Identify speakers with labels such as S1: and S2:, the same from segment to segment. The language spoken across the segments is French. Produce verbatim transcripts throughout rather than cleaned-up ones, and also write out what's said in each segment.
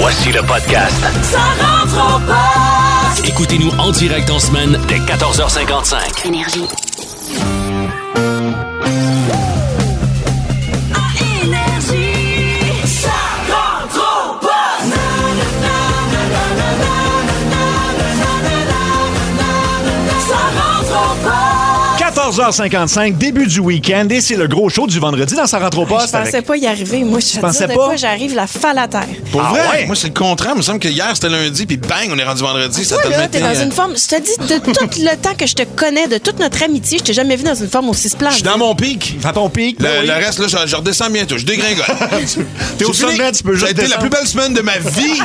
S1: Voici le podcast.
S2: Ça rentre au poste.
S1: Écoutez-nous en direct en semaine dès quatorze heures cinquante-cinq.
S3: Énergie.
S4: quatorze heures cinquante-cinq, début du week-end, et c'est le gros show du vendredi dans sa rentre au poste.
S5: Je pensais
S4: avec...
S5: pas y arriver. Moi, je
S4: pensais
S5: de
S4: pas?
S5: quoi j'arrive la falle à terre.
S6: Pour
S4: Ah
S6: vrai?
S4: ouais?
S6: Moi, c'est le contraire. Il me semble que hier, c'était lundi, puis bang, on est rendu vendredi. Ça a
S5: Toi,
S6: tellement
S5: là, t'es
S6: été,
S5: dans
S6: euh,
S5: une forme... Je te dis, de tout le temps que je te connais, de toute notre amitié, je t'ai jamais vu dans une forme aussi
S6: Je
S5: splendide.
S6: suis dans mon pic.
S4: Fais ton pic.
S6: Le,
S4: oui.
S6: le reste, là, je, je redescends bientôt. Je dégringole.
S4: T'es au
S6: C'est fini.
S4: sommet, tu peux
S6: Ça a
S4: juste
S6: été la
S4: descendre.
S6: plus belle semaine de ma vie.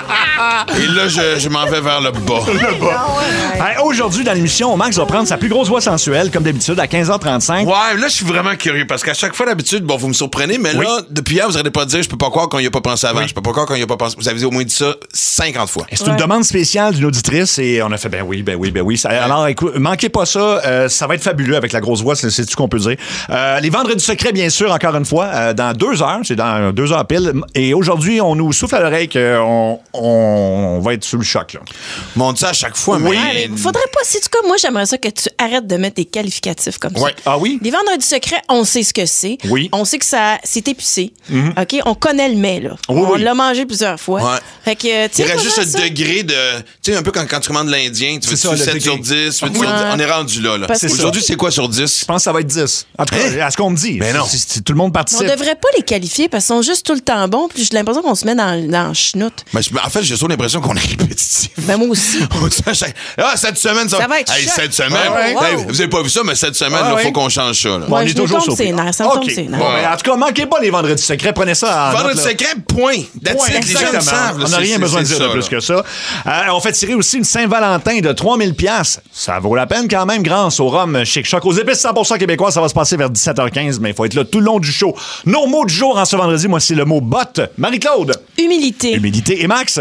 S6: Et là, je, je m'en vais vers le bas.
S4: Hey, aujourd'hui, dans l'émission, Max va prendre sa plus grosse voix sensuelle, comme d'habitude, à quinze heures trente-cinq.
S6: Ouais, là, je suis vraiment curieux parce qu'à chaque fois, d'habitude, bon, vous me surprenez, mais
S4: Oui.
S6: là, depuis hier, vous n'arrêtez pas de dire, je peux pas croire qu'on y a pas pensé avant. Je peux pas croire qu'on y a pas pensé. Vous avez au moins dit ça cinquante fois.
S4: C'est une demande spéciale d'une auditrice et on a fait ben oui, ben oui, ben oui. Ça- alors écoute, manquez pas ça, euh, ça va être fabuleux avec la grosse voix, c'est, c'est tout ce qu'on peut dire. Euh, les vendredis secrets, bien sûr, encore une fois, euh, dans deux heures, c'est dans deux heures pile. Et aujourd'hui, on nous souffle à l'oreille qu'on on va être sous le choc. Là.
S6: Mais on dit ça à chaque fois,
S5: Ouais,
S6: mais.
S5: mais faudrait pas, si tu cas, moi, j'aimerais ça que tu arrêtes de mettre des qualificatifs comme
S6: Ouais.
S5: ça.
S4: Ah oui?
S5: Les vendredis secrets, on sait ce que c'est.
S4: Oui.
S5: On sait que ça, c'est épicé. OK? On connaît le mets, là.
S4: Oui,
S5: on
S4: oui.
S5: l'a mangé plusieurs fois.
S6: Ouais.
S5: Fait que,
S6: Il
S5: tiens,
S6: reste juste
S5: comment
S6: ce
S5: ça?
S6: degré de. Tu sais, un peu quand, quand tu commandes l'Indien, tu veux
S4: C'est ça, le
S6: sept
S4: degré.
S6: sur dix. veux-tu
S5: Ouais.
S6: sur dix? On est rendu là. là.
S5: Parce que-
S6: Aujourd'hui, c'est quoi sur dix?
S4: Je pense que ça va être dix. En tout cas,
S6: Hein?
S4: à ce qu'on me dit.
S6: Ben non.
S4: Si- si tout le monde
S5: On
S4: participe.
S5: devrait pas les qualifier parce qu'ils sont juste tout le temps bons. Puis j'ai l'impression qu'on se met dans, dans le chenoute.
S6: Ben, je- en fait, j'ai surtout l'impression qu'on est répétitif.
S5: Ben, moi aussi.
S6: On dit à chaque- Ah, cette semaine, ça,
S5: Ça va être
S6: Hey,
S5: choc.
S6: cette semaine.
S5: Ouais, ouais.
S6: Hey,
S5: Wow.
S6: vous avez pas vu ça, mais cette semaine, il
S4: Ouais, ouais.
S6: faut qu'on change ça. Là.
S4: Bon, on
S5: Ouais,
S4: est
S5: je me
S4: toujours
S5: tombe
S4: surpris.
S5: ses nerfs, ça me
S4: OK.
S5: tombe ses nerfs.
S4: Bon, ben, en tout cas, manquez pas les vendredis secrets. Prenez ça en
S6: Vendredi
S4: note, là.
S6: secret, point. That's
S4: Point,
S6: it, les gens le
S4: exactement.
S6: savent. là.
S4: On n'a
S6: C'est-
S4: rien
S6: c'est-
S4: besoin de
S6: c'est
S4: dire de
S6: ça,
S4: plus
S6: là.
S4: que ça. Euh, on fait tirer aussi une Saint-Valentin de trois mille piastres. Ça vaut la peine quand même, grâce au rhum Chic Choc. Aux épices cent pour cent québécois, ça va se passer vers dix-sept heures quinze, mais il faut être là tout le long du show. Nos mots du jour en ce vendredi, moi, c'est le mot botte. Marie-Claude.
S5: Humilité.
S4: Humilité. Et Max?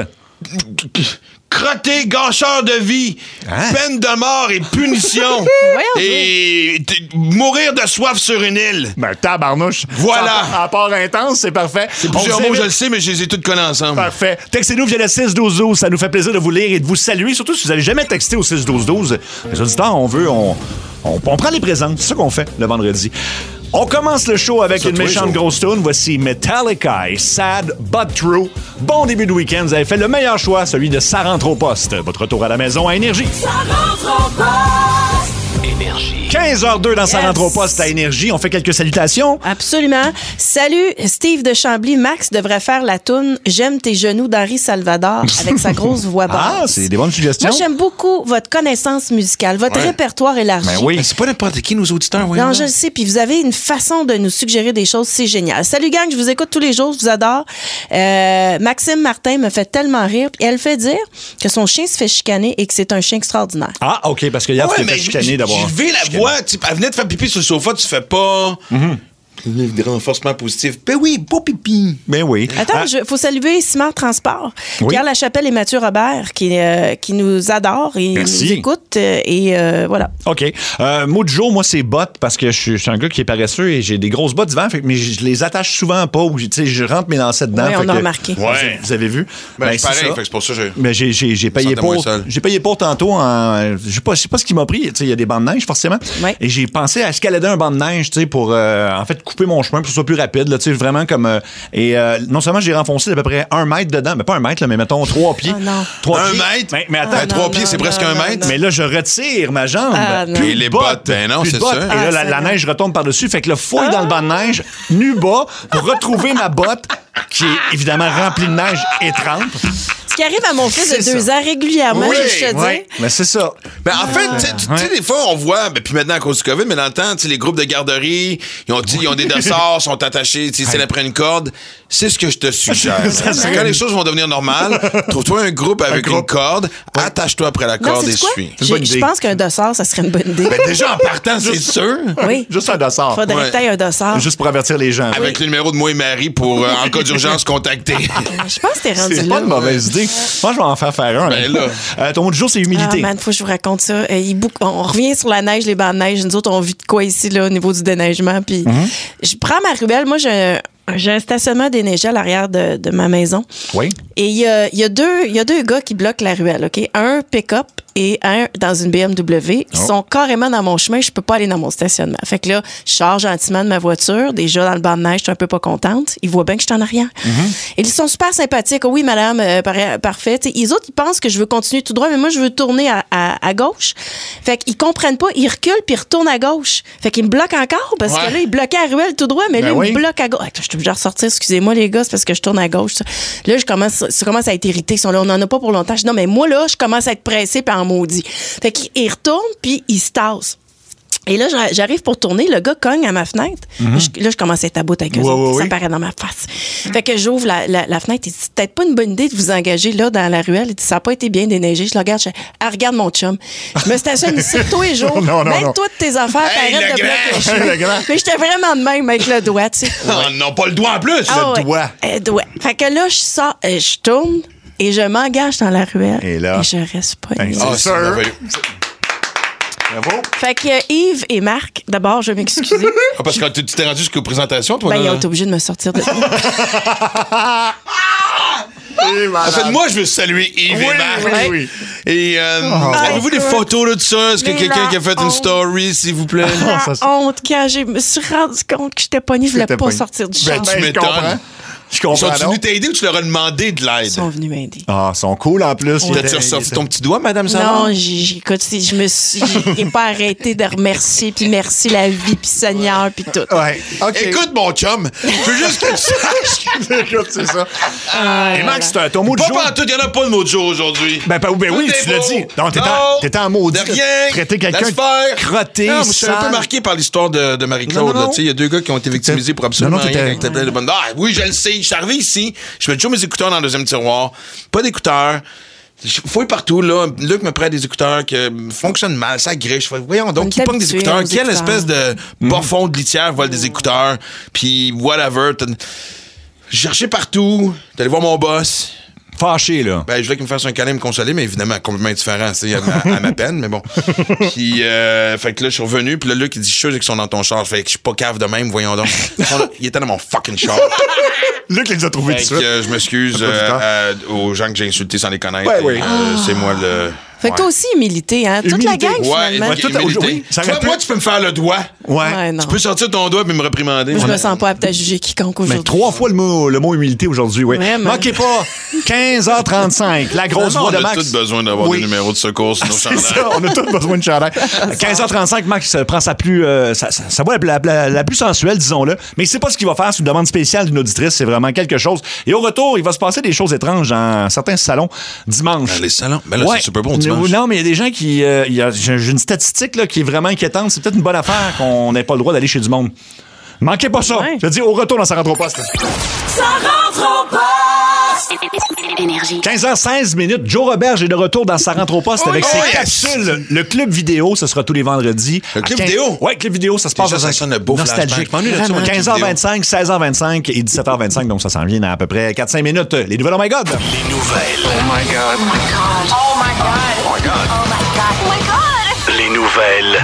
S6: Crotté, gâcheur de vie,
S4: Hein?
S6: peine de mort et punition. et t- mourir de soif sur une île.
S4: Ben, tabarnouche.
S6: Voilà.
S4: À part intense, c'est parfait.
S6: C'est
S4: On
S6: plusieurs
S4: vous
S6: mots,
S4: invite-
S6: je le sais, mais je les ai tous collés ensemble.
S4: Parfait. Textez-nous via le six douze douze. Ça nous fait plaisir de vous lire et de vous saluer. Surtout si vous n'avez jamais texté au six douze douze. Les auditeurs, on veut, on, on, on prend les présents. C'est ça qu'on fait le vendredi. On commence le show avec
S6: Ça,
S4: une
S6: tous les
S4: méchante
S6: jours.
S4: grosse tune. Voici Metallica et Sad But True. Bon début de week-end. Vous avez fait le meilleur choix, celui de Ça rentre au poste. Votre retour à la maison à Énergie.
S2: Ça rentre au poste.
S1: Énergie.
S4: quinze heures deux dans Ça
S5: Yes.
S4: rentre au poste à Énergie. On fait quelques salutations.
S5: Absolument. Salut, Steve de Chambly. Max devrait faire la toune J'aime tes genoux d'Henri Salvador avec sa grosse voix basse.
S4: Ah, c'est des bonnes suggestions.
S5: Moi, j'aime beaucoup votre connaissance musicale, votre
S6: Ouais.
S5: répertoire élargi.
S4: Ben oui.
S6: Mais c'est pas n'importe qui, nos auditeurs. voyons
S5: Non,
S6: donc.
S5: je le sais. Puis vous avez une façon de nous suggérer des choses, c'est génial. Salut gang, je vous écoute tous les jours, je vous adore. Euh, Maxime Martin me fait tellement rire. Et elle fait dire que son chien se fait chicaner et que c'est un chien extraordinaire.
S4: Ah, OK, parce que hier,
S6: Ouais,
S4: tu t'es
S6: mais
S4: fait chicaner d'avoir...
S6: J'ai levé la voix. tu sais, Elle venait de faire pipi sur le sofa, tu fais pas. Des renforcements positifs. Ben oui, beau pipi.
S4: Ben oui.
S5: Attends,
S4: Ah,
S5: il faut saluer Simard Transport,
S4: Oui.
S5: Pierre Lachapelle et Mathieu Robert qui, euh, qui nous adorent et
S4: Merci.
S5: nous écoutent. euh, et euh, voilà.
S4: OK. Euh, mot du jour, moi, c'est bottes parce que je suis, je suis un gars qui est paresseux et j'ai des grosses bottes d'hiver, fait que- mais je les attache souvent pas ou tu sais, je rentre mes lancets dedans.
S5: Oui,
S4: fait
S5: on a
S4: que-
S5: remarqué.
S4: Vous avez- Vous avez vu?
S6: Ben,
S4: Ben,
S6: c'est pareil,
S4: ça.
S6: fait que c'est pour ça que j'ai.
S4: Mais j'ai, j'ai, j'ai payé
S6: sentais moins
S4: pour.
S6: seul.
S4: J'ai payé pour tantôt en. Je sais pas, je sais pas ce qui m'a pris. Tu sais, il y a des bancs de neige, forcément.
S5: Ouais.
S4: Et j'ai pensé à escalader un banc de neige, tu sais, pour euh, en fait couper mon chemin pour que ce soit plus rapide, là, tu sais, vraiment comme. euh, et euh, non seulement j'ai renfoncé d'à peu près un mètre dedans, mais pas un mètre, là, mais mettons trois pieds.
S5: Ah, non.
S4: Trois
S6: Un
S4: pieds.
S6: mètre?
S4: Mais, mais attends,
S6: Ben, trois
S5: non,
S6: pieds,
S5: non,
S6: c'est
S5: non,
S6: presque un
S5: non,
S6: mètre.
S5: non.
S4: mais là, je retire ma jambe.
S5: Ah, non.
S4: Plus
S6: Et
S4: de
S6: les bottes, ben non,
S4: plus de
S6: c'est
S4: bottes.
S6: sûr.
S4: Et là,
S5: Ah,
S4: la,
S5: ça
S4: la
S5: va.
S4: neige retombe par-dessus. Fait que là, fouille dans le banc de neige, nu bas, pour retrouver ma botte, qui est évidemment remplie de neige et trempe.
S5: Ce qui arrive à mon fils de
S4: C'est
S5: deux
S4: ça.
S5: ans régulièrement,
S6: Oui,
S5: je te dis.
S4: Ouais, mais c'est ça.
S6: Ben, en fait, tu sais, tu sais, des fois, on voit, ben, puis maintenant à cause du COVID, mais dans le temps, tu sais, les groupes de garderie, ils ont, tu sais, ils ont des dossards, sont attachés, tu sais, c'est après une corde. C'est ce que je te suggère.
S4: Ça serait-
S6: Quand les choses vont devenir normales, trouve-toi un groupe avec
S4: groupe.
S6: une corde, attache-toi après la
S5: Non,
S6: corde et
S5: c'est quoi?
S6: suis.
S4: une
S5: J'ai-
S4: bonne
S5: Je
S4: idée.
S5: pense qu'un dossard, ça serait une bonne idée.
S6: Ben, déjà, en partant, c'est sûr.
S5: Oui.
S4: Juste un dossard.
S5: Faudrait
S6: Ouais.
S5: que t'aies un dossard.
S4: Juste pour avertir les gens.
S6: Avec le numéro de moi et Marie pour, euh, en cas d'urgence, contacter.
S5: Je pense que t'es rendu
S4: C'est
S5: là.
S4: pas une mauvaise idée. Moi, je vais en faire faire un.
S6: Ben là.
S4: Euh, ton mot du jour, c'est
S5: Ah,
S4: humilité.
S5: man, faut que je vous raconte ça. Euh, il bouc- on revient sur la neige, les bancs de neige. Nous autres, on vit de quoi ici, là, au niveau du déneigement. Puis,
S4: Mm-hmm.
S5: je prends ma rubelle. Moi, j'ai un, J'ai un stationnement déneigé à l'arrière de, de ma maison.
S4: Oui.
S5: Et il y a, y a deux, il y a deux gars qui bloquent la ruelle, OK? Un pick-up et un dans une B M W. Ils
S4: Oh.
S5: sont carrément dans mon chemin. Je peux pas aller dans mon stationnement. Fait que là, je sors gentiment de ma voiture. Déjà dans le banc de neige, je suis un peu pas contente. Ils voient bien que je suis en arrière.
S4: Mm-hmm.
S5: Et ils sont super sympathiques. Oh oui, madame, euh, par- parfait. T'sais, les autres, ils pensent que je veux continuer tout droit, mais moi, je veux tourner à, à, à gauche. Fait qu'ils comprennent pas. Ils reculent puis ils retournent à gauche. Fait qu'ils me bloquent encore parce
S6: Ouais.
S5: que là, ils bloquaient la ruelle tout droit, mais
S4: Ben
S5: là,
S4: oui.
S5: ils me bloquent à gauche. Je suis obligée de ressortir. Excusez-moi, les gars, c'est parce que je tourne à gauche. Ça. Là, je commence, je commence à être irritée. Ils sont là, on n'en a pas pour longtemps. Je dis, non, mais moi, là, je commence à être pressée par en maudit. Fait qu'ils retournent puis ils se tassent. Et là, j'a- j'arrive pour tourner, le gars cogne à ma fenêtre. Là, je, là, je commence à être à bout avec eux
S4: Ouais,
S5: autres.
S4: ouais,
S5: Ça
S4: ouais.
S5: paraît dans ma face. Fait que j'ouvre la, la, la fenêtre et dit, c'est peut-être pas une bonne idée de vous engager là dans la ruelle. Il dit, ça n'a pas été bien déneigé. Je le regarde, je fais, ah, regarde mon chum. Je me stationne ici tous les jours.
S4: Non, non,
S5: Même
S4: non.
S5: toi de tes affaires,
S6: Hey,
S5: t'arrêtes
S6: le
S5: de
S6: grand!
S5: bloquer le chemin.
S4: Le grand.
S5: Mais j'étais vraiment de même avec le doigt, tu sais.
S6: Oh non, pas le doigt en plus.
S5: Ah ouais.
S4: doigt.
S5: Euh, doigt. Fait que là, je sors, euh, je tourne et je m'engage dans la ruelle.
S4: Et là?
S5: je reste pas.
S4: Ben,
S6: Ah,
S4: c'est
S6: c'est
S4: sûr.
S6: merveilleux.
S4: Bravo.
S5: Fait que euh, Yves et Marc, d'abord, je vais m'excuser.
S6: Ah, parce que tu tu t'es rendu jusqu'aux présentations, toi,
S5: Ben, ils
S6: là?
S5: ont été obligés de me sortir de là.
S6: En fait, moi, je veux saluer Yves
S4: Oui,
S6: et Marc.
S4: oui, oui.
S6: Et euh,
S4: Oh.
S6: avez-vous des photos là, de ça? Est-ce que
S5: Mais
S6: quelqu'un
S5: la
S6: qui a fait une
S5: honte.
S6: story, s'il vous plaît?
S5: La
S4: ça, c'est-
S5: honte, quand je me suis rendu compte que j'étais pognée, je voulais
S4: T'étais
S5: pas
S4: pogné.
S5: sortir du
S6: Ben,
S5: champ.
S6: tu
S4: je
S6: m'étonnes.
S4: comprends. Je
S6: Ils
S4: comprends.
S6: sont-ils
S4: donc.
S6: venus t'aider ou tu leur as demandé de
S5: Ils
S6: l'aide?
S5: sont venus m'aider.
S4: Ah, ils sont cool en plus. Il
S6: T'as-tu
S4: était-
S6: ressorti
S4: il
S6: ton petit doigt, Madame Savard?
S5: Non, j'ai, j'ai- écoute, si je me suis, j'ai pas arrêté de remercier, puis merci la vie, puis Seigneur, puis tout.
S4: était- Ouais. OK.
S6: Écoute, mon chum, je veux juste que tu saches.
S4: Écoute, c'est ça.
S5: Ah,
S4: Et Max, c'est ton mot de
S6: Pas
S4: jour.
S6: partout, il n'y en a pas de mot de jour aujourd'hui.
S4: Ben, ben, ben oui,
S6: Tout est
S4: tu l'as
S6: beau.
S4: dit. Donc, t'étais en-
S6: Non,
S4: t'étais en maudit.
S6: de rien.
S4: Traiter quelqu'un
S6: Laisse
S4: de
S6: faire.
S4: crotté,
S6: Non, mais je suis un peu
S4: sale.
S6: marqué par l'histoire de, de Marie-Claude.
S4: Non, non,
S6: là.
S4: non.
S6: Tu sais, il y a deux gars qui ont été victimisés pour absolument
S4: Non, non,
S6: rien
S4: t'étais-
S6: quand ils étaient de bonne. Ah, oui, je le sais. Je suis arrivé ici. Je mets toujours mes écouteurs dans le deuxième tiroir. Pas d'écouteurs. Je fouille partout, là. Luc me prête des écouteurs qui fonctionnent mal. Ça griche. Je fais, voyons
S5: On
S6: donc,
S5: est
S6: qui pogne des
S5: habitué
S6: écouteurs?
S5: aux
S6: Quelle
S5: écouteurs.
S6: espèce de bas-fond de litière vole des écouteurs? Puis, whatever. T'as- J'ai cherché partout. T'allais voir mon boss.
S4: Fâché, là.
S6: Ben, je voulais qu'il me fasse un câlin, me consoler, mais évidemment, complètement indifférent, c'est à, ma- à ma peine, mais bon. Puis, euh, fait que là, je suis revenu, puis là, Luc, il dit, je suis sûr qu'ils sont dans ton char. Fait que je suis pas cave de même, voyons donc. Ils sont là- Il était dans mon fucking char.
S4: Luc les a trouvés tout
S6: Fait
S4: de
S6: que
S4: suite.
S6: euh, je m'excuse
S4: Pas du temps.
S6: euh, à- aux gens que j'ai insultés sans les connaître.
S4: Ouais,
S6: Et,
S4: oui.
S6: euh, c'est moi le.
S5: Fait que toi aussi, humilité, hein? Toute la
S4: Humilité.
S5: gang,
S6: Ouais,
S5: finalement.
S6: ouais,
S4: tout-
S6: humilité.
S4: oui, ça
S6: Toi,
S4: aurait pu-
S6: moi, tu peux me faire le doigt.
S4: Ouais.
S5: Ouais, non.
S6: Tu peux sortir ton doigt et me réprimander.
S5: Moi, je
S6: On a-
S5: me sens pas apte à juger quiconque
S4: Mais
S5: aujourd'hui.
S4: trois fois le mot, le mot humilité aujourd'hui, oui.
S5: Vraiment.
S4: Manquez pas, quinze heures trente-cinq, la grosse
S6: Non,
S4: voix
S6: on
S4: de
S6: a
S4: Max.
S6: tous besoin d'avoir
S4: Oui.
S6: des numéros de secours sur nos
S4: C'est
S6: chandails.
S4: ça, on a tous besoin de chandail. quinze heures trente-cinq, Max euh, prend sa plus, euh, sa, sa- sa voix la, la- la plus sensuelle, disons-le. Mais il sait pas ce qu'il va faire. C'est une demande spéciale d'une auditrice. C'est vraiment quelque chose. Et au retour, il va se passer des choses étranges dans certains salons dimanche.
S6: Ah, les salons? Ben là,
S4: Ouais.
S6: c'est super bon dimanche.
S4: Non, mais il y a des gens qui. euh, il y a- J'ai j'ai une statistique là, qui est vraiment inquiétante. C'est peut-être une bonne affaire qu'on n'ait pas le droit d'aller chez du monde. Manquez pas ça.
S5: Ouais.
S4: Je te dis, au retour, dans Ça rentre au poste.
S2: Ça rentre au poste.
S3: Énergie.
S4: quinze heures seize minutes. Joe Roberge est de retour dans Sa rentre au poste avec
S6: Oh,
S4: ses
S6: yes!
S4: capsules. Le club vidéo, ce sera tous les vendredis.
S6: Le
S4: À
S6: club
S4: quinze
S6: vidéo?
S4: Oui, club vidéo, ça se passe
S6: Déjà,
S4: dans
S6: ça
S4: un
S6: sonne le beau
S4: nostalgique.
S6: flashback. Je m'ennuie de ça,
S5: Vraiment.
S6: moi, le club
S4: quinze heures
S6: vidéo.
S4: vingt-cinq, seize heures vingt-cinq et dix-sept heures vingt-cinq, donc ça s'en vient dans à peu près quatre cinq minutes. Les nouvelles, oh my God!
S1: Les nouvelles.
S3: Oh my god. Oh my god. Oh my god.
S1: Les nouvelles.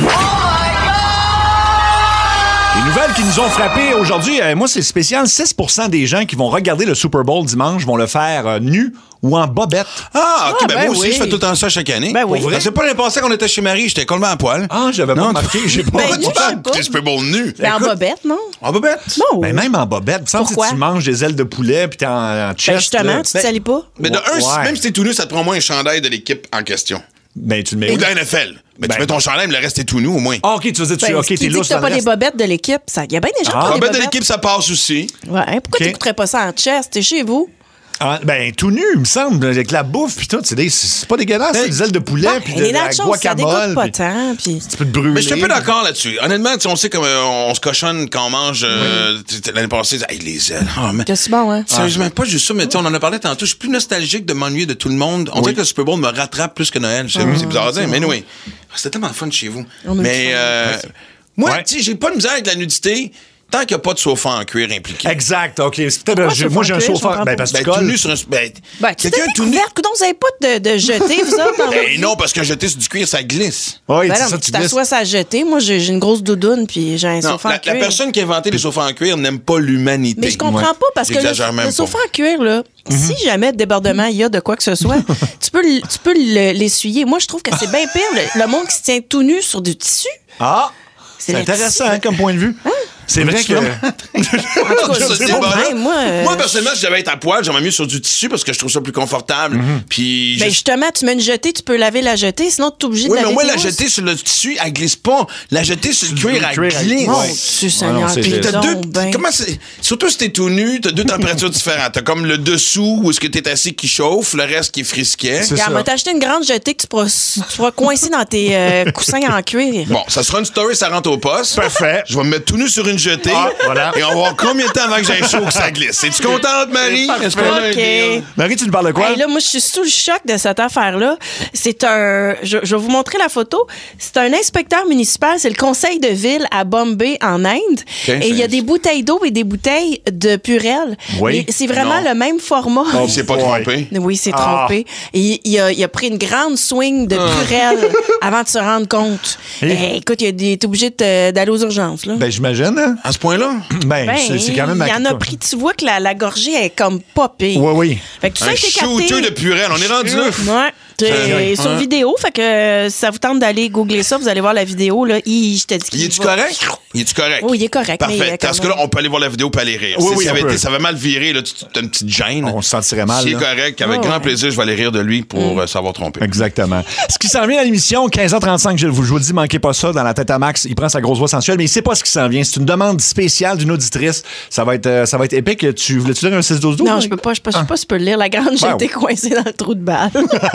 S4: Les nouvelles qui nous ont frappés aujourd'hui, euh, moi, c'est spécial. six pour cent des gens qui vont regarder le Super Bowl dimanche vont le faire euh, nu ou en bobette.
S6: Ah, OK,
S5: Ah,
S6: ben,
S5: ben
S6: moi aussi,
S5: oui.
S6: je fais tout le temps ça chaque année.
S5: Ben oui.
S6: Pour vrai. C'est pas l'année passée qu'on était chez Marie, j'étais complètement à poil.
S4: Ah, j'avais pas
S6: Non,
S4: remarqué. J'ai pas
S5: Ben,
S6: Pourquoi
S5: nu,
S6: tu
S5: je sais
S6: parles?
S5: pas.
S6: T'es super beau nu.
S5: Ben, en bobette, non?
S6: En bobette?
S5: Non.
S4: Mais même en bobette, il me semble que
S5: Pourquoi?
S4: tu manges des ailes de poulet puis t'es en, en chest.
S5: Ben, justement,
S4: là.
S5: tu te salis pas?
S6: Mais de un,
S4: Ouais.
S6: même si t'es tout nu, ça te prend au moins un chandail de l'équipe en question.
S4: Ben, tu le mets.
S6: Ou de la N F L. Mais
S4: Ben,
S6: tu mets ton chandail, mais le reste est tout nu au moins.
S4: Ah, OK, tu veux dire, tu,
S5: Ben,
S4: OK,
S5: qui
S4: t'es
S5: dit
S4: là
S5: que t'as pas des bobettes de l'équipe? Il y a bien des gens
S4: Ah.
S5: qui ont
S6: La
S5: des
S6: bête de
S5: bobettes.
S6: l'équipe, ça passe aussi.
S5: Ouais, hein, pourquoi
S4: OK.
S5: t'écouterais pas ça en chest? T'es chez vous?
S4: Ah, ben, tout nu, il me semble, avec la bouffe puis tout. C'est, des, c'est pas dégueulasse, c'est des ailes de poulet puis de
S5: Ben, les
S4: la
S5: nachos, ça dégoûte
S4: guacamole.
S5: pas
S4: puis
S5: tant. Puis...
S4: Tu peux te brûler.
S6: Mais je suis un peu d'accord là-dessus. Honnêtement, tu sais, on sait comme euh, on se cochonne quand on mange euh, tu sais, l'année passée. Hey, les ailes. Ah, mais-
S5: C'est bon, hein?
S6: Sérieusement, pas juste ça, mais tu sais, on en a parlé tantôt. Je suis plus nostalgique de m'ennuyer de tout le monde. On dirait que le Super Bowl me rattrape plus que Noël. C'est c'est bizarre à dire, mais anyway. C'était tellement fun chez vous.
S5: On a eu
S6: Mais
S5: du fun.
S6: euh, moi,
S4: Ouais.
S6: tu sais, j'ai pas de misère avec la nudité tant qu'il n'y a pas de sofa en cuir impliqué.
S4: Exact, OK. C'est peut-être
S5: Pourquoi
S4: j'ai-
S5: sofa
S4: moi,
S5: en
S4: j'ai un
S5: cuir, je
S4: sofa.
S5: comprends
S4: Ben,
S5: pas.
S4: parce que
S6: Ben,
S4: tu
S6: tout
S4: colles.
S6: nu sur un... Ben,
S5: Ben, tu
S6: quelqu'un
S5: t'es
S6: tout nu...
S5: couvert. Coudon, vous n'avez pas de, de jeter, vous autres, dans votre
S6: Ben
S5: vie?
S6: non, parce que jeter sur du cuir, ça glisse.
S4: Oui,
S5: Ben
S4: c'est
S5: non,
S4: ça,
S5: mais
S4: tu
S5: tu
S4: glisses.
S5: t'assois à jeter. Moi, j'ai j'ai une grosse doudoune, puis j'ai un
S6: Non,
S5: sofa en
S6: la,
S5: cuir.
S6: la personne qui a inventé les sofas en cuir n'aime pas l'humanité.
S5: Mais je comprends
S4: Ouais.
S5: pas, parce que
S6: J'exagère
S5: le,
S6: même
S5: le sofa
S6: pas.
S5: en cuir, là, si jamais de débordement il y a de quoi que ce soit, tu peux, l- tu peux le- l'essuyer. Moi, je trouve que c'est bien pire, le, le monde qui se tient tout nu sur du tissu.
S4: Ah!
S5: C'est
S4: C'est
S5: le
S4: intéressant
S5: tissu.
S4: hein, comme point de vue. C'est vrai
S6: Tu
S4: que...
S6: vois?
S5: En tout cas,
S6: Ce
S5: c'est
S6: débat-là.
S5: pas vrai, moi. euh,
S6: Moi, personnellement, si j'avais été à poil, j'aimerais mieux sur du tissu parce que je trouve ça plus confortable. Puis.
S5: Ben
S6: je-
S5: justement, tu mets une jetée, tu peux laver la jetée, sinon tu es obligé
S6: Oui,
S5: de
S6: mais
S5: laver
S6: moi,
S5: tes
S6: la
S5: housses.
S6: jetée sur le tissu, elle glisse pas. La jetée sur le cuir,
S4: le
S6: elle
S4: cuir, elle
S6: glisse.
S5: Mon
S4: Ouais.
S5: Dieu,
S4: Ouais,
S5: Seigneur,
S4: non, c'est
S5: puis
S4: juste-
S6: T'as
S5: donc
S6: deux.
S5: ben.
S6: Comment c'est. Surtout si t'es tout nu, t'as deux températures différentes. T'as comme le dessous où est-ce que t'es assis qui chauffe, le reste qui est frisquet.
S4: C'est
S5: Regarde,
S4: ça.
S5: moi, t'as acheté une grande jetée que tu pourras, tu pourras coincer dans tes euh, coussins en cuir.
S6: Bon, ça sera une story, ça rentre au poste.
S4: Parfait.
S6: Je vais me mettre tout nu sur une jetée.
S4: Ah, voilà.
S6: Et on va voir combien de temps avant que j'aille chaud que ça glisse. Es-tu contente, Marie? Est-ce qu'on a un
S5: OK.
S6: deal?
S4: Marie, tu nous parles de quoi?
S5: Hey, là, moi, je suis sous le choc de cette affaire-là. C'est un. Je, je vais vous montrer la photo. C'est un inspecteur municipal. C'est le conseil de ville à Bombay, en Inde. Et il y a des bouteilles d'eau et des bouteilles de Purell.
S4: Oui.
S5: Mais c'est vraiment
S6: Non.
S5: le même format.
S6: Il s'est pas
S4: Ouais.
S6: trompé.
S5: Oui, il s'est
S4: Ah.
S5: trompé. Et il a, il a pris une grande swing de Purell avant de se rendre compte.
S4: Et-
S5: Eh, écoute, il a des- t'es obligé de te- d'aller aux urgences. Là.
S4: Ben, j'imagine. hein?
S6: À ce point-là?
S4: Ben,
S5: Ben,
S4: c'est c'est quand même...
S5: il en a pris. Tu vois que la, la gorgée est comme pas pire.
S4: Oui, oui.
S5: Fait que tout ça
S6: Un
S5: a été
S6: shooter
S5: capté.
S6: de Purell. On est rendu là.
S5: Ouais. C'est
S6: Ouais.
S5: sur
S6: Ouais.
S5: vidéo, fait que euh, si ça vous tente d'aller googler ça, vous allez voir la vidéo. Là. Hi, je te dis qu'il
S6: Il est-tu
S5: va.
S6: correct? Il est-tu correct?
S5: Oui, il est correct. mais, euh,
S6: Parfait.
S5: quand
S6: Parce que
S5: même.
S6: là, on peut aller voir la vidéo et aller rire.
S4: Oui,
S6: Si
S4: oui,
S6: ça
S4: on
S6: avait
S4: peut.
S6: été, ça avait mal viré, là, tu as une petite gêne.
S4: On se sentirait mal.
S6: S'il est
S4: là.
S6: correct, avec
S5: Ouais,
S6: grand
S5: ouais.
S6: plaisir, je vais aller rire de lui pour euh, savoir tromper.
S4: Exactement. Ce qui s'en vient à l'émission, quinze heures trente-cinq, je vous je vous le dis, manquez pas ça, dans la tête à Max, il prend sa grosse voix sensuelle, mais il sait pas ce qui s'en vient. C'est une demande spéciale d'une auditrice. Ça va être, euh, ça va être épique. Tu voulais-tu dire un six douze douze?
S5: Non, je peux pas, je peux, je sais pas si je peux le lire. La grande, j'ai
S4: Ben,
S5: été coincée dans le trou de balle.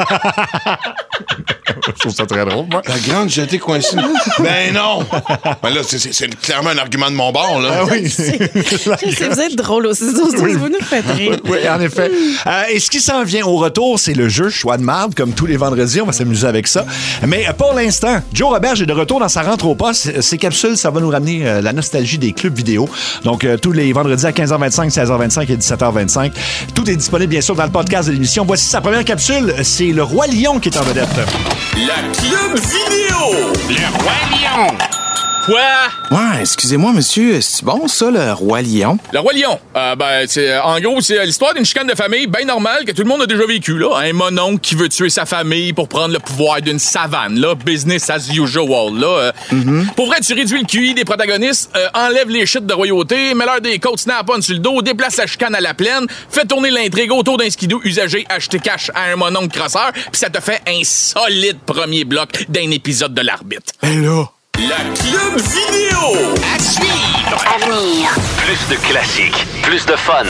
S4: Je trouve ça très drôle, moi.
S6: La grande jetée coincée. Ben non! Ben là, c'est- c'est c'est clairement un argument de mon bord, là.
S4: Ah oui.
S5: C'est- je sais, vous êtes drôle aussi. Vous nous faites rire.
S4: Oui, en effet. Euh, et ce qui s'en vient au retour, c'est le jeu Choix de marde, comme tous les vendredis. On va s'amuser avec ça. Mais euh, pour l'instant, Joe Roberge est de retour dans sa rentre au poste. Ces capsules, ça va nous ramener euh, la nostalgie des clubs vidéo. Donc, euh, tous les vendredis à quinze heures vingt-cinq, seize heures vingt-cinq et dix-sept heures vingt-cinq. Tout est disponible, bien sûr, dans le podcast de l'émission. Voici sa première capsule. C'est le Roi Lion qui est en vedette.
S1: Le Club Vidéo. Le Roi Lion. Quoi?
S7: Ouais, excusez-moi, monsieur, c'est bon, ça, le Roi Lion?
S8: Le Roi Lion, euh, ben, c'est, en gros, c'est l'histoire d'une chicane de famille bien normale que tout le monde a déjà vécu, là. Un mononcle qui veut tuer sa famille pour prendre le pouvoir d'une savane, là. Business as usual, là. Euh, Pour vrai, tu réduis le Q I des protagonistes, euh, enlève les shit de royauté, mets-leur des côtes snap-on sur le dos, déplace la chicane à la plaine, fais tourner l'intrigue autour d'un skidoo usagé acheté cash à un mononcle crosseur, puis ça te fait un solide premier bloc d'un épisode de l'arbitre.
S7: Ben là...
S1: Le Club Vidéo. À suivre.
S3: À venir.
S1: Plus de classiques, plus de fun.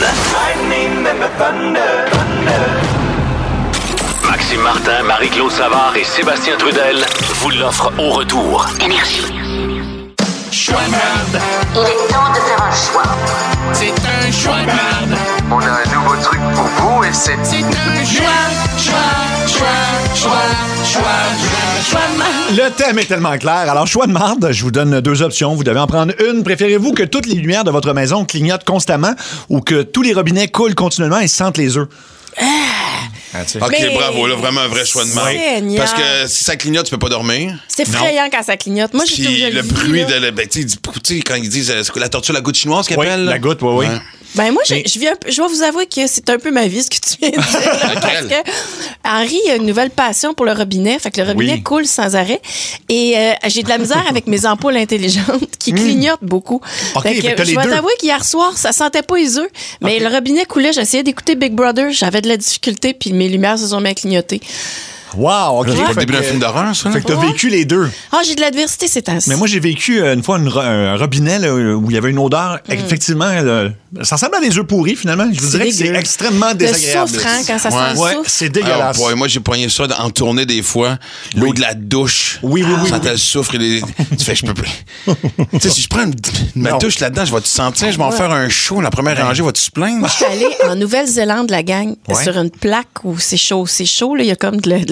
S1: Maxime Martin, Marie-Claude Savard et Sébastien Trudel vous l'offrent au retour.
S3: Énergie.
S2: Choix de merde,
S3: Il est temps de faire un choix.
S2: c'est un choix de merde.
S9: On a un nouveau truc pour vous et c'est...
S2: C'est un choix, choix, choix, choix, choix, choix, choix de merde.
S4: Le thème est tellement clair. Alors, choix de marde, je vous donne deux options. Vous devez en prendre une. Préférez-vous que toutes les lumières de votre maison clignotent constamment ou que tous les robinets coulent continuellement et sentent les œufs? Ah, tu sais.
S6: OK,
S5: Mais-
S6: bravo, là, vraiment un vrai choix de marde.
S5: Seigneur.
S6: Parce que si ça clignote, tu peux pas dormir.
S5: C'est effrayant quand ça clignote. Moi, j'ai
S6: Puis
S5: toujours
S6: le
S5: vu,
S6: bruit
S5: là.
S6: de la. Ben, tu sais, du- tu sais, quand ils disent euh, c'est quoi, la tortue, la goutte chinoise qu'ils
S4: Oui,
S6: appellent?
S4: la goutte, oui, oui.
S6: Ouais.
S5: Ben moi, j'ai-
S4: Mais-
S5: je viens, je dois vous avouer que c'est un peu ma vie ce que tu viens de dire. Parce
S6: Laquelle?
S5: que Henri a une nouvelle passion pour le robinet. Fait que le robinet
S4: Oui.
S5: coule sans arrêt. Et euh, j'ai de la misère avec mes ampoules intelligentes qui clignotent beaucoup.
S4: OK, fait que t'as
S5: je
S4: les
S5: dois
S4: deux.
S5: t'avouer qu'hier soir, ça sentait pas les œufs. Mais le robinet coulait. J'essayais d'écouter Big Brother. J'avais de la difficulté. Puis mes lumières se sont mis à clignoter.
S4: Wow, OK.
S6: C'est pas
S4: Fait
S6: le début
S4: que-
S6: d'un film d'horreur, ça?
S4: Fait que t'as
S5: Ouais.
S4: vécu les deux.
S5: Ah, j'ai de l'adversité ces temps-ci.
S4: Mais moi, j'ai vécu euh, une fois une ro- un robinet là, où il y avait une odeur, effectivement, là, ça ressemble à des œufs pourris, finalement. Je vous
S5: C'est
S4: dirais que c'est
S5: dégueu.
S4: extrêmement
S5: Le
S4: désagréable.
S5: soufre, hein, quand ça
S6: Ouais.
S5: sent le
S4: Ouais,
S5: soufre.
S4: c'est
S6: Ah,
S4: dégueulasse.
S6: boy, moi, j'ai poigné ça en tournée des fois. L'eau de la douche.
S4: Oui, oui, oui,
S6: Ça
S4: oui.
S6: le souffre. Et les... tu fais, je peux plus. tu sais, si je prends une, ma
S4: Non.
S6: douche là-dedans, je vais te sentir, je vais en faire un show. La première rangée, vas-tu se plaindre?
S5: Je suis allée en Nouvelle-Zélande, la gang,
S4: Ouais.
S5: sur une plaque où c'est chaud. C'est chaud, là. Il y a comme de la, de la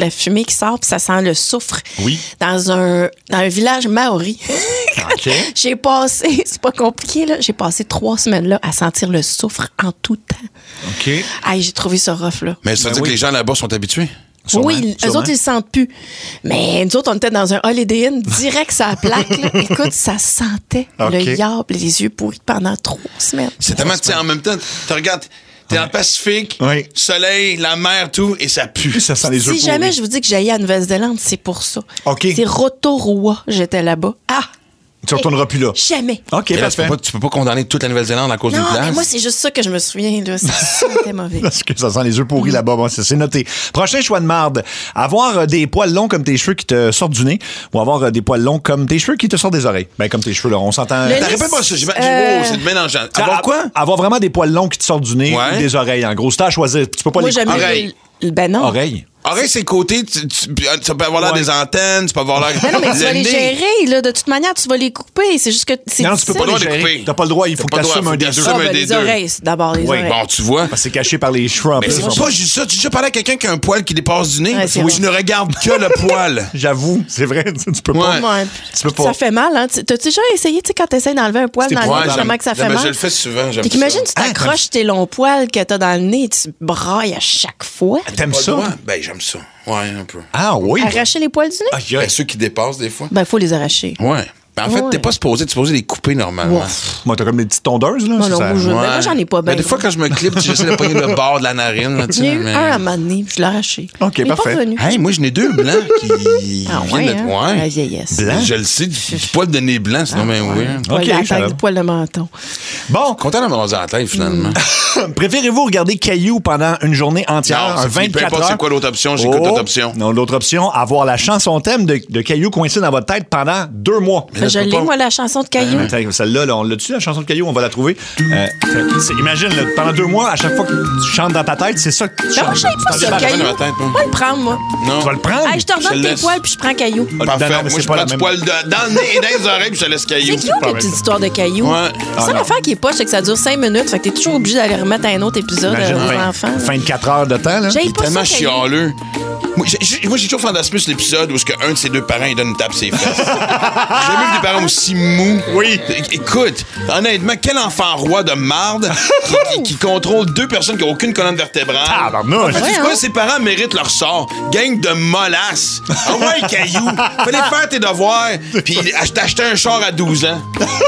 S5: la fumée qui sort, puis ça sent le soufre.
S4: Oui.
S5: Dans un, dans un village maori.
S4: OK.
S5: J'ai passé, c'est pas compliqué, là, j'ai passé trois semaines là à sentir le soufre en tout temps.
S4: OK.
S5: Hey, j'ai trouvé ça rough, là.
S6: Mais ça veut
S4: Ben
S6: dire
S4: oui.
S6: que les gens là-bas sont habitués?
S4: Sûrement,
S5: oui, eux
S4: sûrement.
S5: autres, ils le sentent plus. Mais nous autres, on était dans un Holiday Inn, direct sur la plaque. Là. Écoute, ça sentait
S4: OK.
S5: le yable, les yeux pourris pendant trois semaines.
S6: C'est tellement, tu sais, en même temps, tu regardes, t'es dans le Pacifique,
S4: Oui.
S6: soleil, la mer, tout, et ça pue.
S4: Ça sent les œufs
S5: Si jamais
S4: pourris.
S5: je vous dis que j'allais à Nouvelle-Zélande, c'est pour ça.
S4: OK.
S5: C'est Rotorua, j'étais là-bas. Ah!
S4: Tu retourneras plus là.
S5: Jamais.
S4: OK,
S6: Mais là, tu, peux
S4: parfait.
S6: pas, tu peux pas condamner toute la Nouvelle-Zélande à cause d'une
S5: Non,
S6: place.
S5: mais moi, c'est juste ça que je me souviens. Là. Ça sentait mauvais.
S4: Parce que ça sent les œufs pourris là-bas. Bon, c'est c'est noté. Prochain choix de marde. Avoir euh, des poils longs comme tes cheveux qui te sortent du nez ou avoir euh, des poils longs comme tes cheveux qui te sortent des oreilles. Ben, comme tes cheveux, là. On s'entend.
S5: Le
S6: Attends,
S5: lisse-
S6: répète-moi ça. J'ai, j'ai-
S5: Euh,
S6: oh, c'est mélangeant.
S4: T'sais,
S6: Avoir
S4: a-
S6: quoi?
S4: Avoir vraiment des poils longs qui te sortent du nez
S6: Ouais.
S4: ou des oreilles. En gros, c'est à choisir. Tu peux pas
S5: Moi,
S4: les
S5: j'aime
S4: couper.
S6: Oreille.
S5: le... Ben non.
S4: Oreilles.
S6: Oreille, c'est le côté, tu, tu- ça peut avoir l'air
S4: Ouais.
S6: des antennes, tu peux avoir l'air.
S5: Ben non, mais tu
S6: le
S5: vas les
S6: nez.
S5: gérer, là. De toute manière, tu vas les couper. C'est juste que. C'est
S4: Non, tu peux pas
S5: difficile.
S4: les
S6: le droit de
S4: gérer.
S6: couper.
S4: T'as pas le droit. Il faut
S6: T'as
S4: que
S6: pas le
S4: t'assumes
S6: droit,
S4: un des
S6: faut que
S4: deux.
S6: t'assumes
S5: Ah,
S6: un
S5: ben,
S6: des
S5: les
S6: deux.
S5: oreilles, c'est d'abord les
S4: Oui,
S5: oreilles.
S6: Bon, tu vois.
S4: Parce que c'est caché par les cheveux en
S6: Mais
S4: plus.
S6: c'est
S4: en
S6: pas juste ça. Tu as déjà parlé à quelqu'un qui a un poil qui dépasse du nez?
S5: Ouais, c'est
S6: Oui,
S5: vrai.
S6: je ne regarde que le poil.
S4: J'avoue, c'est vrai. Tu peux pas.
S6: Ouais.
S5: Ouais.
S4: Tu peux pas.
S5: Ça fait mal, hein? Tu- T'as-tu déjà essayé, tu sais, quand t'essayes d'enlever un poil
S4: C'était
S5: dans le
S4: poil,
S5: nez,
S4: j'aime-
S5: comment que ça fait
S6: Non, mais
S5: mal?
S6: je le fais souvent. J'aime
S5: Fait qu'imagine,
S6: ça.
S5: tu t'accroches tes longs poils que t'as dans le nez et tu brailles à chaque fois.
S4: T'aimes
S6: Pas le
S4: ça?
S6: droit? Ben, j'aime ça. Ouais, un peu.
S4: Ah oui.
S5: Arracher les poils du nez?
S4: Aïe, aïe.
S6: Ben, ceux qui dépassent des fois.
S5: Ben, faut les arracher.
S6: Ouais. Ben, en fait,
S5: Ouais.
S6: t'es pas supposé, t'es supposé les couper normalement.
S4: Moi, t'as comme des petites tondeuses, là.
S5: Moi,
S4: c'est
S5: non,
S4: ça?
S5: moi, je- ben,
S6: Ouais.
S5: moi, j'en ai pas bien.
S6: Ben, des fois, quand je me clip, j'essaie de pogner le bord de la narine. Là, tu
S5: J'en ai
S6: sais,
S5: eu
S6: mais-
S5: un à un moment donné, puis je l'ai arraché.
S4: OK,
S5: Il est
S4: parfait.
S5: pas revenu.
S6: Hey, moi, j'en ai deux blancs qui.
S5: Ah
S6: viennent
S5: ouais,
S6: de-
S5: hein? La
S6: ouais.
S5: vieillesse.
S4: Blanc?
S6: Je le sais, du, du poil de nez blanc, sinon, ben, oui.
S5: Poil
S4: OK,
S5: de la
S4: ça va.
S5: tête, du poil de menton.
S4: Bon,
S6: Content de me raser la tête, finalement.
S4: préférez-vous regarder Caillou pendant une journée entière,
S6: Non,
S4: un
S6: c'est fini. Peu
S4: vingt-quatre
S6: importe
S4: heures?
S6: c'est quoi l'autre option, j'écoute
S4: Oh,
S6: l'autre option.
S4: Non, l'autre option, avoir la chanson thème de, de Caillou coincée dans votre tête pendant deux mois.
S6: Mais là,
S5: Je
S6: peux
S5: l'ai,
S6: pas.
S5: moi, la chanson de Caillou.
S4: Attends, celle-là, là, on l'a-tu, la chanson de Caillou? On va la trouver. Euh, fait- c'est- imagine, là, pendant deux mois, à chaque fois que tu chantes dans ta tête, c'est ça que tu
S5: Ben,
S4: chantes.
S5: moi, je sais pas
S4: Tu
S5: ça,
S4: t'en débarques.
S5: Caillou.
S6: dans ma tête, moi.
S5: On va le prendre, moi.
S6: Non.
S4: Tu vas le prendre?
S5: Hey, je te
S6: Je
S5: redonne
S6: le
S5: tes
S6: laisse.
S5: poils, puis je prends Caillou.
S4: Ah,
S6: Parfait.
S4: non, mais
S6: Moi,
S4: c'est
S6: je
S4: pas
S6: prends
S4: la
S6: du
S4: même-
S6: poil de- dans le nez et dans les oreilles, puis je te laisse caillou.
S5: C'est cute, les petites histoires de Caillou.
S6: Ouais.
S4: Ah,
S5: Ça,
S4: non.
S5: l'affaire qui est poche, c'est que ça dure cinq minutes. Fait que t'es toujours obligé d'aller remettre un autre épisode
S4: Imagine,
S5: euh, aux
S4: fin,
S5: enfants.
S4: fin de quatre heures de temps, là.
S5: J'ai
S6: Il est
S5: pas
S6: tellement
S5: ça, Caillou.
S6: chialeux. Moi, j'ai- j'ai moi, j'ai toujours fantasmé sur l'épisode où est-ce qu'un de ses deux parents, il donne une tape sur ses fesses. J'ai jamais vu des parents aussi mous.
S4: Oui.
S6: É- Écoute, honnêtement, quel enfant roi de marde qui, qui- qui contrôle deux personnes qui n'ont aucune colonne vertébrale.
S4: Tabarnouche.
S6: En fait, tu sais
S5: Ouais,
S6: quoi?
S5: hein?
S6: Ses parents méritent leur sort. Gang de mollasses. Ah ouais, Caillou. Fallait faire tes devoirs puis ach- t'acheter un char à douze ans.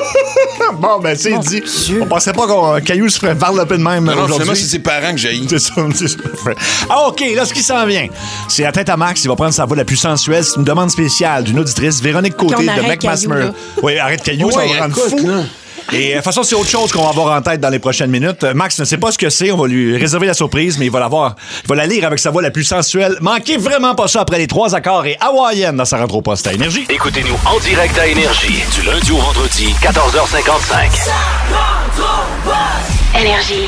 S4: Bon, ben, c'est
S5: Mon
S4: dit.
S5: Dieu.
S4: On pensait pas qu'on Caillou se ferait varloper de même
S6: Non, non,
S4: aujourd'hui.
S6: finalement, c'est ses parents que j'ai.
S4: C'est ça, c'est parfait. Ah, OK, là, ce qui s'en vient, c'est à tête à Max. Il va prendre sa voix la plus sensuelle. C'est une demande spéciale d'une auditrice, Véronique Côté
S5: Qu'on
S4: de
S5: arrête
S4: Mac Masmer.
S5: Caillou, là.
S4: Oui, arrête Caillou, ça
S6: Ouais,
S4: va rendre
S6: écoute,
S4: fou.
S6: là.
S4: Et de toute façon, c'est autre chose qu'on va avoir en tête dans les prochaines minutes. Euh, Max ne sait pas ce que c'est. On va lui réserver la surprise, mais il va l'avoir. Il va la lire avec sa voix la plus sensuelle. Manquez vraiment pas ça après les trois accords et hawaïenne dans sa rentre au poste à Énergie.
S1: Écoutez-nous en direct à Énergie, du lundi au vendredi, quatorze heures cinquante-cinq.
S3: Énergie.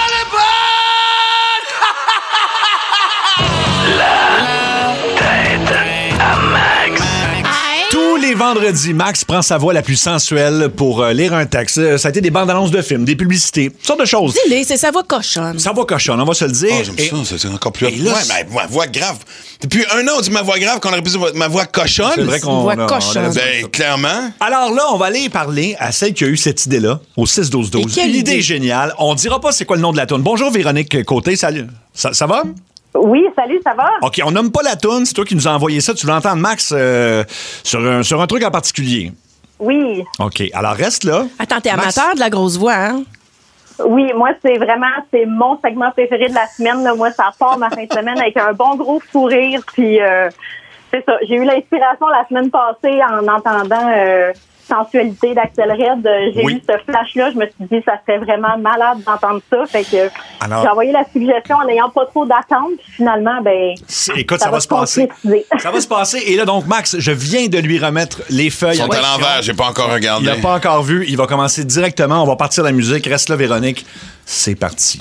S4: Tous les vendredis, Max prend sa voix la plus sensuelle pour euh, lire un texte. Euh, Ça a été des bandes annonces de films, des publicités, toutes sortes de choses.
S5: Dis-le, c'est sa voix cochonne.
S4: Ça va cochonne, on va se le dire.
S6: Oh, j'aime
S4: Et-
S6: ça, ça, c'est encore plus.
S4: Et là,
S6: ouais,
S4: c'est-
S6: mais ma voix grave. Depuis un an, on dit ma voix grave, qu'on aurait pu dire ma voix cochonne.
S4: C'est vrai qu'on
S5: voix
S4: on a- on a
S5: cochonne.
S4: raison.
S6: Ben, clairement.
S4: Alors là, on va aller parler à celle qui a eu cette idée-là, au six douze douze.
S5: Et quelle
S4: Une idée
S5: idée?
S4: géniale. On dira pas c'est quoi le nom de la toune. Bonjour Véronique Côté, salut. Ça, ça va?
S10: Oui, salut, ça va?
S4: OK, on nomme pas la toune, c'est toi qui nous as envoyé ça. Tu l'entends, Max, euh, sur, un, sur un truc en particulier.
S10: Oui.
S4: OK, alors reste là.
S5: Attends, t'es
S4: Max.
S5: amateur de la grosse voix, hein?
S10: Oui, moi, c'est vraiment, c'est mon segment préféré de la semaine. Là. Moi, ça part ma fin de semaine avec un bon gros sourire. Puis, euh, c'est ça. J'ai eu l'inspiration la semaine passée en entendant euh, Sensualité d'Axel Red. Euh, J'ai
S4: Oui.
S10: eu ce flash-là. Je me suis dit, ça serait vraiment malade d'entendre ça. Fait que
S4: Alors-
S10: j'ai envoyé la suggestion en n'ayant pas trop d'attente. Puis finalement, ben,
S4: C'est- Écoute, ça, va, se
S10: se
S4: passer.
S10: concrétiser.
S4: Ça va se passer. Et là, donc, Max, je viens de lui remettre les feuilles.
S6: Ils sont
S4: en
S6: à
S4: question.
S6: l'envers, j'ai pas encore
S4: Il
S6: regardé.
S4: n'a pas encore vu. Il va commencer directement. On va partir de la musique. Reste là, Véronique. C'est parti.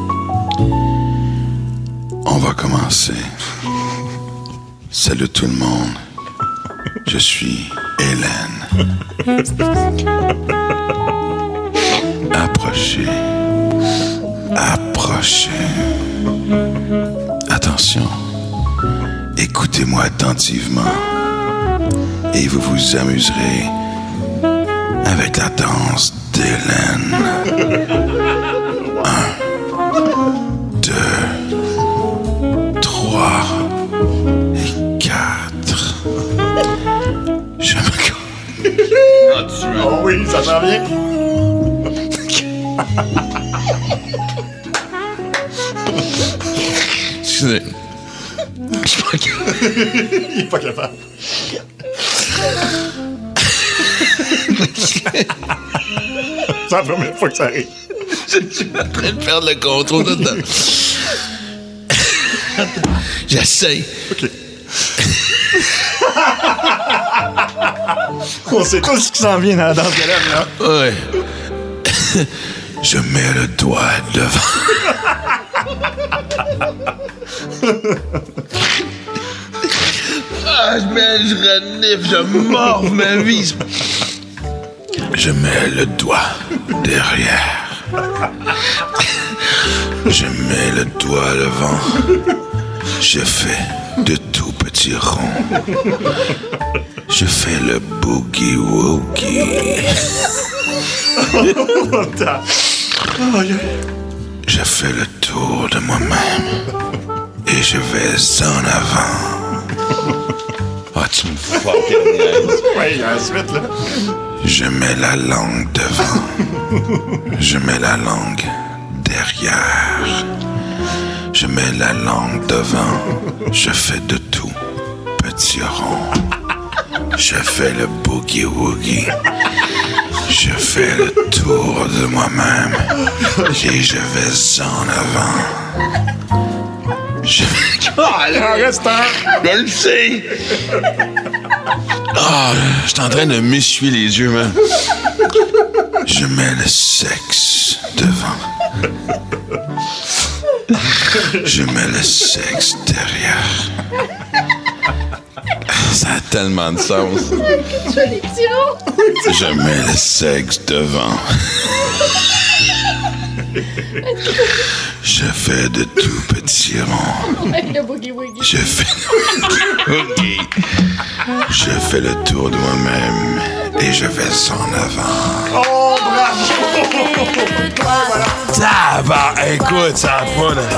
S6: On va commencer. Salut tout le monde. Je suis Hélène. Approchez. Approchez. Attention. Écoutez.
S11: Écoutez-moi attentivement et vous vous amuserez avec la danse d'Hélène. Un, deux, trois et quatre. Je me...
S4: Ah, tu veux... Oh oui, ça s'en vient.
S6: Excusez. Je suis pas capable.
S4: Il est pas capable. C'est la première fois que ça arrive.
S6: Je suis en train de perdre le contrôle dedans. J'essaye.
S4: OK. On sait tous ce qui s'en vient dans la danse de l'âme, là.
S6: Ouais.
S11: Je mets le doigt devant.
S6: Ah, je mets, je renifle, je mords ma vie.
S11: Je mets le doigt derrière. Je mets le doigt devant. Je fais de tout petits ronds. Je fais le boogie-woogie. Je fais le tour de moi-même. Et je vais en avant.
S6: Ah, tu me fuck.
S4: Ouais, il y a la suite, là.
S11: Je mets la langue devant. Je mets la langue derrière. Je mets la langue devant. Je fais de tout petit rond. Je fais le boogie-woogie. Je fais le tour de moi-même. Et je vais en avant. Je...
S4: Ah, reste un.
S6: Je le sais. Ah, je suis en train de m'essuyer les yeux, man.
S11: Je mets le sexe devant. Je mets le sexe derrière.
S6: Ça a tellement de sens.
S11: Je mets le sexe devant. Je fais de tout petits ronds. Je fais le boogie. Je fais le tour de moi-même et je vais en avant.
S4: Oh, bravo!
S6: Ça va, écoute, ça va pas, là.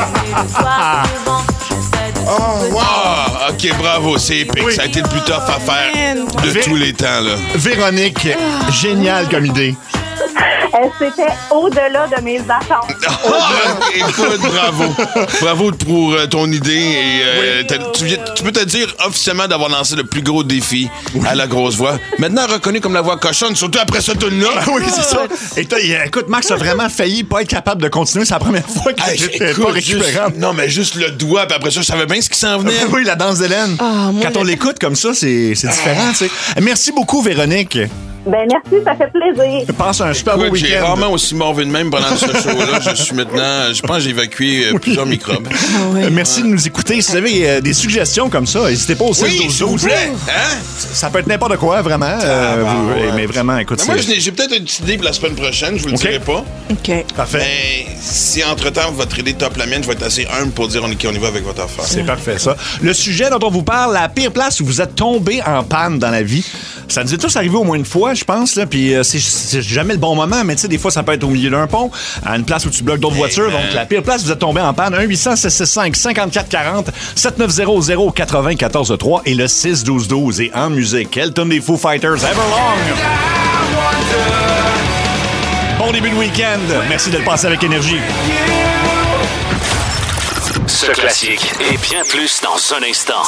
S6: Oh, wow! OK, bravo, c'est épique.
S4: Oui.
S6: Ça a été le plus tough à faire de
S4: Vé-
S6: tous les temps, là.
S4: Véronique, génial comme idée.
S10: Euh, C'était au-delà de mes attentes.
S6: Ah, écoute, bravo. Bravo pour euh, ton idée. Et, euh, t'as- tu, viens- tu peux te dire officiellement d'avoir lancé le plus gros défi à la grosse voix. Maintenant reconnu comme la voix cochonne, surtout après ce tune-là.
S4: Ah oui, c'est ça. Et t'as- écoute, Max a vraiment failli pas être capable de continuer. C'est la première fois qu'il
S6: Hey,
S4: était
S6: écoute,
S4: pas récupérable.
S6: juste- non, mais juste le doigt, puis après ça, je savais bien ce qui s'en venait.
S4: Oui, la danse d'Hélène.
S5: Ah, moi,
S4: Quand on
S5: le-
S4: l'écoute comme ça, c'est c'est différent, tu sais. Merci beaucoup, Véronique.
S10: Ben merci, ça fait plaisir.
S4: Passe un super beau
S6: Écoute, j'ai
S4: week-end.
S6: rarement aussi morvé de même pendant ce show-là. Je suis maintenant, je pense que j'ai évacué euh, plusieurs microbes.
S5: ouais.
S4: Merci de nous écouter. Si vous avez euh, des suggestions comme ça, n'hésitez pas au six
S6: Oui,
S4: douze
S6: s'il vous
S4: douze.
S6: plaît. Hein?
S4: Ça peut être n'importe quoi, vraiment. Euh,
S6: Ah,
S4: vous-
S6: ouais.
S4: Mais vraiment, écoute,
S6: Mais moi,
S4: c'est-
S6: j'ai j'ai peut-être une petite idée pour la semaine prochaine, je vous le
S4: OK.
S6: dirai pas.
S5: OK.
S4: parfait.
S6: Mais si entre-temps, votre idée top la mienne, je vais être assez humble pour dire on, on y va avec votre affaire.
S4: C'est parfait, ça. Le sujet dont on vous parle, la pire place où vous êtes tombé en panne dans la vie. Ça nous est tous arrivé au moins une fois, je pense, là. Puis euh, c'est- c'est jamais le bon moment, mais tu sais, des fois, ça peut être au milieu d'un pont, à une place où tu bloques d'autres voitures.
S6: man.
S4: Donc, la pire place où vous êtes tombé en panne, un huit cents, six six cinq, cinq quatre quatre zéro, sept neuf zéro zéro, quatre zéro un quatre trois et le six douze douze. Et en musique, quelle tonne des Foo Fighters, Everlong. Bon début de week-end. Merci de le passer avec énergie.
S1: Ce classique et bien plus dans un instant.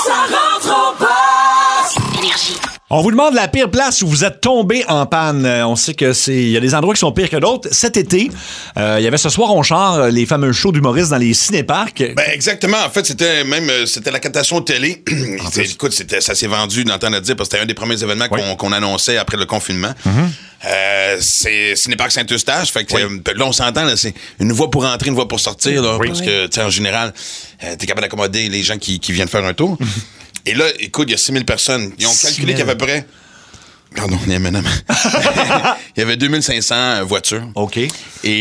S3: Énergie.
S4: On vous demande la pire place où vous êtes tombé en panne. Euh, on sait que c'est, il y a des endroits qui sont pires que d'autres. Cet été, euh, il y avait ce soir on char euh, les fameux shows d'humoristes dans les cinéparcs.
S6: Ben exactement. En fait, c'était même euh, c'était la captation télé. C'est- Écoute, c'était ça s'est vendu dans le temps de dire parce que c'était un des premiers événements
S4: Oui.
S6: qu'on qu'on annonçait après le confinement. Euh, c'est Cinéparc Saint-Eustache. Fait que
S4: Oui.
S6: euh, là, on s'entend. Là, c'est une voie pour entrer, une voie pour sortir. Là,
S4: Oui.
S6: Parce que, tu sais, en général, euh, t'es capable d'accommoder les gens qui, qui viennent faire un tour. Et là, écoute, il y a six mille personnes. Ils ont
S4: six
S6: calculé
S4: mille.
S6: qu'il y avait à peu près Pardon, il y avait, il y avait deux mille cinq cents voitures.
S4: OK.
S6: Et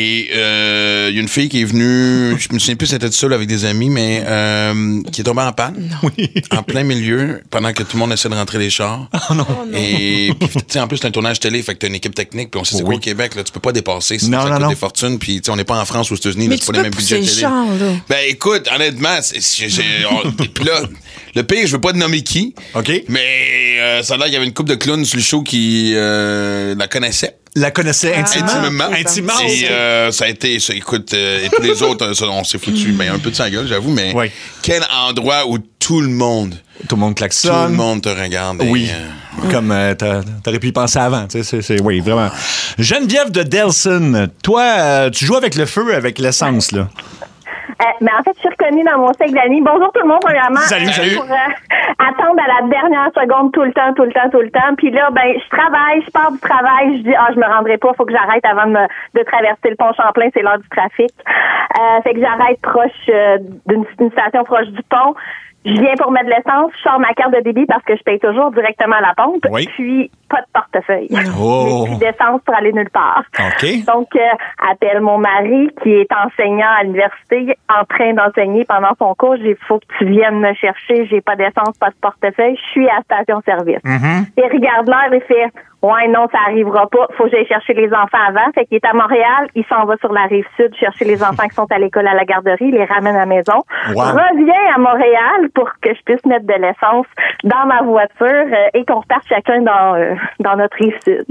S6: euh, il y a une fille qui est venue, je me souviens plus si elle était seule avec des amis, mais euh, qui est tombée en panne.
S4: Oui.
S6: En plein milieu, pendant que tout le monde essaie de rentrer les chars.
S4: Oh non.
S6: Et puis, tu sais, en plus, c'est un tournage télé, fait que t'as une équipe technique, puis on sait c'est quoi
S4: Oui.
S6: au Québec, là, tu peux pas dépasser. Sinon,
S4: Non,
S6: ça
S4: non,
S6: coûte
S4: non.
S6: des fortunes, puis tu sais, on n'est pas en France ou aux États-Unis,
S5: Mais
S6: là, c'est
S5: tu
S6: pas les
S5: peux
S6: mêmes budgets
S5: pousser
S6: télé.
S5: le char, là.
S6: Ben écoute, honnêtement, c'est- j'ai, j'ai, on- puis là, le pire, je veux pas te nommer qui.
S4: OK.
S6: Mais euh, ça a l'air qu'il y avait une couple de clowns sur le show qui euh, la connaissaient.
S4: La connaissait intimement.
S6: Intimement.
S4: Intimement.
S6: Et euh, ça a été, ça, écoute, euh, et tous les autres, euh, ça, on s'est foutu ben, un peu de sa gueule, j'avoue, mais
S4: Oui.
S6: quel endroit où tout le monde,
S4: Tout le monde
S6: tout le
S4: klaxonne.
S6: monde te regarde. et,
S4: Oui.
S6: euh,
S4: Comme euh, t'a- t'aurais pu y penser avant. Tu sais, c'est, c'est, oui, vraiment. Geneviève de Delson, toi, euh, tu joues avec le feu, avec l'essence, là.
S10: Euh, mais en fait, je suis reconnue dans mon cercle d'amis. Bonjour tout le monde, premièrement.
S4: Salut,
S10: Euh,
S4: salut.
S10: Pour euh, attendre à la dernière seconde tout le temps, tout le temps, tout le temps. Puis là, ben, je travaille, je pars du travail, je dis, ah, je me rendrai pas, faut que j'arrête avant de, me, de traverser le pont Champlain, c'est l'heure du trafic. Euh, fait que j'arrête proche euh, d'une, d'une station proche du pont. Je viens pour mettre de l'essence, je sors ma carte de débit parce que je paye toujours directement à la pompe.
S4: Oui.
S10: Puis, pas de portefeuille.
S4: Oh.
S10: Mais plus d'essence pour aller nulle part.
S4: OK.
S10: Donc, euh, appelle mon mari qui est enseignant à l'université, en train d'enseigner pendant son cours. Il faut que tu viennes me chercher. J'ai pas d'essence, pas de portefeuille. Je suis à station-service.
S4: Mm-hmm.
S10: Il regarde l'heure et fait « Ouais, non, ça arrivera pas. Faut que j'aille chercher les enfants avant. » Fait qu'il est à Montréal. Il s'en va sur la rive sud chercher les enfants qui sont à l'école à la garderie. Il les ramène à la maison.
S4: Wow.
S10: Revient à Montréal pour que je puisse mettre de l'essence dans ma voiture euh, et qu'on reparte chacun dans, euh, dans notre rive sud.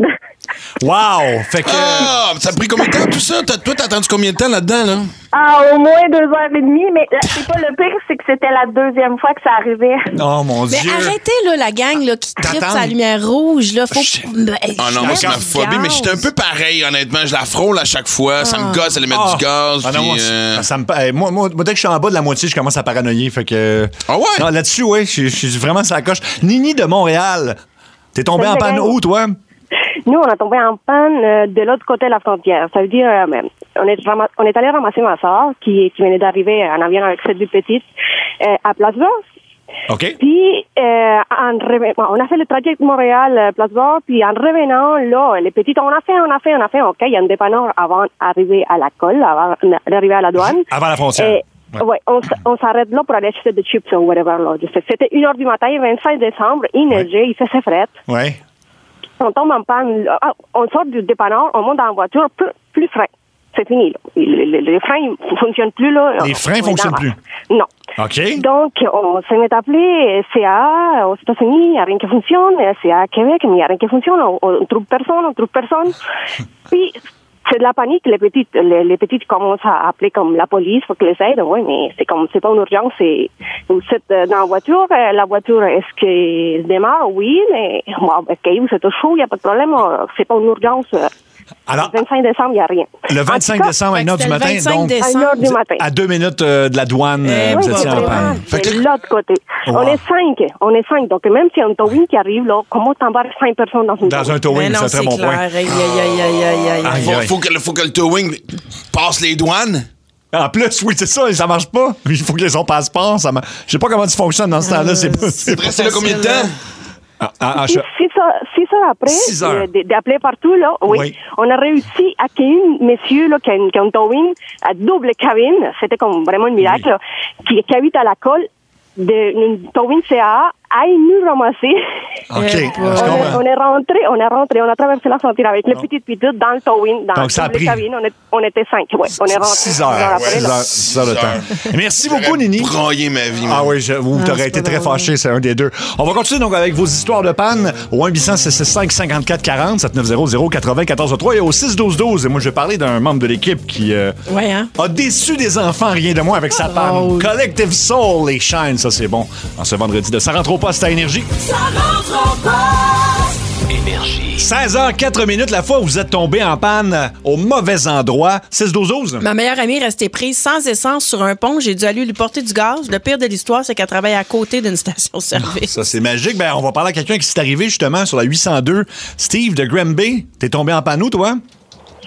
S4: Wow! Fait que.
S6: Ah, ça a pris combien de temps tout ça? T'as, toi, t'as attendu combien de temps là-dedans, là?
S10: Ah, au moins deux heures et demie, mais là, c'est pas le pire, c'est que c'était la deuxième fois que ça arrivait.
S4: Oh mon
S5: Mais
S4: Dieu!
S5: arrêtez, là, la gang là, qui tripe
S4: T'attends.
S5: sa lumière rouge. Là, faut... Ben,
S6: Ah non, moi, c'est ma
S5: du
S6: phobie, mais
S5: gaz.
S6: j'étais un peu pareil, honnêtement. Je la frôle à chaque fois. Ça me gosse, elle met
S4: Ah.
S6: du gaz.
S4: Ah non,
S6: puis,
S4: moi,
S6: euh,
S4: ça me, eh, moi, moi, moi, dès que je suis en bas de la moitié, je commence à paranoïer. Fait que.
S6: Ah ouais?
S4: Non, là-dessus, oui, je je suis vraiment sur la coche. Nini de Montréal, t'es tombé en panne où, toi?
S12: Nous, on a tombé en panne euh, de l'autre côté de la frontière. Ça veut dire, euh, on est ram- on est allé ramasser ma soeur qui, qui venait d'arriver en avion avec ses deux petites euh, à Place-Bord.
S4: OK.
S12: Puis, euh, en reven- bon, on a fait le trajet de Montréal, euh, Place-Bord, puis en revenant, là, les petites, on a fait, on a fait, on a fait, OK, il y a un dépanneur avant d'arriver à la colle, avant d'arriver à la douane.
S4: Avant la frontière.
S12: Et,
S4: Ouais.
S12: ouais, on, s- on s'arrête là pour aller acheter des chips ou whatever, là. C'était une heure du matin, vingt-cinq décembre, il neigeait, il faisait fret.
S4: Ouais.
S12: On tombe en panne, là. Ah, on sort du dépanneur, on monte dans la voiture, plus, plus frein. C'est fini, là. Les, les, les freins, ils fonctionnent plus, là.
S4: Les freins
S12: On est
S4: fonctionnent
S12: dans-
S4: plus.
S12: Non.
S4: OK.
S12: Donc, on s'est mis à appeler C A A aux États-Unis, il n'y a rien qui fonctionne. C A A à Québec, il n'y a rien qui fonctionne. On, on trouve personne, on trouve personne. Puis, c'est de la panique. Les petites, les, les petites commencent à appeler comme la police pour qu'ils les aident. Oui, mais c'est comme, c'est pas une urgence. C'est, vous êtes euh, dans la voiture. euh, La voiture, est-ce qu'elle démarre? Oui, mais, bon, OK, vous êtes au chaud, il n'y a pas de problème. euh, C'est pas une urgence. euh,
S4: Alors,
S12: le vingt-cinq décembre, il n'y a rien.
S4: le vingt-cinq
S12: En tout cas,
S4: décembre à une heure du
S5: c'était le
S4: matin,
S5: vingt-cinq
S4: donc.
S5: décembre.
S12: À une heure du matin.
S4: À deux minutes euh, de la douane, euh,
S5: Eh
S4: vous
S5: oui,
S4: étiez en
S12: vraiment,
S4: panne.
S12: c'est
S6: Fait que-
S12: de l'autre côté.
S4: Wow.
S12: On est cinq. On est cinq. Donc, même si y a un towing qui arrive, là, comment t'embarques cinq personnes dans une
S4: Dans un
S5: Mais
S4: towing,
S5: non,
S4: c'est un
S5: c'est
S4: très bon
S5: clair.
S4: point.
S5: Aïe, aïe, aïe, aïe, aïe, aïe.
S4: Aïe,
S6: faut,
S4: aïe.
S6: faut, que, faut que le towing passe les douanes.
S4: En plus, oui, c'est ça, ça marche pas. Il faut que les ont passeport. Ça mar- Je sais pas comment ça fonctionne dans ce temps-là. C'est pas.
S6: C'est resté là combien de temps?
S4: Ah, ah, ah,
S12: Six,
S4: je-
S12: six heures, six heures après,
S4: Six heures.
S12: euh, d- d'appeler partout, là, oui,
S4: Oui.
S12: on a réussi à qu'il y ait un monsieur là, qui a, une- qui a un towing à double cabine, c'était comme vraiment un miracle, là, qui, qui habite à la colle, de, une towing C A A, aille nous ramasser.
S4: OK,
S5: Eh,
S4: je
S12: On est,
S4: comprends.
S12: on est rentré, on est rentré, on a traversé la frontière avec les petites petites dans le towing, dans
S4: Donc, ça a
S12: double
S4: pris-
S12: cabine, on, est, on était cinq, ouais, on est rentré.
S4: Six heures.
S12: après,
S4: Six
S12: là.
S4: heures, six heures de
S6: Six
S4: temps.
S6: heures.
S4: Merci beaucoup,
S6: J'aurais
S4: Nini.
S6: broyé ma vie.
S4: Ah
S6: moi.
S4: oui, je, vous,
S5: Ah,
S4: t'aurais
S5: c'est
S4: été
S5: pas
S4: très
S5: drôle.
S4: fâché, c'est un des deux. On va continuer donc avec vos histoires de panne au un huit cents six six cinq cinquante-quatre quarante, sept neuf zéro zéro quatre-vingt quatorze trois et au six douze douze. Et moi, je vais parler d'un membre de l'équipe qui euh,
S5: Ouais, hein?
S4: a déçu des enfants, rien de moins, avec sa panne.
S5: Oh.
S4: Collective Soul et Shine, ça c'est bon. En ce vendredi de Ça rentre au poste à Énergie.
S1: Énergie.
S4: seize heures quatre minutes, la fois où vous êtes tombé en panne au mauvais endroit. six douze douze.
S5: Ma meilleure amie est restée prise sans essence sur un pont. J'ai dû aller lui porter du gaz. Le pire de l'histoire, c'est qu'elle travaille à côté d'une station-service.
S4: Ça, c'est magique. Ben, on va parler à quelqu'un qui s'est arrivé justement sur la huit cent deux. Steve de Granby. T'es tombé en panneau, toi?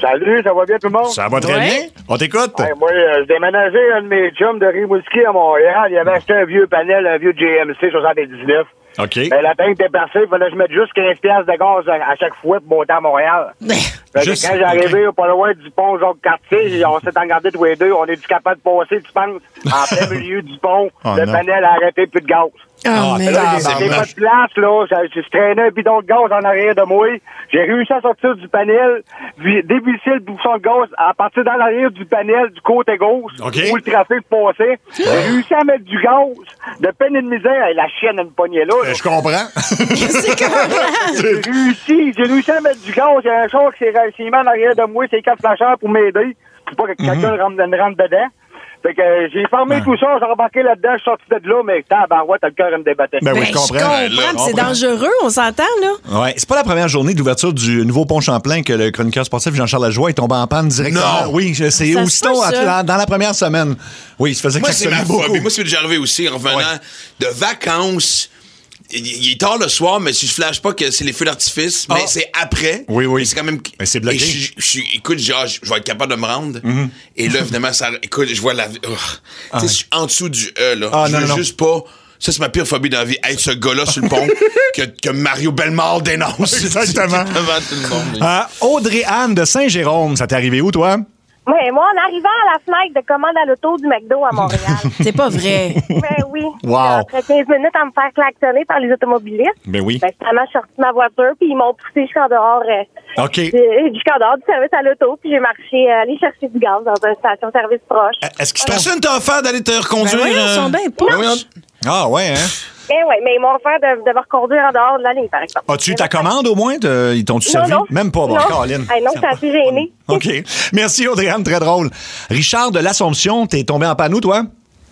S13: Salut, ça va bien tout le monde?
S4: Ça va très
S5: Ouais.
S4: bien. On t'écoute.
S13: Hey, moi, euh, je déménageais un de mes chums de Rimouski à Montréal. Il avait acheté un vieux panel, un vieux J M C soixante-dix-neuf.
S4: OK.
S13: Ben, la tank était percée, il fallait que je mette juste quinze piastres de gaz à, à chaque fois pour monter à Montréal. Fait que
S4: Juste-
S13: quand j'arrivais pas loin du pont Jacques-Cartier, on s'est engardés tous les deux. On est-tu capable de passer, tu penses, en plein milieu du pont,
S4: Oh,
S13: le
S4: non.
S13: panel a arrêté, plus de gaz.
S5: Oh, mais
S13: Là, j'ai- j'ai pas de place, là. J'ai- Je traînais un bidon de gaz en arrière de moi. J'ai réussi à sortir du panel, puis dévisser le bouchon de gaz à partir d'en arrière du panel du côté gauche,
S4: OK.
S13: où le trafic passait. J'ai réussi à mettre du gaz de peine et de misère. Et la chienne, elle me pognait là. là.
S4: Euh, Je comprends.
S5: c'est correct.
S13: J'ai réussi, j'ai réussi à mettre du gaz. Il y a un char qui s'est s'est mis en arrière de moi, c'est quatre flasheurs pour m'aider, pour pas que quelqu'un rentre, rentre dedans. Fait que euh, j'ai fermé tout ça, j'ai rembarqué là-dedans, je suis sorti de là, mais tabarouette, t'as le cœur à me débattre.
S4: Ben oui,
S5: Ben,
S4: je comprends.
S5: Je comprends, mais c'est dangereux, on s'entend, là.
S4: Ouais, c'est pas la première journée d'ouverture du nouveau pont Champlain que le chroniqueur sportif Jean-Charles Lajoie est tombé en panne directement.
S6: Non.
S4: Oui, je- c'est
S5: Ça se
S4: aussitôt
S5: peut, ça.
S4: dans, dans la première semaine. Oui, il se faisait
S6: Moi, c'est ma
S4: klaxonner
S6: phobie.
S4: beaucoup.
S6: Moi, c'est déjà arrivé aussi, en revenant de vacances. Il, il est tard le soir, mais si je flash pas que c'est les feux d'artifice, mais
S4: Ah.
S6: c'est après.
S4: Oui, oui.
S6: Mais c'est quand même.
S4: Mais c'est bloqué.
S6: Et je, je, je- écoute, genre, je, je vais être capable de me rendre. Et là, évidemment, ça. Écoute, je vois la. Oh. Tu sais, je suis en dessous du E, là.
S4: Ah,
S6: je
S4: non,
S6: veux
S4: non, non.
S6: juste pas. Ça, c'est ma pire phobie dans la vie. Être ce gars-là sur le pont que, que Mario Bellemare dénonce.
S4: Exactement.
S6: Devant tout le monde.
S4: Ah, Audrey-Anne de Saint-Jérôme, ça t'est arrivé où, toi?
S12: Oui, moi, en arrivant à la fenêtre de commande à l'auto du McDo à Montréal.
S5: C'est pas vrai.
S12: Ben oui.
S4: Wow.
S12: Après quinze minutes à me faire klaxonner par les automobilistes.
S4: Ben oui.
S12: Ben, finalement, je suis sortie de ma voiture, puis ils m'ont poussé jusqu'en dehors. Euh,
S4: OK.
S12: euh, jusqu'en dehors du service à l'auto, puis j'ai marché, euh, aller chercher du gaz dans une station-service proche.
S4: Est-ce qu'ils t'ont...
S6: Personne t'a offert d'aller te reconduire.
S5: Ben voyons, ils sont bien
S6: Ben oui,
S5: poches.
S4: Ah, ouais, hein?
S12: Ben oui, mais ils m'ont offert de, de me reconduire en dehors de la ligne, par exemple.
S4: As-tu eu ta commande au moins? Te- Ils t'ont-tu
S12: Non,
S4: servi?
S12: non.
S4: Même pas, bon,
S12: Non.
S4: Caroline.
S12: Hey, non, je suis assez gênée.
S4: OK. Merci, Audrey-Anne, très drôle. Richard de l'Assomption, t'es tombé en panneau, toi?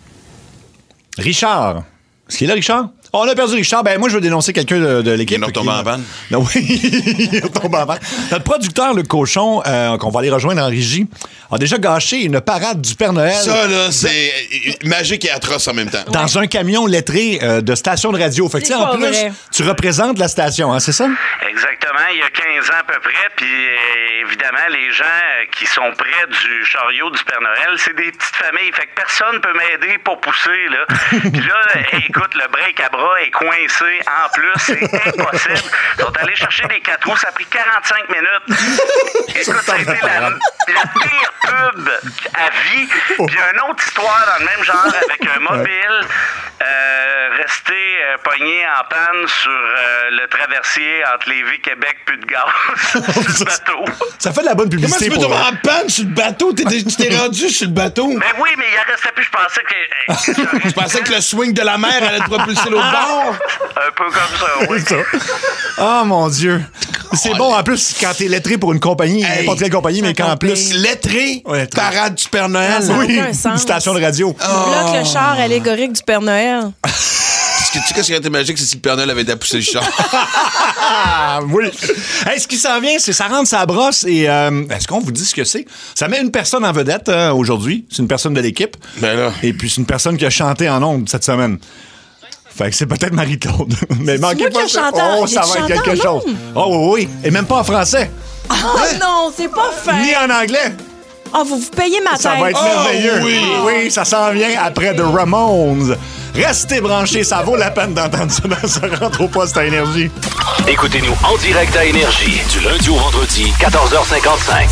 S4: Richard. Est-ce qu'il est là, Richard? Oh, on a perdu Richard. Ben, moi, je veux dénoncer quelqu'un de, de l'équipe.
S6: Il est tombé
S4: qui-
S6: en panne.
S4: Non, oui, il est tombé en panne. Notre producteur, Luc Cochon, euh, qu'on va aller rejoindre en régie, a déjà gâché une parade du Père Noël.
S6: Ça, là, c'est euh, magique et atroce en même temps.
S4: Dans un camion lettré euh, de station de radio. Fait que, tu sais,
S5: C'est
S4: en
S5: pas
S4: plus,
S5: vrai.
S4: tu représentes la station, hein, c'est ça?
S14: Exactement, il y a quinze ans à peu près, puis euh, évidemment, les gens euh, qui sont près du chariot du Père Noël, c'est des petites familles, fait que personne peut m'aider pour pousser, là. Puis là, euh, écoute, le break à bras est coincé, en plus, c'est impossible. Ils sont allés chercher des quatre roues, ça a pris quarante-cinq minutes. Écoute, ça a été la, la pire pub à vie. Puis il y a une autre histoire dans le même genre, avec un mobile euh, resté euh, pogné en panne sur euh, le traversier entre Lévis, Québec, plus de gaz sur le bateau.
S4: Ça fait de la bonne
S6: Comment
S4: publicité
S6: tu peux
S4: pour
S6: tomber
S4: eux.
S6: en panne sur le bateau? T'es- Tu t'es rendu sur le bateau?
S14: Mais oui, mais il en restait plus, je pensais que...
S6: Je pensais que le swing de la mer allait te propulser l'autre bord.
S14: Un peu comme ça, oui.
S4: C'est ça. Oh mon Dieu. C'est bon en plus quand t'es lettré pour une compagnie,
S6: Hey,
S4: n'importe quelle compagnie, mais qu'en plus.
S6: Lettré,
S4: Ouais, très-
S6: parade du Père Noël.
S5: Ça n'a
S4: Oui,
S5: aucun sens.
S4: une station de radio.
S5: Tu bloques le char allégorique du Père Noël.
S6: Est-ce que tu sais qu'est-ce qui aurait été magique, c'est si le Père Noël avait été à pousser le char?
S4: Ah, oui. Hey, ce qui s'en vient, c'est ça rentre sa brosse et euh, est-ce qu'on vous dit ce que c'est? Ça met une personne en vedette euh, aujourd'hui. C'est une personne de l'équipe.
S6: Ben là.
S4: Et puis c'est une personne qui a chanté en ondes cette semaine. Fait que c'est peut-être Marie-Claude. Mais manquez
S5: moi qui
S4: pas
S5: ai
S4: ça.
S5: chanté-
S4: Oh,
S5: j'ai
S4: ça va être
S5: chanté
S4: quelque
S5: en
S4: chose.
S5: ondes.
S4: Oh oui, oui. Et même pas en français.
S5: Oh non, c'est pas
S4: Ni
S5: fait.
S4: en anglais.
S5: Oh, vous vous payez ma
S4: Ça
S5: tête.
S4: va être
S6: Oh,
S4: merveilleux.
S6: oui.
S4: oui, ça s'en vient après The Ramones. Restez branchés, ça vaut la peine d'entendre ça dans ce rentre au poste à Énergie.
S1: Écoutez-nous en direct à Énergie du lundi au vendredi, quatorze heures cinquante-cinq.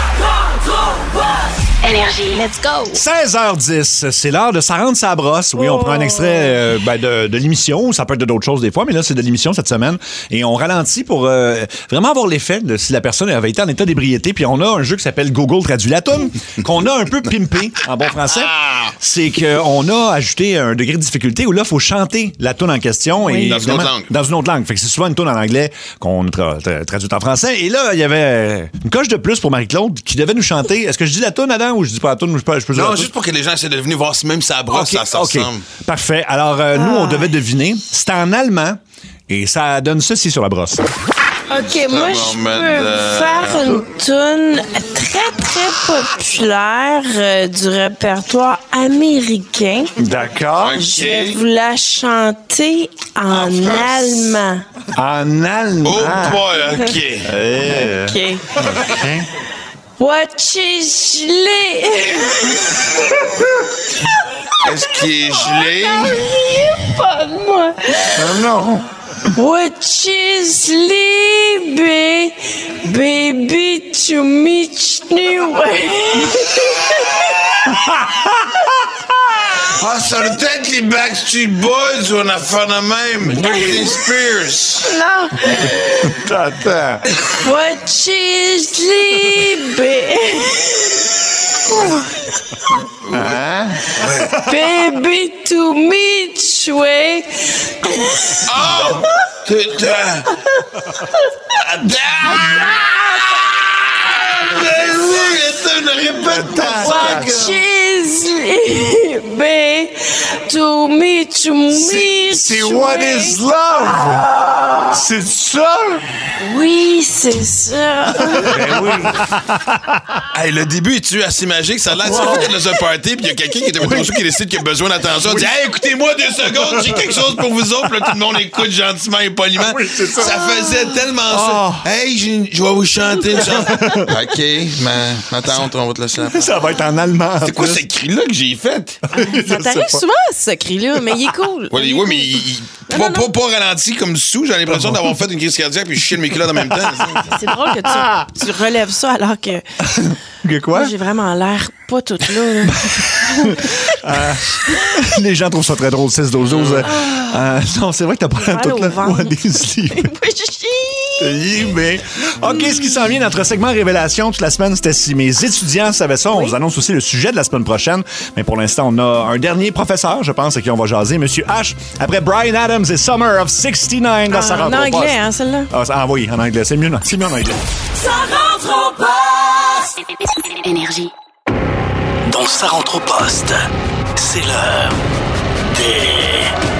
S3: Énergie. Let's go.
S4: seize heures dix, c'est l'heure de Ça rentre sa brosse. Oui, on prend un extrait euh, ben, de, de l'émission. Ça peut être de d'autres choses des fois, mais là, c'est de l'émission cette semaine. Et on ralentit pour euh, vraiment avoir l'effet de si la personne avait été en état d'ébriété. Puis on a un jeu qui s'appelle Google Traduit la toune, qu'on a un peu pimpé en bon français. C'est qu'on a ajouté un degré de difficulté où là, il faut chanter la toune en question.
S6: Oui.
S4: Et
S6: Dans une autre
S4: évidemment,
S6: langue.
S4: Dans une autre langue. Fait que c'est souvent une toune en anglais qu'on tra- tra- traduit en français. Et là, il y avait une coche de plus pour Marie-Claude qui devait nous chanter. Est-ce que je dis la toune, Adam, ou je dis pas la toune, ou je peux, je peux dire la
S6: Non,
S4: toune?
S6: juste pour que les gens essaient de venir voir si même ça brosse,
S4: OK,
S6: ça, ça
S4: OK.
S6: ressemble.
S4: Parfait. Alors, euh, nous, on devait deviner. C'était en allemand et ça donne ceci sur la brosse.
S5: OK, moi,
S6: va
S5: je
S6: mettre,
S5: peux
S6: euh,
S5: faire une toune très, très populaire euh, du répertoire américain.
S4: D'accord.
S5: Je vais vous la chanter en allemand.
S4: En allemand.
S6: Oh boy, OK.
S4: Eh.
S5: OK.
S2: What is gelé?
S6: Est-ce qu'il est gelé?
S2: Riez pas de moi.
S6: Non.
S2: What is libé? Baby to meet new.
S6: Ah, ça doit être les Backstreet Boys ou une affaire de même. Britney Spears.
S2: Non.
S6: Attends.
S2: What is libé?
S6: Hein?
S2: Baby to meet you.
S6: Oh! Putain!
S2: What is libé? To meet you.
S4: C'est What is Love? C'est ça?
S2: Oui, c'est ça.
S6: Ben oui. Hey, le début est-tu assez magique? Ça a l'air de ça fait dans un party, puis il y a quelqu'un qui était trop chaud qui décide qu'il a besoin d'attention. Il dit, hey, écoutez-moi deux secondes, j'ai quelque chose pour vous autres. Puis là, tout le monde écoute gentiment et poliment. Oui, c'est ça. Ça faisait tellement
S4: Oh.
S6: ça. Hey, j'ai- je vais vous chanter une chanson. OK, ma, ma tante, on va te laisser la place.
S4: Ça va être en allemand.
S6: C'est quoi ce cri-là que j'ai fait?
S5: Ça t'arrive souvent, ce cri-là, mais il est cool.
S6: Oui, ouais, mais il, il- pas, pas, pas ralenti comme sous. J'ai l'impression d'avoir fait une crise cardiaque puis je chier de mes culottes en même temps.
S5: C'est drôle que tu, tu relèves ça alors que.
S4: Que quoi?
S5: Moi, j'ai vraiment l'air pas toute là. là.
S4: Euh, les gens trouvent ça très drôle, six douze douze. Euh, non, c'est vrai que t'as pas l'air
S5: mal
S4: toute
S5: au
S4: la
S5: ventre.
S4: voix des livres. Oui, mais... OK, ce qui s'en vient, notre segment Révélation toute la semaine, c'était si mes étudiants savaient ça. On vous annonce aussi le sujet de la semaine prochaine. Mais pour l'instant, on a un dernier professeur, je pense, à qui on va jaser, Monsieur H, après Bryan Adams et Summer of soixante-neuf. Là, ça
S5: En
S4: rentre au
S5: anglais,
S4: poste.
S5: hein, celle-là?
S4: Ah, ça- ah oui, en anglais. C'est mieux, non? C'est mieux en anglais.
S2: Ça rentre au poste.
S1: Énergie. Dans Ça rentre au poste, c'est l'heure des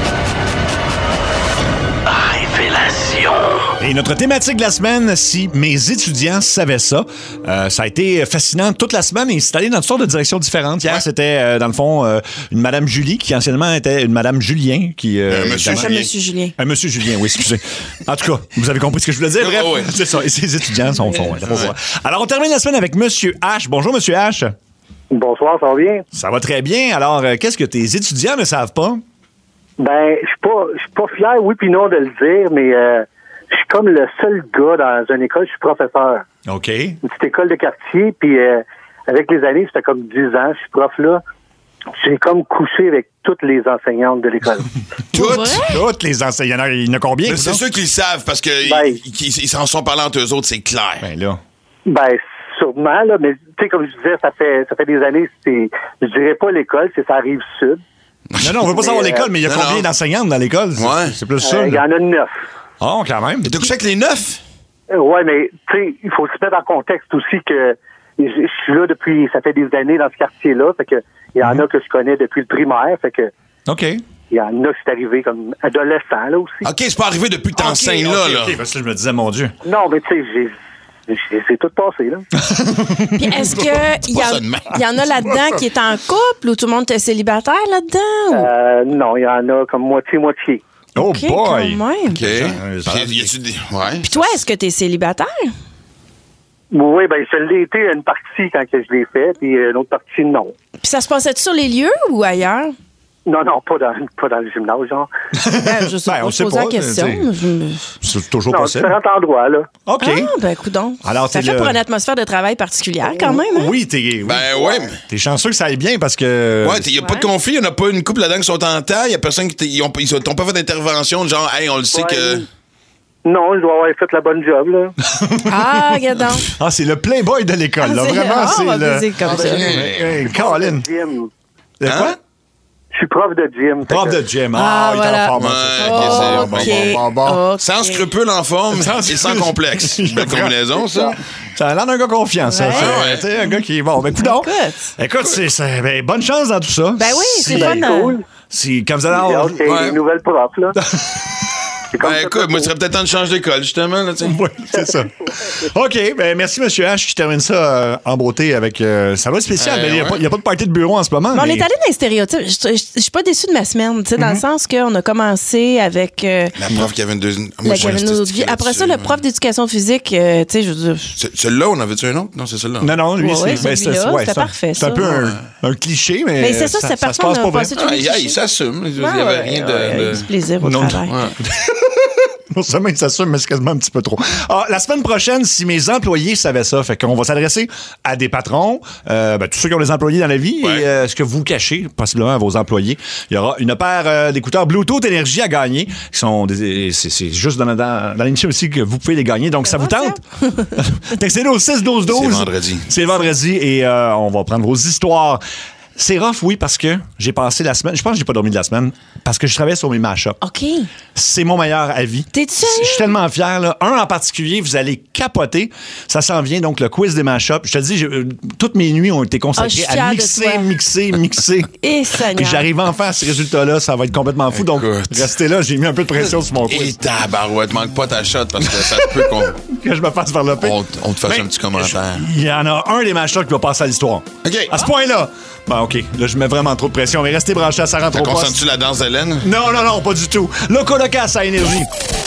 S1: révélations.
S4: Et notre thématique de la semaine, si mes étudiants savaient ça, euh, ça a été fascinant toute la semaine et c'est allé dans toutes sortes de directions différentes. Hier, c'était, euh, dans le fond, euh, une Madame Julie qui anciennement était une Madame Julien. Qui, euh,
S6: Un monsieur
S4: évidemment-
S6: Julien.
S5: Monsieur Julien.
S4: Un Monsieur Julien, oui, excusez. En tout cas, vous avez compris ce que je voulais dire. Bref,
S6: Oh, ouais.
S4: c'est ça. Et ses étudiants sont... sont ouais, pas voir. Alors, on termine la semaine avec Monsieur H. Bonjour, Monsieur H.
S13: Bonsoir, ça va bien?
S4: Ça va très bien. Alors, euh, qu'est-ce que tes étudiants ne savent pas?
S13: Ben, je suis pas, je suis pas fier, oui puis non, de le dire, mais euh, je suis comme le seul gars dans une école, je suis professeur.
S4: OK.
S13: Une petite école de quartier, puis euh, avec les années, ça fait comme dix ans, je suis prof là. J'ai comme couché avec toutes les enseignantes de l'école.
S4: Toutes, toutes les enseignants. Il y en a combien?
S6: Mais
S4: vous
S6: c'est
S4: autres?
S6: sûr qu'ils le savent parce qu'ils
S13: Ben.
S6: ils s'en sont parlé entre eux autres, c'est clair.
S4: Ben là.
S13: Ben, sûrement, là, mais tu sais, comme je disais, ça fait ça fait des années, c'est, je dirais pas l'école, c'est ça rive sud.
S4: Non, non, on veut pas savoir
S13: Mais,
S4: l'école, mais il y a
S6: non,
S4: combien
S6: non.
S4: d'enseignantes dans l'école? C'est-
S6: Ouais.
S4: C'est plus ça.
S13: Euh, Il y
S4: là.
S13: en a neuf.
S4: Oh, quand même.
S6: Et t'as couché avec les neuf?
S13: Euh, Ouais, mais tu sais, il faut se mettre en contexte aussi que je je suis là depuis, ça fait des années dans ce quartier-là, fait que il y en a que je connais depuis le primaire, fait que
S4: OK.
S13: il y en a qui c'est arrivé comme adolescent là aussi.
S6: OK, c'est pas arrivé depuis que t'enseignes
S4: OK,
S6: là,
S4: OK,
S6: là.
S4: OK, parce que je me disais, mon Dieu.
S13: Non, mais tu sais, j'ai j'ai- c'est tout passé là.
S5: Puis est-ce qu'il y,
S6: pas
S5: a-
S6: ça de même.
S5: y en a là-dedans qui est en couple ou tout le monde est célibataire là-dedans? ou-
S13: Euh, non, il y en a comme moitié-moitié.
S4: Oh
S5: OK,
S4: boy!
S5: quand même.
S6: OK.
S4: Euh,
S6: Puis, y a-tu des... Ouais.
S5: Puis toi, est-ce que t'es célibataire?
S13: Oui, ben je l'ai été une partie quand que je l'ai fait, puis une autre partie non.
S5: Puis ça se passait sur les lieux ou ailleurs?
S13: Non, non, pas dans, pas dans le gymnase, genre.
S5: Ben, je sais
S4: Ben,
S5: pas,
S4: on
S5: je
S4: sait
S5: posais
S4: pas,
S5: la question.
S4: tu sais.
S5: Je me-
S4: C'est toujours
S13: Non,
S4: possible.
S13: différents endroits, là.
S4: OK.
S5: Ah, ben, coudonc.
S4: Alors,
S5: ça
S4: t'es
S5: fait
S4: le-
S5: pour une atmosphère de travail particulière, quand même. Hein?
S4: Oui, t'es. Oui.
S6: Ben ouais. mais-
S4: T'es chanceux que ça aille bien parce que.
S6: Ouais, il n'y a pas de conflit, il n'y en a pas une couple là-dedans qui sont en taille, il n'y a personne qui. t- Ils ont, ils ont pas fait d'intervention, genre, hey, on le sait
S13: Ouais.
S6: que.
S13: Non, je dois avoir fait la bonne job, là.
S5: Ah, regarde donc.
S4: Ah, c'est le playboy de l'école, là.
S5: Ah, c'est-
S4: Vraiment,
S5: ah, on va
S4: c'est le.
S5: dire comme ça.
S4: Hey, hey, Colin.
S13: Gym.
S4: De
S6: Hein?
S4: quoi?
S13: Je suis prof de gym.
S4: Prof
S13: fait que-
S4: de gym.
S5: Ah,
S4: Ah, il est
S5: voilà.
S4: en forme.
S6: Ouais,
S4: c'est ça.
S6: ok, c'est
S4: Bon,
S6: bon,
S4: bon, bon, bon.
S5: OK.
S6: Sans scrupule en forme
S4: Sans
S6: et sans
S4: scrupule.
S6: complexe. Belle combinaison, ça.
S4: Ça a l'air d'un gars confiant, ça.
S5: Ouais.
S4: C'est-
S6: Ouais.
S4: Tu sais, un gars qui est bon. Ben, écoute donc.
S5: Écoute.
S4: Écoute, c'est, c'est- ben, bonne chance dans tout ça.
S5: Ben oui, c'est
S4: Si-
S5: fun.
S13: Ben,
S5: hein.
S13: cool.
S4: Si, quand vous allez
S13: J'ai
S4: avoir.
S13: hâte qu'il y ait
S6: Ouais.
S13: des nouvelles profs, là.
S6: Ben, écoute, moi, ce serait peut-être temps de changer d'école, justement. Là,
S4: oui, c'est ça. OK, ben merci, M. H, qui termine ça euh, en beauté avec... Euh, ça va être spécial, mais il
S6: euh,
S4: n'y a, a pas de party de bureau en ce moment.
S5: Mais on
S4: mais...
S5: est allé dans les stéréotypes. Je ne suis pas déçue de ma semaine, tu sais, dans
S4: Mm-hmm.
S5: le sens qu'on a commencé avec... Euh,
S6: La prof qui avait une deuxième...
S5: la
S6: Moi, je
S5: Gavin Audier. Après ça, le prof d'éducation physique, euh, tu sais, je veux dire...
S6: C'est- Celui-là, on avait-tu un autre? Non, c'est celui-là.
S4: Non, non, lui,
S5: Ouais,
S4: c'est...
S5: ouais,
S4: ben,
S5: celui-là,
S4: ouais,
S5: c'était
S4: c'est un-
S5: parfait,
S4: C'est un
S5: ça.
S4: peu un, un cliché, mais...
S5: Mais c'est ça, c'était
S4: ça
S5: parfait,
S4: se passe
S5: on a
S4: pas vrai.
S5: passé tous
S6: Ah,
S5: les
S6: il,
S5: clichés.
S6: il s'assume. Il n'y
S5: Ouais,
S6: avait
S5: ouais,
S6: rien de...
S5: ouais,
S6: de-
S5: du plaisir au
S4: Non,
S5: travail.
S6: Ouais.
S4: Non seulement il s'assume, mais c'est quasiment un petit peu trop. Ah, la semaine prochaine, si mes employés savaient ça, fait qu'on va s'adresser à des patrons, euh, ben, tous ceux qui ont des employés dans la vie,
S6: Ouais.
S4: et euh, ce que vous cachez possiblement à vos employés. Il y aura une paire euh, d'écouteurs Bluetooth Énergie à gagner. Qui sont des- c'est, c'est juste dans, dans, dans l'émission aussi que vous pouvez les gagner. Donc, ça vous tente? Textez-nous au six douze douze.
S6: C'est vendredi.
S4: C'est vendredi et euh, on va prendre vos histoires. C'est rough, oui, parce que j'ai passé la semaine... Je pense que j'ai pas dormi de la semaine parce que je travaillais sur mes mashups.
S5: OK.
S4: C'est mon meilleur avis.
S5: T'es-tu sérieux?
S4: Je suis tellement fier. Là. Un en particulier, vous allez capoter. Ça s'en vient, donc, le quiz des mashups. Je te dis, j'ai- euh, toutes mes nuits ont été
S5: Ah, je
S4: consacrées
S5: suis fière
S4: à
S5: de
S4: mixer,
S5: toi.
S4: mixer, mixer.
S5: Et
S4: Puis
S5: Seigneur.
S4: j'arrive enfin à ces résultats-là. Ça va être complètement fou. Donc,
S6: Écoute.
S4: restez là. J'ai mis un peu de pression sur mon
S6: Et
S4: quiz.
S6: tabarouette, manque pas ta shot parce que ça se peut qu'on
S4: Que je me fasse varloper.
S6: on, on te fasse
S4: Ben,
S6: un petit commentaire.
S4: Il y en a un des mashups qui va passer à l'histoire.
S6: OK.
S4: À ce point-là. Bon, OK. Là, je mets vraiment trop de pression. Mais restez branchés à Ça rentre
S6: Ça
S4: au poste.
S6: concerne-tu la danse d'Hélène?
S4: Non, non, non, pas du tout. Loco Locas à Énergie.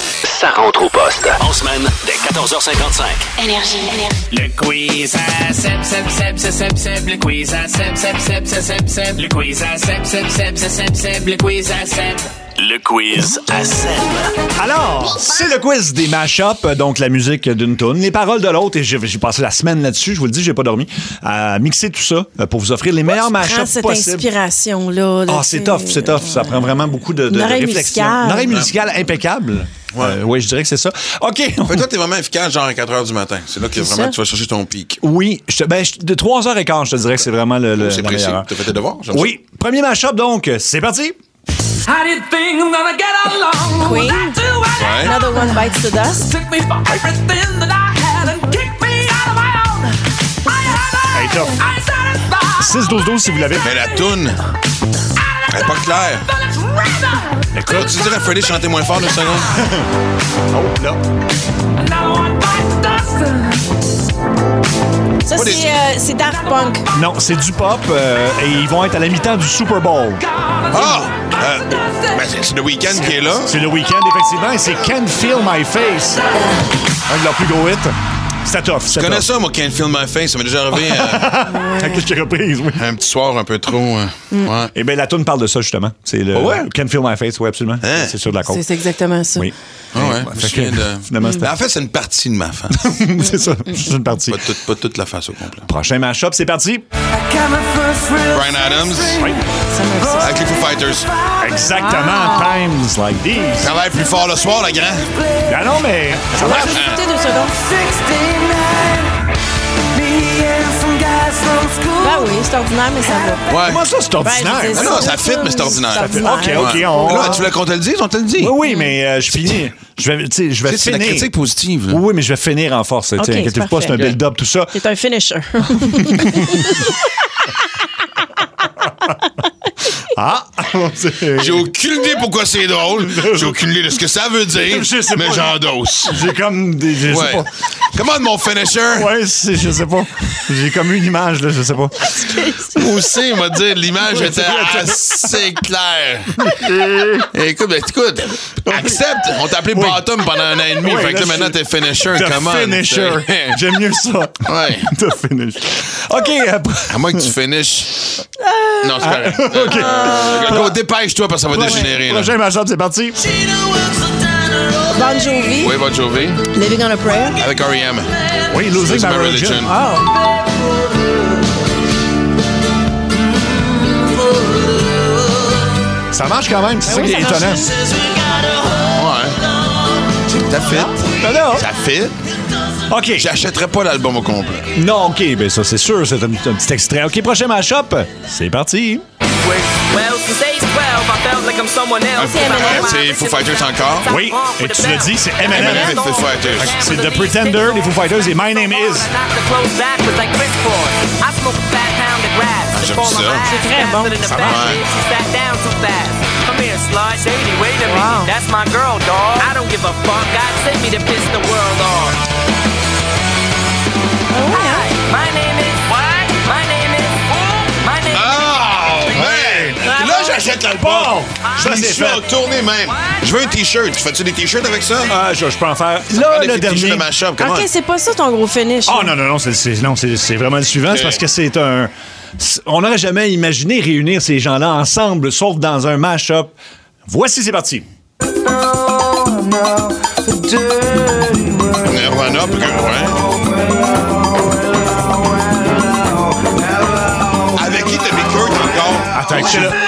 S1: Ça rentre au poste. En semaine, dès quatorze heures cinquante-cinq.
S3: Énergie.
S2: Le quiz à Seb, Seb, Seb, Seb, Seb, Seb, le quiz à Seb, Seb, Seb, Seb, Seb, Seb, le quiz à Seb, Seb, Seb, Seb, Seb, Seb, le quiz à Seb.
S1: Le quiz à Seb.
S4: Alors, c'est le quiz des mashups, donc la musique d'une toune, les paroles de l'autre, et j'ai, j'ai passé la semaine là-dessus, je vous le dis, j'ai pas dormi, à mixer tout ça euh, pour vous offrir les meilleurs
S5: Prends
S4: mashups
S5: cette
S4: possibles.
S5: inspiration-là. là,
S4: Ah,
S5: tu
S4: c'est
S5: sais.
S4: tough, c'est tough. Ça prend vraiment beaucoup de, de,
S5: Une
S4: de
S5: oreille
S4: réflexion.
S5: musicale.
S4: Une oreille musicale impeccable.
S6: Ouais.
S4: Euh, oui, je dirais que c'est ça. OK.
S6: Fait que toi, t'es vraiment efficace, genre à quatre heures du matin. C'est là que
S5: C'est
S6: vraiment
S5: ça.
S6: tu vas chercher ton pic.
S4: Oui, je te- ben, je- de trois heures quinze, je te dirais que c'est vraiment le, le
S6: C'est
S4: la
S6: précis.
S4: meilleure.
S6: T'as fait tes devoirs? j'aime
S4: Oui, premier mashup, donc, c'est parti.
S2: How do you think I'm gonna get along?
S5: Queen.
S2: without you? I
S6: Ouais.
S5: Another one bites the dust.
S2: took me for everything that I had and kicked me out of my own. I had
S4: Hey, tough.
S2: I satisfied.
S4: six douze douze si vous l'avez.
S6: Mais la toune, elle est pas claire.
S4: Écoute.
S6: Tu dirais à Freddy chanter moins fort deux secondes?
S4: Oh, là.
S2: Another one bites the dust.
S5: Ça,
S6: Pas
S5: c'est,
S6: des-
S5: euh, c'est Daft Punk.
S4: Non, c'est du pop euh, et ils vont être à la mi-temps du Super Bowl.
S6: Ah! Euh, ben, c'est c'est le week-end qui est là.
S4: C'est le week-end, effectivement, et c'est Can't Feel My Face. Un de leurs plus gros hits. C'était tough.
S6: Je connais ça, moi, Can't Feel My Face. Ça m'est déjà arrivé euh,
S4: À quelques reprises, oui.
S6: un petit soir un peu trop. euh, ouais.
S4: Eh bien, la tune parle de ça, justement. C'est le
S6: Ah ouais?
S4: Can't Feel My Face, oui, absolument.
S6: Hein?
S4: C'est sur de la côte.
S5: C'est, c'est exactement ça.
S4: Oui.
S6: Ah ouais,
S4: Ouais,
S6: je me
S4: fait
S6: souviens
S4: que,
S6: de-
S4: finalement, c'était-
S6: Ben, en fait, c'est une partie de ma face.
S4: c'est ça, c'est une partie.
S6: pas, toute, pas toute la face au complet.
S4: Prochain mashup, c'est parti.
S6: Brian Adams
S4: Oui.
S6: avec les Foo Fighters.
S4: Exactement. Times like these.
S6: Travaille plus fort le soir, la grand.
S4: Ah non, mais ça marche.
S5: Écoutez deux secondes. Ben oui, c'est ordinaire, mais ça va.
S6: Ouais.
S4: Comment ça, c'est ordinaire?
S5: Ben, je veux
S6: Ah
S5: dire,
S6: non, ça fit, mais c'est ordinaire.
S5: C'est ordinaire.
S4: OK, OK, on...
S6: Là, tu voulais qu'on te le dise? On te le dit.
S4: Oui, oui, mais euh, je finis. Je vais, tu sais, je vais
S6: Tu sais, c'est la
S4: finir.
S6: critique positive. là.
S4: Oui, oui, mais je vais finir en force. tu sais,
S5: OK,
S4: inquiétez-vous
S5: c'est
S4: pas, c'est un
S5: parfait.
S4: build-up, tout ça.
S5: C'est un finisher.
S4: Ah! C'est-
S6: J'ai aucune idée pourquoi c'est drôle. J'ai aucune idée de ce que ça veut dire.
S4: Je sais
S6: mais
S4: pas.
S6: j'endosse.
S4: J'ai comme des. Je
S6: Ouais.
S4: sais pas.
S6: Comment mon finisher?
S4: Ouais, c'est- je sais pas. J'ai comme une image, là, je sais pas.
S6: Moi aussi, il m'a dit, l'image
S4: Ouais,
S6: était
S4: c'est-
S6: assez claire. Écoute, ben, écoute, accepte. On t'a appelé
S4: Oui.
S6: bottom pendant un an et demi.
S4: Ouais,
S6: fait que
S4: là,
S6: là, maintenant,
S4: je-
S6: t'es finisher.
S4: The
S6: Comment?
S4: finisher. J'aime mieux ça.
S6: Ouais.
S4: The finisher. OK. après-
S6: À moins que tu finishes. Non, c'est correct. Euh, Go, dépêche-toi parce que ça va dégénérer. Là.
S4: Prochain match-up, c'est parti.
S5: Bon Jovi.
S6: Oui, Bon Jovi.
S5: Living on a Prayer.
S6: Avec R E M.
S4: Oui, Losing
S6: Losing
S4: My
S6: My
S4: Religion.
S6: Religion.
S5: Oh.
S4: Ça marche quand même, c'est ça
S5: oui,
S4: qui est
S5: ça marche.
S4: étonnant.
S6: Ouais. Ça fit.
S4: Ben là,
S6: Ça fit.
S4: OK.
S6: J'achèterais pas l'album au complet.
S4: Non, OK, ben ça, c'est sûr, c'est un, un petit extrait. OK, prochain match-up, c'est parti.
S6: C'est Foo Fighters encore.
S4: Oui, et tu l'as dit, c'est Eminem.
S6: Eminem et Foo Fighters.
S4: C'est The Pretender, les Foo Fighters, et My Name Is.
S6: J'aime ça.
S5: C'est très bon.
S4: Ça marche.
S5: Wow.
S2: don't give a fuck. God send me to piss the world off. Hi, my name is what? My name is who? My name
S6: Oh,
S2: is...
S6: man!
S2: Bravo.
S6: Là, j'achète l'album.
S4: Ça,
S6: Je
S4: c'est
S6: suis
S4: fait.
S6: en tournée même. Je veux un T-shirt. Tu fais-tu des T-shirts avec ça?
S4: Ah, je, je peux en faire.
S6: Ça
S4: Là,
S6: prend des
S4: le
S6: t-shirts
S4: dernier.
S6: de mashup, comment?
S5: OK, c'est pas ça ton gros finish.
S4: Oh non, non, non, c'est, c'est, non, c'est, c'est vraiment le suivant.
S6: Ok.
S4: C'est parce que c'est un... c'est- On n'aurait jamais imaginé réunir ces gens-là ensemble, sauf dans un mash-up. Voici, c'est parti.
S6: Nirvana, puis que, ouais. Avec qui t'as mis Kurt encore?
S4: Attends, écoutez là.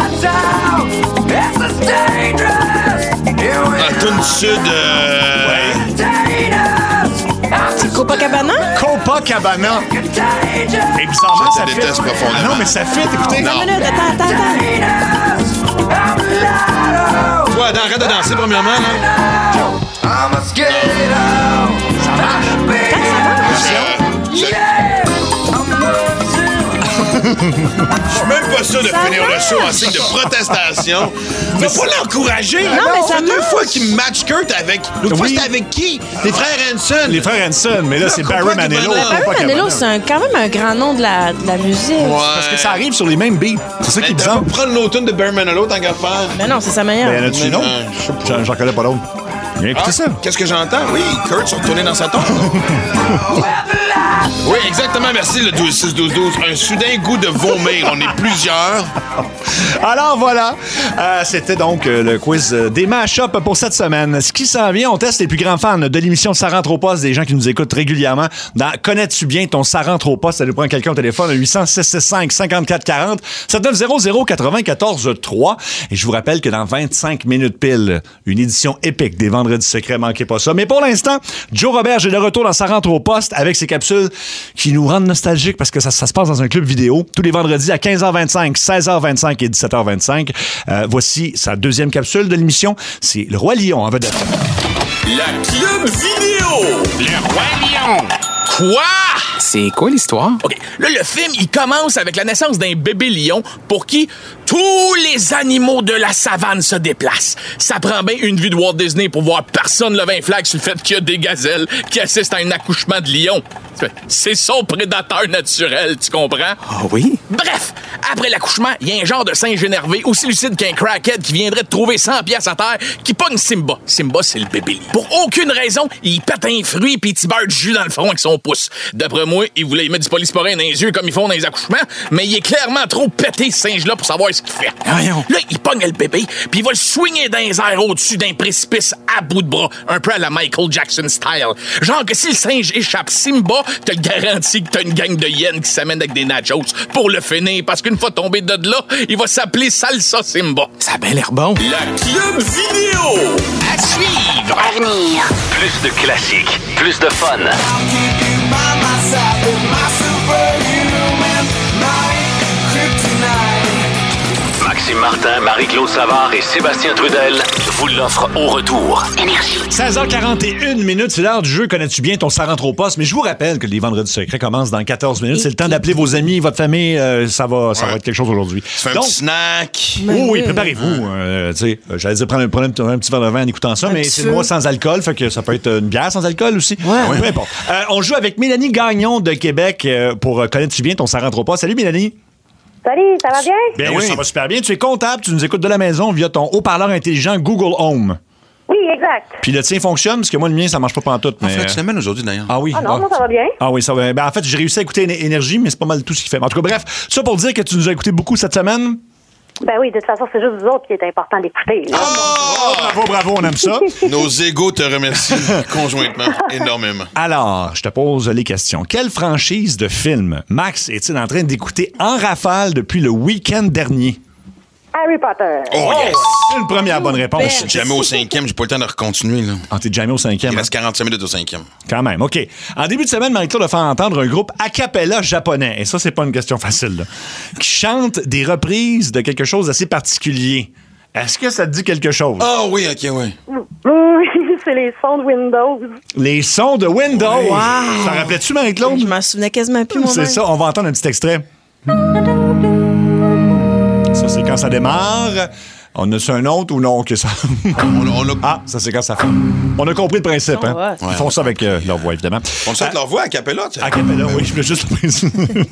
S6: La toune du sud. Euh...
S5: C'est Copacabana?
S4: Copacabana. Et bizarrement,
S6: Je
S4: ça
S6: te
S4: fit.
S6: déteste profondément.
S4: Ah non, mais ça fit, écoutez.
S6: Non.
S5: Attends une minute, attends, attends, attends.
S6: Toi, Adam, arrête de danser, premièrement. Là.
S4: Ça marche.
S6: Je suis même pas sûr de
S5: Ça
S6: finir le
S5: marche.
S6: show en signe de protestation. Va pas l'encourager.
S5: Non, mais ça
S6: fait deux
S5: marche.
S6: fois qu'il match Kurt avec. L'autre fois,
S4: Oui.
S6: c'était avec qui? Les frères Hanson.
S4: Les frères Hanson, mais là, c'est
S6: Copacabana.
S4: Barry Manilow.
S6: Barry
S5: Barry Manilow, c'est un- quand même un grand nom de la, de la musique.
S6: Ouais.
S4: Parce que ça arrive sur les mêmes beats. C'est ça qui est
S6: Mais
S4: bizarre.
S6: t'as pas prendre l'automne de Barry Manilow tant qu'à faire.
S5: Ben non, c'est sa meilleure.
S4: Mais y en a-tu une autre? J'en, j'en connais pas d'autres. Viens écouter
S6: Ah,
S4: ça.
S6: Qu'est-ce que j'entends? Oui, Kurt sont retournés dans sa tombe. Oui, exactement. Merci, le douze six douze douze. Un soudain goût de vomir. On est plusieurs.
S4: Alors voilà, Euh, c'était donc euh, le quiz euh, des mash-up pour cette semaine. Ce qui s'en vient, on teste les plus grands fans de l'émission Ça rentre au poste, des gens qui nous écoutent régulièrement. Dans Connais-tu bien ton Ça rentre au poste? Ça nous prend quelqu'un au téléphone, huit cents, six cent soixante-cinq, cinquante-quatre quarante, sept neuf zéro zéro quatre-vingt-quatorze trois. Et je vous rappelle que dans vingt-cinq minutes pile, une édition épique des Vendredis secrets, manquez pas ça. Mais pour l'instant, Joe Roberge est de retour dans Ça rentre au poste avec ses capsules qui nous rendent nostalgiques parce que ça, ça se passe dans un club vidéo tous les vendredis à quinze heures vingt-cinq, seize heures vingt-cinq et dix-sept heures vingt-cinq. Euh, voici sa deuxième capsule de l'émission. C'est Le Roi Lion en vedette.
S8: La Club Vidéo! Le Roi Lion! Quoi?
S7: C'est quoi l'histoire?
S8: OK. Là, le film, il commence avec la naissance d'un bébé lion pour qui tous les animaux de la savane se déplacent. Ça prend bien une vue de Walt Disney pour voir personne lever un flag sur le fait qu'il y a des gazelles qui assistent à un accouchement de lion. C'est son prédateur naturel, tu comprends?
S7: Ah oui?
S8: Bref, après l'accouchement, il y a un genre de singe énervé, aussi lucide qu'un crackhead qui viendrait de trouver cent piastres à terre, qui pogne Simba. Simba, c'est le bébé lion. Pour aucune raison, il pète un fruit puis il tibère du jus dans le front avec son pouce. D'après moi, il voulait y mettre du polysporin dans les yeux comme ils font dans les accouchements, mais il est clairement trop pété, ce singe-là, pour savoir ce qu'il fait.
S7: Voyons.
S8: Là, il pogne le bébé, puis il va le swinger dans les airs au-dessus d'un précipice à bout de bras, un peu à la Michael Jackson style. Genre que si le singe échappe Simba, te le garantis que t'as une gang de hyènes qui s'amènent avec des nachos pour le finir, parce qu'une fois tombé de là, il va s'appeler Salsa Simba.
S7: Ça a bien l'air bon.
S8: La Club Vidéo! À suivre!
S3: À venir.
S1: Plus de classiques, plus de fun. Maxime Martin, Marie-Claude Savard et Sébastien Trudel vous l'offrent au retour.
S3: Énergie.
S4: seize heures quarante et une minutes, c'est l'heure du jeu. Connais-tu bien ton Ça rentre au poste? Mais je vous rappelle que les Vendredis secrets commencent dans quatorze minutes. C'est le temps d'appeler vos amis, votre famille. euh, ça va, ça
S6: Ouais.
S4: va être quelque chose aujourd'hui.
S6: Tu fais un
S4: Donc,
S6: petit snack.
S4: oui, oui, préparez-vous. Euh, tu sais, euh, j'allais dire prendre un, prendre un petit- un petit verre de vin en écoutant ça, mais
S5: petit
S4: c'est
S5: feu.
S4: moi sans alcool, fait que ça peut être une bière sans alcool aussi.
S5: Ouais.
S4: Peu importe. Euh, on joue avec Mélanie Gagnon de Québec euh, pour euh, Connais-tu bien ton Ça rentre au poste? Salut Mélanie.
S12: Salut, ça va bien?
S4: Bien
S6: oui.
S4: oui, ça va super bien. Tu es comptable, tu nous écoutes de la maison via ton haut-parleur intelligent Google Home.
S12: Oui, exact.
S4: Puis le tien fonctionne, parce que moi, le mien, ça marche pas pantoute.
S6: On
S4: Mais...
S6: fait la semaine aujourd'hui, d'ailleurs.
S4: Ah oui.
S12: Ah non, moi, ça va bien.
S4: Ah oui, ça va. Ben, en fait, j'ai réussi à écouter Éner- Énergie, mais c'est pas mal tout ce qu'il fait. En tout cas, bref, ça pour dire que tu nous as écouté beaucoup cette semaine.
S12: Ben oui, de toute façon, c'est juste vous autres qui est important d'écouter. là.
S4: Oh, bravo, bravo, on aime ça.
S6: Nos égos te remercient conjointement énormément.
S4: Alors, je te pose les questions. Quelle franchise de film Max est-il en train d'écouter en rafale depuis le week-end dernier?
S12: Harry Potter.
S6: Oh, yes!
S4: C'est une première bonne réponse.
S6: Je suis jamais au cinquième, j'ai pas le temps de recontinuer, là.
S4: Ah, t'es jamais au cinquième.
S6: Il
S4: hein?
S6: reste quarante-cinq minutes au cinquième.
S4: Quand même, OK. En début de semaine, Marie-Claude a fait entendre un groupe a cappella japonais, et ça, c'est pas une question facile, là, qui chante des reprises de quelque chose d'assez particulier. Est-ce que ça te dit quelque chose?
S6: Ah oh, oui, OK, oui.
S12: Oui, c'est les sons de Windows.
S4: Les sons de Windows.
S5: Wow.
S4: Ça rappelait-tu, Marie-Claude?
S5: Je m'en souvenais quasiment plus, moi-même.
S4: C'est ça, on va entendre un petit extrait. Ça, c'est quand ça démarre. On a-tu un autre ou non? Que ça...
S6: on, on a...
S4: Ah, ça, c'est quand ça fait. On a compris le principe. Hein?
S6: Ouais.
S4: Ils font ça avec euh, leur voix, évidemment.
S6: On le sait avec leur voix à Capella.
S4: À Capella, oui, je voulais juste le préciser.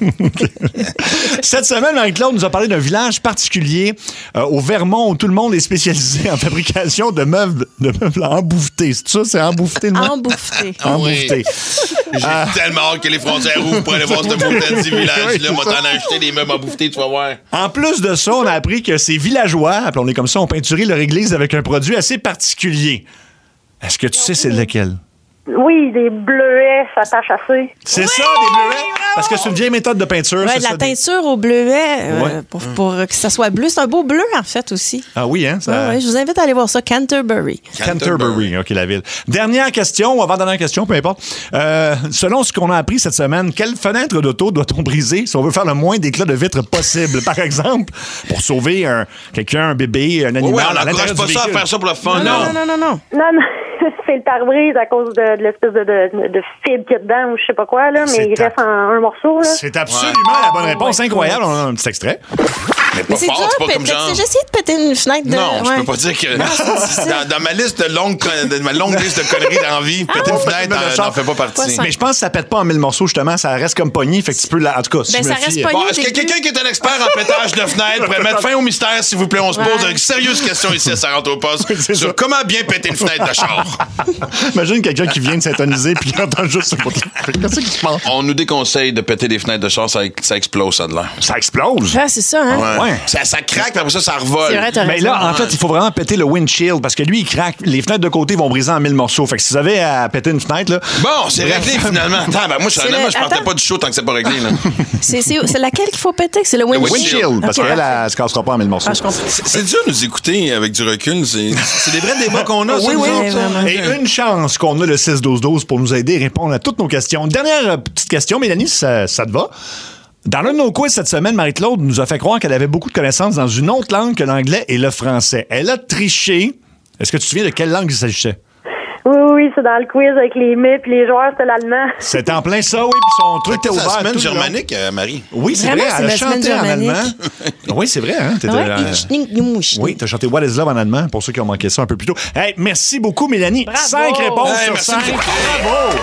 S4: Cette semaine, Marie-Claude nous a parlé d'un village particulier euh, au Vermont où tout le monde est spécialisé en fabrication de meubles, de meubles embouffetés. C'est ça? C'est embouffeté, non?
S5: Embouffeté.
S4: Embouffeté.
S6: J'ai
S4: Ah.
S6: tellement hâte que les frontières ouvrent pour aller voir ce maudit village-là.
S4: Oui,
S6: Moi, t'en as acheté des meubles embouffetés, tu vas voir.
S4: En plus de ça, on a appris que ces villageois, appelons-les comme ça, ont peinturé leur église avec un produit assez particulier. Est-ce que tu sais c'est lequel?
S10: Oui, des bleuets s'attachent.
S4: C'est ça, des bleuets? Parce que c'est une vieille méthode de peinture.
S5: Ouais,
S4: c'est
S5: de la
S4: ça, des-
S5: teinture au bleuet euh,
S4: Ouais.
S5: pour, pour que ça soit bleu. C'est un beau bleu, en fait, aussi.
S4: Ah oui, hein? Ça...
S5: Ouais, ouais, je vous invite à aller voir ça, Canterbury.
S4: Canterbury, OK, la ville. Dernière question, ou avant-dernière question, peu importe. Euh, selon ce qu'on a appris cette semaine, quelle fenêtre d'auto doit-on briser si on veut faire le moins d'éclats de vitres possible? Par exemple, pour sauver un, quelqu'un, un bébé, un animal.
S6: Ouais, on
S4: à l'intérieur
S6: n'encourage pas
S4: du
S6: ça à
S4: véhicule.
S6: faire ça pour le fun.
S5: Non, non, non, non, non.
S10: Non, non. C'est le pare-brise à cause de, de l'espèce de, de, de fibre qu'il y a dedans ou je sais pas quoi, là, mais
S4: C'est
S10: il reste en un morceau. Là.
S4: C'est absolument la bonne réponse. Incroyable. On a un petit extrait.
S6: Mais pas
S5: Mais c'est
S6: fort,
S5: dur,
S6: c'est pas
S5: péter.
S6: comme genre...
S5: J'ai essayé de péter une fenêtre de.
S6: Non, je
S5: ouais.
S6: peux pas dire que
S5: Non, c'est
S6: dans, dans ma liste de longue, de ma longue liste de conneries d'envie, péter une fenêtre
S4: le
S6: euh,
S4: char.
S6: n'en fait pas partie.
S4: Mais je pense que ça pète pas en mille morceaux, justement. Ça reste comme pogné. Fait que tu peux, la... en tout cas, si
S5: Ben,
S4: je me
S5: ça reste
S4: fie-
S5: pogné.
S6: Bon, est-ce que quelqu'un qui est un expert en pétage de fenêtre pourrait mettre fin au mystère, s'il vous plaît? On se pose
S5: Ouais.
S6: une sérieuse question ici à Ça rentre au poste
S4: C'est
S6: sur
S4: ça.
S6: comment bien péter une fenêtre de char.
S4: Imagine quelqu'un qui vient de s'intoniser puis qui entend juste ce côté. Qu'est-ce qui se passe?
S6: On nous déconseille de péter des fenêtres de char, ça, ça explose, ça de l'air.
S4: Ça explose.
S5: Ah, c'est ça, hein?
S6: Ouais.
S4: Ouais.
S6: Ça, ça craque, puis après ça, ça revole.
S5: C'est vrai, t'as
S4: Mais
S5: raison.
S4: là, en fait, il faut vraiment péter le windshield parce que lui, il craque. Les fenêtres de côté vont briser en mille morceaux. Fait que si vous avez à péter une fenêtre, là.
S6: Bon, c'est
S4: Bref.
S6: réglé finalement. Attends, ben moi, je,
S5: C'est
S6: honnêtement,
S5: le-
S6: je partais
S5: attends.
S6: pas du show tant que c'est pas réglé. Là.
S5: C'est, c'est, c'est laquelle qu'il faut péter? C'est le
S6: Le
S5: windshield.
S4: Windshield, parce
S5: Ok.
S4: qu'elle, elle se cassera pas en mille morceaux.
S5: Ah, je comprends.
S6: C'est c'est dur de nous écouter avec du recul. C'est c'est des vrais débats qu'on a, ça,
S4: Oui,
S6: nous
S4: oui.
S6: autres, ça.
S5: vraiment.
S4: Et une chance qu'on a le six douze douze pour nous aider à répondre à toutes nos questions. Dernière euh, petite question, Mélanie, ça, ça te va? Dans l'un de nos quiz cette semaine, Marie-Claude nous a fait croire qu'elle avait beaucoup de connaissances dans une autre langue que l'anglais et le français. Elle a triché. Est-ce que tu te souviens de quelle langue il s'agissait?
S10: Oui, oui, c'est dans le quiz avec les mets puis les joueurs, c'était l'allemand.
S4: C'était en plein ça, oui, puis son truc était
S6: C'est
S4: ouvert.
S6: la semaine
S4: tout le long.
S6: germanique, euh, Marie.
S4: Oui, c'est
S5: Vraiment,
S4: vrai,
S5: c'est
S4: elle a
S5: la semaine
S4: chanté en
S5: germanique.
S4: allemand. Oui, c'est vrai, hein? t'étais,
S5: Ouais,
S4: euh,
S5: ich nicht nusch.
S4: Oui, t'as chanté What is Love en allemand, pour ceux qui ont manqué ça un peu plus tôt. Hey, merci beaucoup, Mélanie.
S5: Bravo.
S4: Cinq réponses
S6: Hey,
S4: sur
S6: merci
S4: cinq.
S6: beaucoup.
S4: Bravo!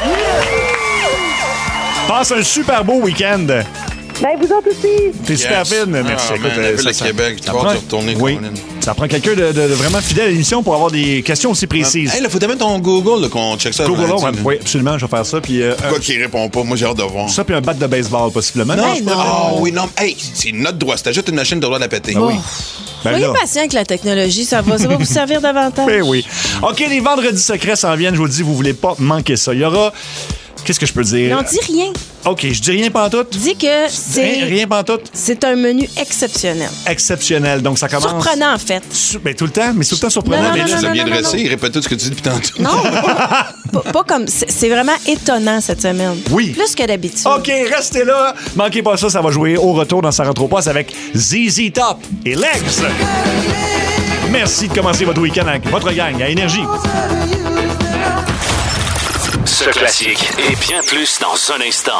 S4: Passe un super beau week-end.
S10: Ben, vous autres aussi.
S4: T'es super fine. Merci.
S6: Ah,
S4: Écoute,
S6: man, la
S4: euh,
S6: ville de
S4: ça-
S6: Québec, tu
S4: ça
S6: vas
S4: prend-
S6: y retourner,
S4: Oui,
S6: Caroline.
S4: ça prend quelqu'un de, de- de vraiment fidèle à l'émission pour avoir des questions aussi précises.
S6: Hey, là, faut te mettre ton Google, là, qu'on check ça.
S4: Google,
S6: lundi,
S4: ouais,
S6: là.
S4: oui, absolument, je vais faire ça. Puis, euh,
S6: Quoi qu'il répond pas, moi j'ai hâte de voir.
S4: ça, puis un bat de baseball, possiblement.
S6: Non,
S5: Hey,
S6: c'est pas-
S5: non.
S6: Ah oui, non. Hey, c'est notre droit. C'est juste une machine de droit de la péter.
S5: Bon.
S4: Ben
S5: Soyez
S4: là.
S5: patient avec la technologie, ça va, ça va vous servir davantage.
S4: Ben oui. OK, les vendredis secrets s'en viennent. Je vous le dis, vous voulez pas manquer ça. Il y aura... Qu'est-ce que je peux dire?
S5: Non, dis rien.
S4: OK, je dis rien pantoute.
S5: Dis que
S4: Rien,
S5: c'est,
S4: rien pantoute.
S5: c'est un menu exceptionnel.
S4: Exceptionnel. Donc, ça commence...
S5: Surprenant, en fait.
S4: Su- Ben, tout le temps, mais c'est tout le temps surprenant.
S5: Non, non,
S4: Mais
S6: Mais
S5: non,
S6: là,
S4: là,
S6: c'est bien
S5: non, non,
S6: dressé. Répète tout ce que tu dis depuis tantôt.
S5: Non, pas, pas comme. C'est, c'est vraiment étonnant cette semaine.
S4: Oui.
S5: Plus que d'habitude.
S4: OK, restez là. Manquez pas ça, ça va jouer au retour dans sa rentre au poste avec Z Z Top et Legs. Merci de commencer votre week-end avec votre gang à Énergie.
S1: Ce classique et bien plus dans un instant.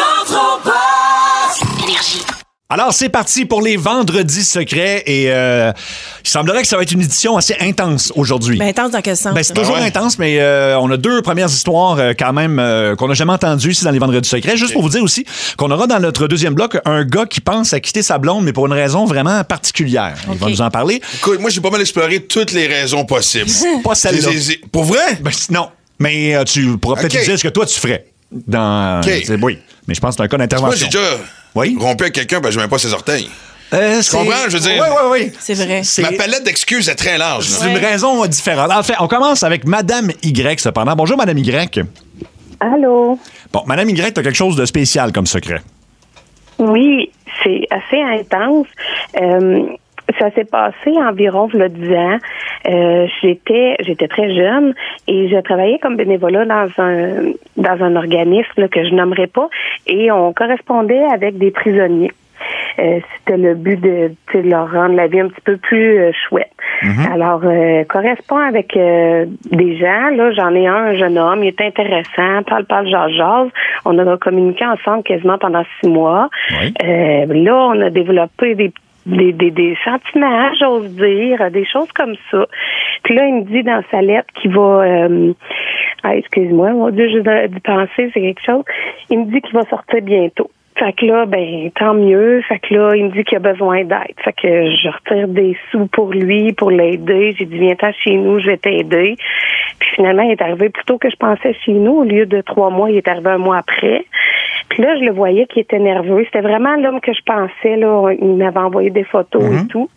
S3: Énergie.
S4: Alors, c'est parti pour les vendredis secrets et euh, il semblerait que ça va être une édition assez intense aujourd'hui.
S5: Ben, intense dans quel sens?
S4: Ben, c'est
S5: ça?
S4: toujours
S6: ouais.
S4: intense, mais euh, on a deux premières histoires euh, quand même euh, qu'on n'a jamais entendues ici dans les Vendredis secrets. Juste pour vous dire aussi qu'on aura dans notre deuxième bloc un gars qui pense à quitter sa blonde, mais pour une raison vraiment particulière. Il va
S5: OK.
S4: nous en parler.
S6: Écoute, moi j'ai pas mal exploré toutes les raisons possibles.
S4: Pas celle-là.
S6: C'est- c'est- Pour vrai?
S4: Ben, c- non, mais euh, tu pourras peut-être
S6: OK.
S4: nous dire ce que toi tu ferais. Dans,
S6: OK.
S4: c'est- oui, mais je pense que c'est un cas
S6: Moi
S4: d'intervention.
S6: j'ai déjà
S4: Oui?
S6: rompu avec quelqu'un, ben je mets pas ses orteils.
S4: Euh,
S6: Tu comprends? Je veux dire-
S4: Oui, oui, oui.
S5: C'est vrai.
S4: C'est
S6: Ma palette d'excuses est très large. là.
S4: c'est une raison différente. En fait, on commence avec Madame Y, cependant. Bonjour, Madame Y.
S12: Allô?
S4: Bon, Madame Y, t'as quelque chose de spécial comme secret.
S12: Oui, c'est assez intense. Euh, ça s'est passé environ il y a dix ans. Euh, j'étais j'étais très jeune et je travaillais comme bénévolat dans un dans un organisme là, que je nommerai pas et on correspondait avec des prisonniers. Euh, c'était le but de, tu sais, de leur rendre la vie un petit peu plus euh, chouette. Alors, euh, correspond avec euh, des gens. Là, j'en ai un, un jeune homme, il est intéressant, parle, parle, jase, jase. On a communiqué ensemble quasiment pendant six mois.
S4: Oui.
S12: Euh, là, on a développé des des, des, des sentiments, j'ose dire, des choses comme ça. Puis là, il me dit dans sa lettre qu'il va... Euh, ah, excuse-moi, mon Dieu, j'ai dû penser, c'est quelque chose. Il me dit qu'il va sortir bientôt. Fait que là, ben, tant mieux. Fait que là, il me dit qu'il a besoin d'aide. Fait que je retire des sous pour lui, pour l'aider. J'ai dit, viens-t'en chez nous, je vais t'aider. Puis finalement, il est arrivé plus tôt que je pensais chez nous. Au lieu de trois mois, il est arrivé un mois après. Puis là, je le voyais qu'il était nerveux. C'était vraiment l'homme que je pensais, là. Il m'avait envoyé des photos mm-hmm. et tout.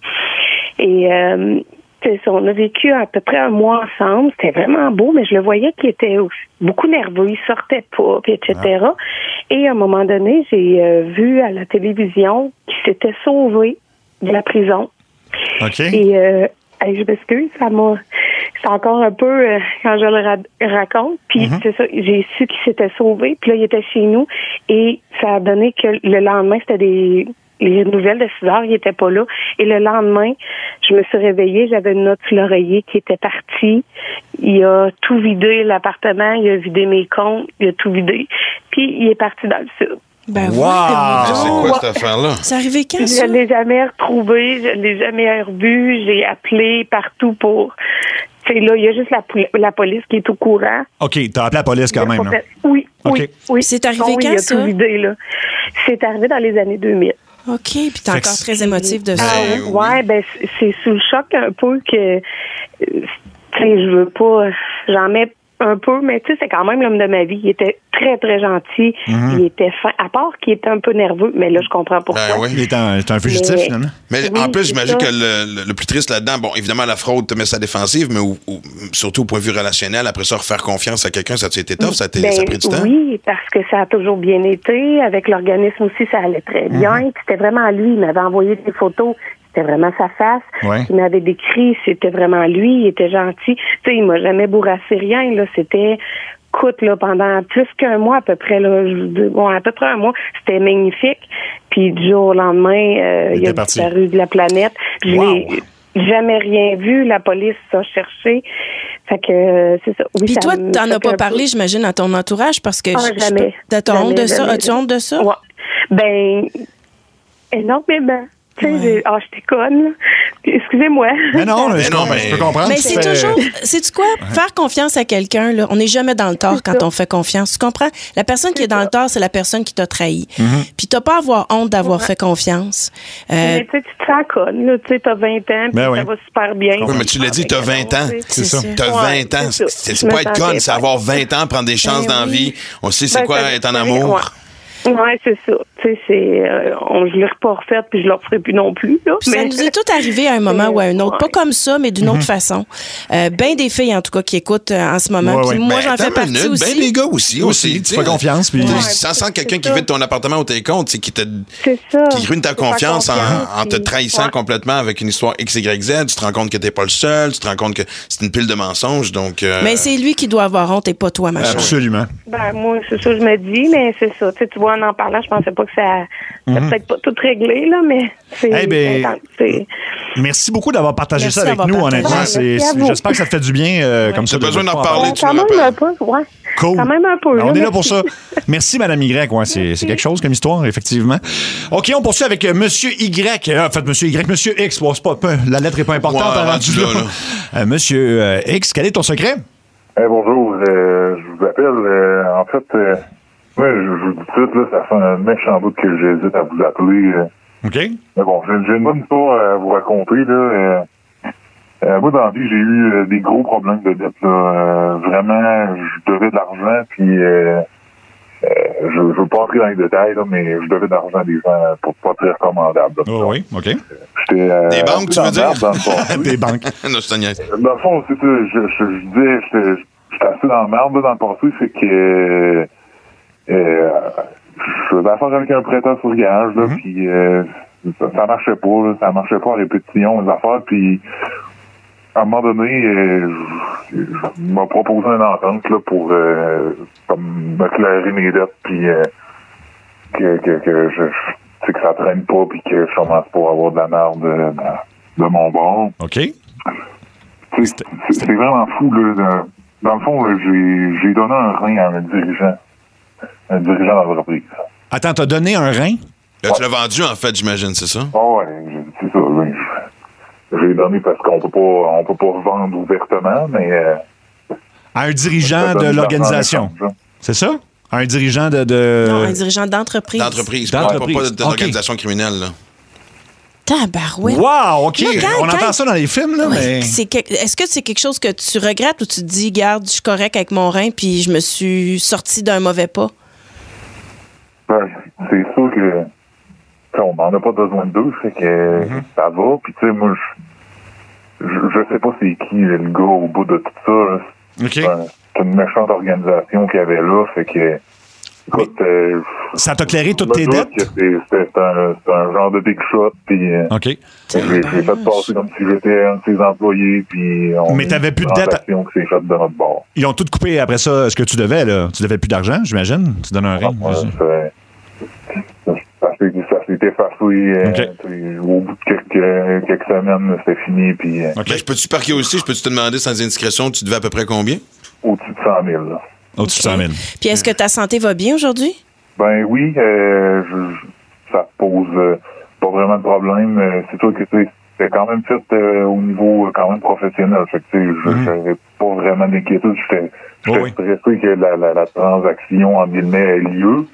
S12: Et, euh, c'est ça, on a vécu à peu près un mois ensemble. C'était vraiment beau, mais je le voyais qu'il était beaucoup nerveux. Il sortait pas, puis et cetera. Ah. Et à un moment donné, j'ai euh, vu à la télévision qu'il s'était sauvé de la prison.
S4: OK.
S12: Et euh, je m'excuse, ça m'a... C'est encore un peu euh, quand je le ra- raconte. Puis mm-hmm. c'est ça, j'ai su qu'il s'était sauvé. Puis là, il était chez nous. Et ça a donné que le lendemain, c'était des... les nouvelles de six heures, il était pas là. Et le lendemain, je me suis réveillée, j'avais une note sur l'oreiller qui était partie. Il a tout vidé, l'appartement, il a vidé mes comptes, il a tout vidé. Puis il est parti dans le sud.
S5: Ben
S4: wow!
S6: C'est quoi cette affaire-là?
S5: C'est arrivé quand, ça?
S12: Je l'ai jamais retrouvé, je l'ai jamais revu, j'ai appelé partout pour... Tu sais, là, il y a juste la, la police qui est au courant.
S4: OK, t'as appelé la police quand même, là.
S12: Oui, oui,
S4: okay.
S12: oui.
S5: C'est arrivé
S12: bon,
S5: quand,
S12: il a
S5: ça?
S12: tout vidé, là. C'est arrivé dans les années deux mille.
S5: OK, puis t'es encore très émotif de ça.
S12: Ah,
S6: Ben,
S12: oui. Ouais, ben c'est sous le choc un peu que, tu sais, je veux pas, j'en mets un peu, mais tu sais, c'est quand même l'homme de ma vie. Il était très, très gentil. Mm-hmm. Il était fin, à part qu'il était un peu nerveux, mais là, je comprends pourquoi.
S6: Ben oui.
S4: Il est un, un fugitif,
S12: mais,
S4: finalement.
S6: Mais
S12: oui,
S6: en plus, j'imagine
S12: ça.
S6: que le, le, le plus triste là-dedans, bon, évidemment, la fraude te met sa défensive, mais ou, ou, surtout au point de vue relationnel, après ça, refaire confiance à quelqu'un, ça a été tough, ça a,
S12: ben,
S6: ça a pris du temps?
S12: Oui, parce que ça a toujours bien été. Avec l'organisme aussi, ça allait très bien. Mm-hmm. C'était vraiment lui. Il m'avait envoyé des photos. C'était vraiment sa face.
S4: Ouais.
S12: Il m'avait décrit, c'était vraiment lui. Il était gentil. Tu sais, il m'a jamais bourrassé rien, là. C'était... Écoute, là, pendant plus qu'un mois à peu près, là, je, bon, à peu près un mois, c'était magnifique. Puis du jour au lendemain, euh, il, il a
S4: parti.
S12: disparu de la planète. Je
S4: wow.
S12: n'ai jamais rien vu. La police a cherché. Fait que euh, c'est ça. Oui,
S5: puis
S12: ça
S5: toi, t'en as pas parlé,
S12: peu.
S5: j'imagine, à ton entourage, parce que...
S12: Ah,
S5: je,
S12: jamais.
S5: Je, t'as honte de ça?
S12: Jamais,
S5: As-tu honte de ça?
S12: Ouais. Ben, énormément. Tu sais, ouais. Ah, j'étais conne, là. Excusez-moi.
S4: Mais non, mais,
S6: non, mais...
S4: je peux comprendre.
S5: Mais c'est
S4: fais...
S5: toujours... Sais-tu quoi? Faire confiance à quelqu'un, là, on n'est jamais dans le tort c'est quand ça. On fait confiance. Tu comprends? La personne c'est qui est dans ça. Le tort, c'est la personne qui t'a trahi. Mm-hmm. Puis t'as pas à avoir honte d'avoir ouais. fait confiance. Euh...
S12: Mais tu sais, tu te sens conne, là. Tu sais, t'as vingt ans, puis ben oui. ça va super bien.
S6: Oui, mais tu l'as dit, t'as vingt ans.
S4: C'est ça.
S6: T'as vingt ans. C'est, c'est, c'est pas être conne, c'est avoir vingt ans, prendre des chances ben dans la oui. vie. On sait c'est ben, quoi être en amour.
S12: Ouais. Oui, c'est ça. Tu sais, c'est, euh, on, je l'ai pas refait puis je le referai plus non plus. Là, mais...
S5: Ça nous est tout arrivé à un moment ou à un autre. Ouais. Pas comme ça, mais d'une mm-hmm. autre façon. Euh, ben des filles, en tout cas, qui écoutent euh, en ce moment.
S4: Ouais,
S5: puis
S4: ouais.
S5: moi,
S6: ben,
S5: j'en fais partie
S6: minute,
S5: aussi.
S6: Ben des gars aussi. aussi
S4: tu fais confiance. Puis...
S6: Ouais,
S4: ouais,
S6: sans sans quelqu'un qui
S12: ça.
S6: vide ton appartement ou tes comptes, qui te
S12: ça.
S6: qui ruine ta confiance, confiance en, en te trahissant ouais. complètement avec une histoire X Y Z. Tu te rends compte que t'es pas le seul. Tu te rends compte que c'est une pile de mensonges. Donc, euh...
S5: Mais c'est lui qui doit avoir honte et pas toi, machin.
S4: Absolument.
S12: Ben, moi, c'est ça que je me dis, mais c'est ça. Tu vois, en en parlant, je pensais pas que ça... C'est mm-hmm. peut-être pas tout réglé, là, mais c'est...
S4: Hey, ben,
S12: intense, c'est...
S4: Merci beaucoup d'avoir partagé
S5: merci
S4: ça avec nous,
S5: partagé.
S4: honnêtement.
S12: Ouais,
S4: c'est, c'est, j'espère que ça te fait du bien euh, ouais. comme ça.
S6: Tu as besoin d'en parler,
S12: ouais,
S6: tu
S12: quand
S6: me
S12: même un peu, ouais.
S4: Cool.
S12: Quand même un peu.
S4: Ben, on
S12: là,
S4: est là
S12: merci.
S4: pour ça. Merci, Madame Y. Ouais, c'est, c'est quelque chose comme histoire, effectivement. OK, on poursuit avec euh, Monsieur Y. Euh, en fait, Monsieur Y, Monsieur X. Bon, c'est pas, pas, la lettre n'est pas importante.
S6: Ouais,
S4: rendu là. Là. Euh, Monsieur euh, X, quel est ton secret?
S15: Hey, bonjour. Euh, je vous appelle. Euh, en fait... Euh, Oui, je, je vous dis tout de suite, là, ça fait un méchant bout que j'hésite à vous appeler. Euh.
S4: OK.
S15: Mais bon, j'ai, j'ai une bonne histoire à vous raconter, là. Euh, euh, moi, dans la vie, j'ai eu euh, des gros problèmes de dette, là. Euh, vraiment, je devais de l'argent, puis euh, euh, je, je veux pas entrer dans les détails, là, mais je devais de l'argent à des gens pour pas très recommandable. Là.
S4: Oh oui, OK.
S15: J'étais, euh,
S6: des banques, tu veux dire?
S15: Des
S4: banques.
S6: Non, c'est niaise.
S15: Dans le fond, c'est ça, je, je, je disais, j'étais, j'étais assez dans le marde, là, dans le passé, c'est que... Euh, Euh, je faisais affaire avec un prêteur sur gage, là, mm-hmm. puis euh, ça, ça marchait pas, là, ça marchait pas en répétition, les affaires, puis à un moment donné, euh, je, je m'a proposé une entente, là, pour euh, comme me clairer mes dettes, puis euh, que, que, que je, je sais que ça traîne pas, puis que je commence pas à avoir de la merde de, de mon bord.
S4: OK.
S15: C'est, c'est, c'est vraiment fou, là. Dans le fond, là, j'ai, j'ai donné un rein à un dirigeant. Un dirigeant d'entreprise.
S4: Attends, t'as donné un rein?
S6: Là, tu l'as vendu, en fait, j'imagine, c'est ça?
S15: Oh, ouais, c'est ça. Oui. J'ai donné parce qu'on peut pas, on peut pas vendre ouvertement, mais... Euh,
S4: à un dirigeant de l'organisation. C'est ça? À un dirigeant de... de...
S5: Non, un dirigeant d'entreprise.
S6: D'entreprise,
S4: D'entreprise.
S6: pas, pas d'organisation okay. criminelle, là.
S5: Tabarouette.
S4: Wow, OK.
S5: Là, quand,
S4: on
S5: quand...
S4: entend ça dans les films, là,
S5: ouais,
S4: mais...
S5: c'est que... Est-ce que c'est quelque chose que tu regrettes ou tu te dis, garde, je suis correct avec mon rein puis je me suis sorti d'un mauvais pas?
S15: Ben, c'est sûr que... on n'en a pas besoin de deux, fait que mm-hmm. ça va. Puis tu sais, moi, je, je je sais pas c'est qui le gars au bout de tout ça. Là.
S4: Okay.
S15: C'est, un, c'est une méchante organisation qu'il y avait là, fait que... Écoute, euh,
S4: ça t'a clairé toutes tes dettes?
S15: C'est, c'est, c'est, un, c'est un genre de big shot, puis euh,
S4: OK.
S15: J'ai, j'ai fait passer comme si j'étais un de ses employés, puis on
S4: mais t'avais plus de dettes?
S15: Qui s'est faite de notre bord.
S4: Ils ont tout coupé après ça, ce que tu devais, là. Tu devais plus d'argent, j'imagine? Tu donnes un ring?
S15: Ouais, ça, ça, ça s'est effacé okay. euh, au bout de quelques, quelques semaines, c'était fini, puis... Euh,
S6: okay. Ben, je peux-tu parquer aussi? Je peux-tu te demander, sans indiscrétion, tu devais à peu près combien?
S15: Au-dessus de cent mille, là.
S4: Au-dessus de cent mille.
S5: Puis est-ce que ta santé va bien aujourd'hui?
S15: Ben oui, euh, je, ça pose euh, pas vraiment de problème. Euh, c'est sûr que c'est quand même fait euh, au niveau euh, quand même professionnel. Fait que tu sais, mm-hmm. j'avais pas vraiment d'inquiétude. J'étais oh, oui. stressé que la, la, la transaction en guillemets ait lieu.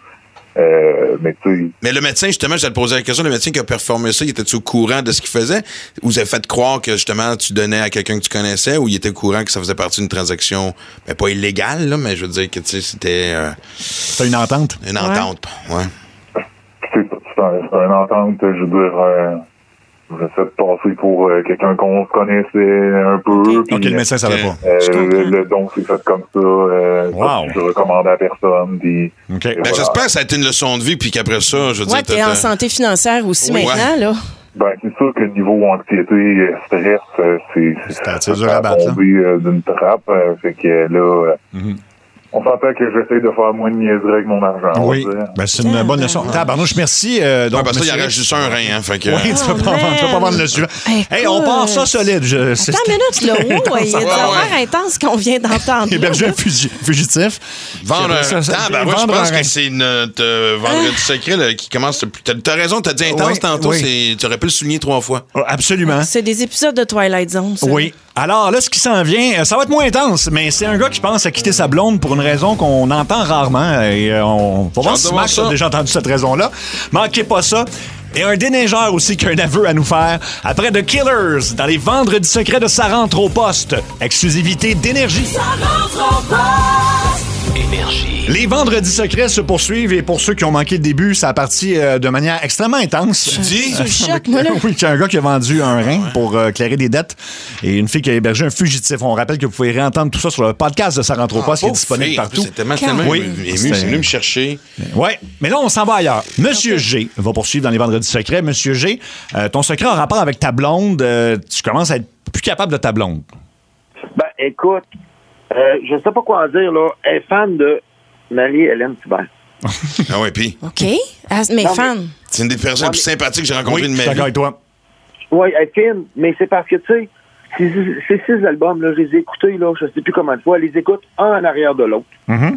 S15: Euh, mais,
S6: mais le médecin, justement, je vais te poser la question, le médecin qui a performé ça, il était-tu au courant de ce qu'il faisait? Ou vous avez fait croire que, justement, tu donnais à quelqu'un que tu connaissais, ou il était au courant que ça faisait partie d'une transaction, mais pas illégale, là, mais je veux dire que, tu sais, c'était... Euh,
S4: c'était une entente?
S6: Une entente, ouais.
S15: ouais. C'est, c'est, un, c'est une entente, je veux dire... Euh, j'essaie de passer pour euh, quelqu'un qu'on connaissait un peu.
S4: OK, puis, le médecin ne savait pas.
S15: Euh, le, le don s'est fait comme ça. Euh,
S4: wow.
S15: Je recommande à personne. Puis,
S4: okay.
S6: ben, voilà. J'espère que ça a été une leçon de vie, puis qu'après ça, je veux
S5: ouais,
S6: dire...
S5: t'es en santé financière aussi oui. maintenant,
S15: ouais.
S5: là.
S15: Ben, c'est sûr que niveau anxiété, stress, c'est...
S4: C'est, c'est dur à battre, là.
S15: Tombé euh, d'une trappe. Euh, fait que là... Mm-hmm. On s'entend que j'essaie de faire moins de niaiserie avec mon argent.
S4: Oui, ben, c'est une bonne leçon. Tabarnouche, merci. Euh, donc,
S6: ouais, parce que
S4: monsieur...
S6: il en reste juste un rein. Hein, fait que...
S4: Oui, tu peux pas, pas vendre le suivant. Écoute, hey, on part ça solide. Je...
S5: Attends une minute, là. Oh, il y a des affaires intenses qu'on vient d'entendre.
S4: Héberger un fugitif.
S6: Vendre un... Ça, ça, ah, ben, moi, je pense que c'est notre euh, vendredi secret là, qui commence... T'as, t'as raison, t'as dit intense oui, tantôt. Oui. C'est... Tu aurais pu le souligner trois fois.
S4: Oh, absolument.
S5: C'est des épisodes de Twilight Zone, ça.
S4: Oui. Alors là, ce qui s'en vient, ça va être moins intense, mais c'est un gars qui pense à quitter sa blonde pour une raison qu'on entend rarement. Et on va voir si Max a déjà entendu cette raison-là. Manquez pas ça. Et un déneigeur aussi qui a un aveu à nous faire. Après The Killers, dans les vendredis secrets de Ça rentre au poste. Exclusivité d'Énergie. Ça rentre au poste. Énergie. Les vendredis secrets se poursuivent et pour ceux qui ont manqué le début, ça a parti euh, de manière extrêmement intense.
S6: Tu dis?
S5: Euh, choc, moi, là.
S4: Oui, il y a un gars qui a vendu un rein ouais. pour euh, clairer des dettes et une fille qui a hébergé un fugitif. On rappelle que vous pouvez réentendre tout ça sur le podcast de Ça rentre au poste ah, qui est disponible
S6: fille.
S4: partout.
S6: C'est tellement, tellement oui. ému, c'est venu me chercher.
S4: Oui, mais là, on s'en va ailleurs. Monsieur okay. G va poursuivre dans les vendredis secrets. Monsieur G, euh, ton secret en rapport avec ta blonde, euh, tu commences à être plus capable de ta blonde.
S16: Ben, écoute, euh, je sais pas quoi en dire, là. Elle est fan de Marie-Hélène Thibert.
S6: Ah ouais, puis.
S5: OK. Ah, mais non, fan.
S6: Mais... C'est une des personnes les plus sympathiques que j'ai rencontrées
S4: oui,
S6: de ma vie.
S4: D'accord avec toi.
S16: Oui, elle est fine, mais c'est parce que, tu sais, ces, ces six albums, là, je les ai écoutés, là, je sais plus combien de fois, elle les écoute un en arrière de l'autre.
S4: Mm-hmm.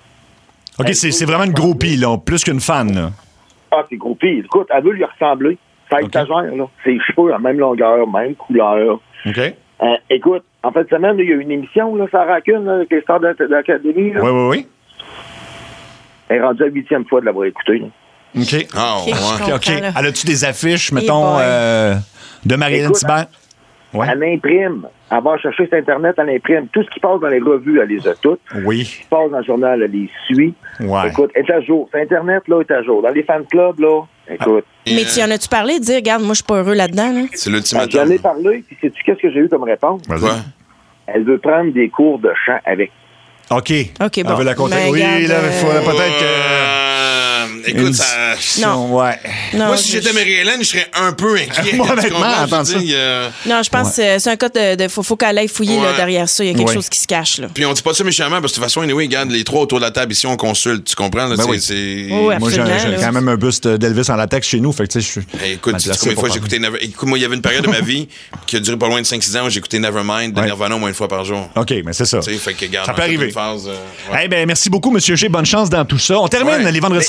S4: OK, c'est, c'est vraiment une groupie, là, plus qu'une fan, là.
S16: Ah, c'est groupie. Écoute, elle veut lui ressembler. Ça okay. exagère, là. Ses cheveux à même longueur, même couleur.
S4: OK.
S16: Euh, écoute, en fin de semaine, il y a eu une émission, là, ça racune, là, avec les stars de l'Académie.
S4: Oui, oui, oui.
S16: Elle est rendue à la huitième fois de l'avoir écoutée.
S4: OK.
S6: Oh,
S5: okay,
S6: ouais.
S4: OK, OK. Elle a-tu des affiches, mettons, euh, de Marie-Hélène Thibert?
S16: Ouais. Elle imprime. Elle va chercher sur Internet, elle imprime. Tout ce qui passe dans les revues, elle les a toutes.
S4: Oui.
S16: Ce qui passe dans le journal, elle les suit.
S4: Ouais.
S16: Écoute, elle est à jour. Sur Internet, là, elle est à jour. Dans les fan clubs, là, écoute.
S5: Ah. Mais tu en as-tu parlé de dire, regarde, moi, je suis pas heureux là-dedans, là?
S6: C'est l'ultimatum.
S16: J'en ai parlé, puis sais-tu qu'est-ce que j'ai eu comme réponse?
S4: Vas-y.
S16: Elle veut prendre des cours de chant avec.
S4: OK.
S5: OK, bon.
S4: Elle veut la compter.
S5: Ben,
S4: oui,
S5: regarde,
S4: là, il faudrait peut-être que...
S6: Euh, écoute, ça...
S5: Non.
S4: Ouais.
S6: Non, moi, si
S5: je...
S6: j'étais Marie-Hélène, je serais un peu inquiet.
S4: Moi, honnêtement, attends ça.
S16: Dis,
S6: euh...
S5: Non, je pense ouais. que c'est un cas de... de faut, faut qu'elle aille fouiller
S6: ouais.
S5: là, derrière ça. Il y a quelque
S4: ouais.
S5: chose qui se cache, là.
S6: Puis on dit pas ça méchamment, parce que de toute façon, anyway, regarde, les trois autour de la table ici, on consulte. Tu comprends? Là,
S4: ben
S6: c'est,
S4: oui.
S6: c'est...
S5: Oh, oui,
S4: moi, j'ai, un, j'ai quand même un buste d'Elvis en latex chez nous. Fait que, tu sais, je suis...
S6: Hey, écoute, tu sais combien de fois j'ai écouté Never... Écoute, moi, il y avait une période de ma vie qui a duré pas loin de cinq six ans où j'ai écouté Nevermind de ouais. Nirvana au moins une fois par jour.
S4: OK, mais c'est ça.
S6: Fait que, regarde,
S4: ça peut arriver.
S6: Phase, euh,
S4: ouais. hey, ben, merci beaucoup, M. G. Bonne chance dans tout ça. On termine ouais. les vendredis secrets.
S6: Ben,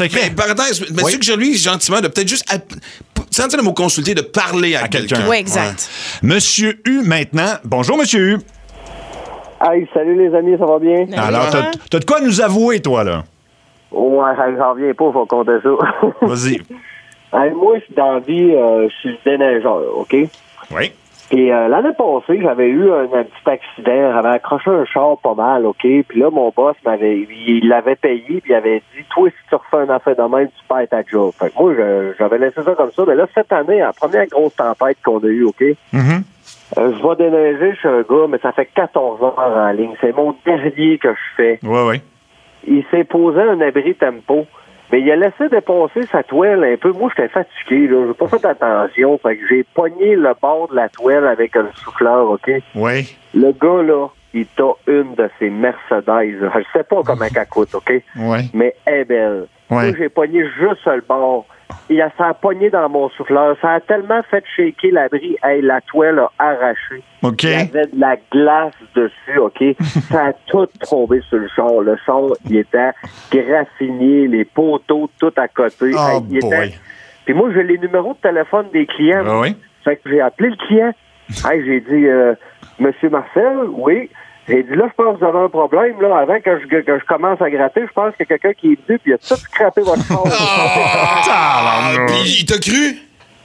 S6: parenthèse, mais
S4: Oui.
S6: suggère-lui gentiment de peut-être juste, app- sans dire le mot consulter, de parler à,
S4: À quelqu'un.
S5: Oui, exact.
S4: Monsieur U maintenant. Bonjour, Monsieur U.
S17: Hey, salut les amis, ça va bien?
S4: Alors, t'as, t'as de quoi nous avouer, toi, là?
S17: Ouais, j'en reviens pas, faut compter ça.
S4: Vas-y.
S17: Hey, moi, je suis dans la vie, euh, je suis déneigeur, OK?
S4: Oui.
S17: Puis euh, l'année passée, j'avais eu un, un petit accident. J'avais accroché un char pas mal, OK? Puis là, mon boss m'avait, il l'avait payé, puis il avait dit, toi, si tu refais un affaire de même, tu perds ta job. Fait que moi, je- j'avais laissé ça comme ça. Mais là, cette année, la première grosse tempête qu'on a eue, OK?
S4: Mm-hmm.
S17: Euh, je vais déneiger chez un gars, mais ça fait quatorze heures en ligne. C'est mon dernier que je fais.
S4: Oui, oui.
S17: Il s'est posé un abri tempo. Mais il a laissé dépenser sa toile un peu. Moi, j'étais fatigué, là. J'ai pas fait attention. Fait que j'ai pogné le bord de la toile avec un souffleur, OK?
S4: Oui.
S17: Le gars, là, il t'a une de ses Mercedes. Je sais pas comment elle coûte, OK?
S4: Oui.
S17: Mais elle est belle.
S4: Ouais.
S17: Moi, j'ai pogné juste le bord. Il a, ça a pogné dans mon souffleur. Ça a tellement fait shaker l'abri. Hey, la toile a arraché.
S4: OK.
S17: Il y avait de la glace dessus, OK? Ça a tout tombé sur le char. Le char, il était graffiné, les poteaux, tout à côté.
S4: Oh,
S17: Hey, il
S4: boy.
S17: était... Puis moi, j'ai les numéros de téléphone des clients.
S4: Ah oui?
S17: Fait que j'ai appelé le client. Hey, j'ai dit, euh, Monsieur Marcel, oui. J'ai dit, là, je pense que vous avez un problème, là. Avant que je, que je commence à gratter, je pense qu'il y a quelqu'un qui est venu puis il a tout scrappé votre char.
S6: Ah, puis il t'a cru?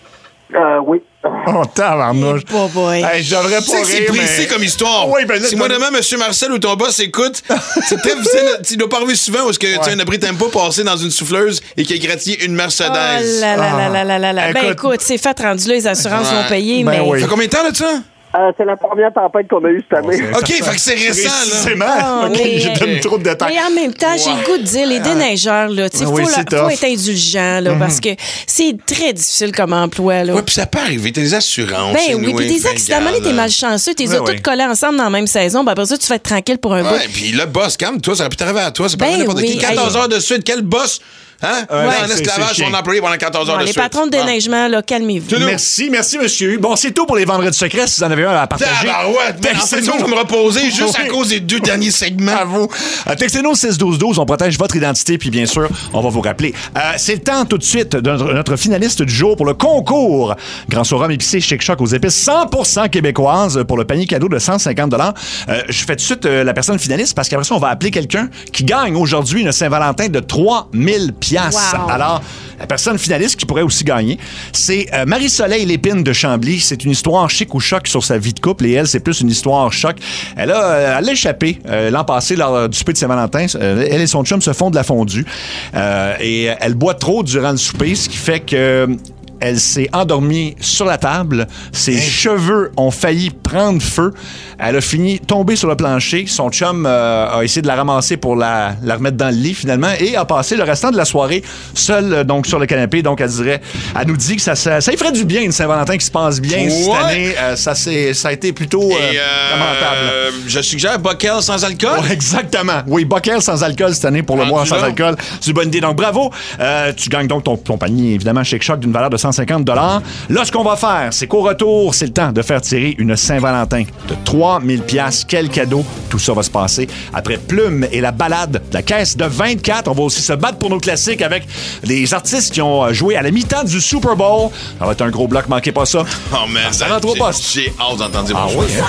S17: Euh, oui.
S4: Oh, tabarnouche.
S5: Oh boy.
S4: Hey, je devrais
S6: Tu sais
S4: pas
S6: que c'est
S4: rire,
S6: précis
S4: mais...
S6: comme histoire.
S4: Oui, ben là,
S6: si
S4: t'as-
S6: moi demain, M. Marcel ou ton boss écoute, c'est très difficile. Tu dois pas arriver souvent parce que tu as un abri tempo passé dans une souffleuse et qui a gratigné une Mercedes.
S5: Oh là là là là là là là. Ben écoute, c'est fait rendu là, les assurances
S6: Ouais.
S5: vont payer,
S4: Ben
S5: mais...
S4: oui.
S6: Ça fait combien de temps là, de ça?
S17: Euh, c'est la première tempête qu'on a eue cette année.
S6: OK, fait que c'est récent, là.
S4: Précisément.
S5: Ah,
S4: OK,
S5: mais-
S4: je donne trop de détails.
S5: Mais en même temps, j'ai le goût de dire, les déneigeurs, là, tu sais,
S4: Ah
S5: faut,
S4: oui,
S5: leur-
S4: c'est
S5: faut
S4: tough.
S5: être indulgent, là, parce que c'est très difficile comme emploi, là.
S6: Ouais, puis ça peut arriver. T'as des assurances.
S5: Ben oui,
S6: anyway,
S5: puis des
S6: fait
S5: accidents,
S6: garde,
S5: t'es
S6: là.
S5: malchanceux, t'es
S4: Ben
S5: tous
S4: oui.
S5: collés ensemble dans la même saison, ben après ça, tu vas être tranquille pour un bout.
S6: Ouais, puis le boss, calme-toi, ça aurait pu t'arriver à toi. C'est pas
S5: Ben
S6: n'importe
S5: oui,
S6: qui. quatorze
S5: hey.
S6: heures de suite, quel boss? Hein?
S4: Ouais,
S6: Là,
S4: c'est-
S6: en
S4: c'est
S6: esclavage,
S4: chiant.
S6: son employé pendant quatorze heures
S5: Bon,
S6: de
S5: les
S6: suite.
S5: patrons de déneigement, là, calmez-vous.
S4: Merci, merci, monsieur. Bon, c'est tout pour les vendredis secrets. Si vous en avez un à partager.
S6: Ah, ouais, ben, en fait, ça, je vais me reposer juste à
S4: Oui.
S6: cause des deux derniers segments.
S4: À vous. Euh, Textez-nous six douze douze, on protège votre identité, puis bien sûr, on va vous rappeler. Euh, c'est le temps tout de suite de notre, notre finaliste du jour pour le concours. Grand au rhum épicé Chic Choc aux épices cent pour cent québécoises pour le panier cadeau de cent cinquante dollars. Euh, je fais tout de suite euh, la personne finaliste parce qu'après ça, on va appeler quelqu'un qui gagne aujourd'hui une Saint-Valentin de trois mille piastres.
S5: Wow.
S4: Alors, la personne finaliste qui pourrait aussi gagner, c'est euh, Marie-Soleil Lépine de Chambly. C'est une histoire chic ou choc sur sa vie de couple et elle, c'est plus une histoire choc. Elle a, euh, elle a échappé euh, l'an passé lors du souper de Saint-Valentin. Euh, elle et son chum se font de la fondue euh, et elle boit trop durant le souper, ce qui fait que elle s'est endormie sur la table. Ses cheveux ont failli prendre feu. Elle a fini tombée sur le plancher. Son chum euh, a essayé de la ramasser pour la, la remettre dans le lit, finalement, et a passé le restant de la soirée seule, euh, donc, sur le canapé. Donc, elle dirait, elle nous dit que ça, ça, ça lui ferait du bien, une Saint-Valentin qui se passe bien cette
S6: Ouais.
S4: année. Euh, ça, c'est, ça a été plutôt euh,
S6: Et euh,
S4: lamentable.
S6: je suggère Bockel sans alcool.
S4: Ouais, exactement. Oui, Bockel sans alcool cette année pour le
S6: Rendu
S4: mois sans
S6: là.
S4: alcool. C'est une bonne idée. Donc, bravo. Euh, tu gagnes donc ton, ton panier, évidemment, Chic Choc d'une valeur de cent cinquante dollars. Là, ce qu'on va faire, c'est qu'au retour, c'est le temps de faire tirer une Saint-Valentin de trois mille piastres. Quel cadeau. Tout ça va se passer après Plume et la balade de la caisse de vingt-quatre. On va aussi se battre pour nos classiques avec les artistes qui ont joué à la mi-temps du Super Bowl. Ça va être un gros bloc, manquez pas ça.
S6: Oh, man,
S4: Ça rentre au
S6: j'ai-
S4: poste.
S6: J'ai hâte d'entendre dire
S4: Ah
S6: mon
S4: oui,
S6: choix.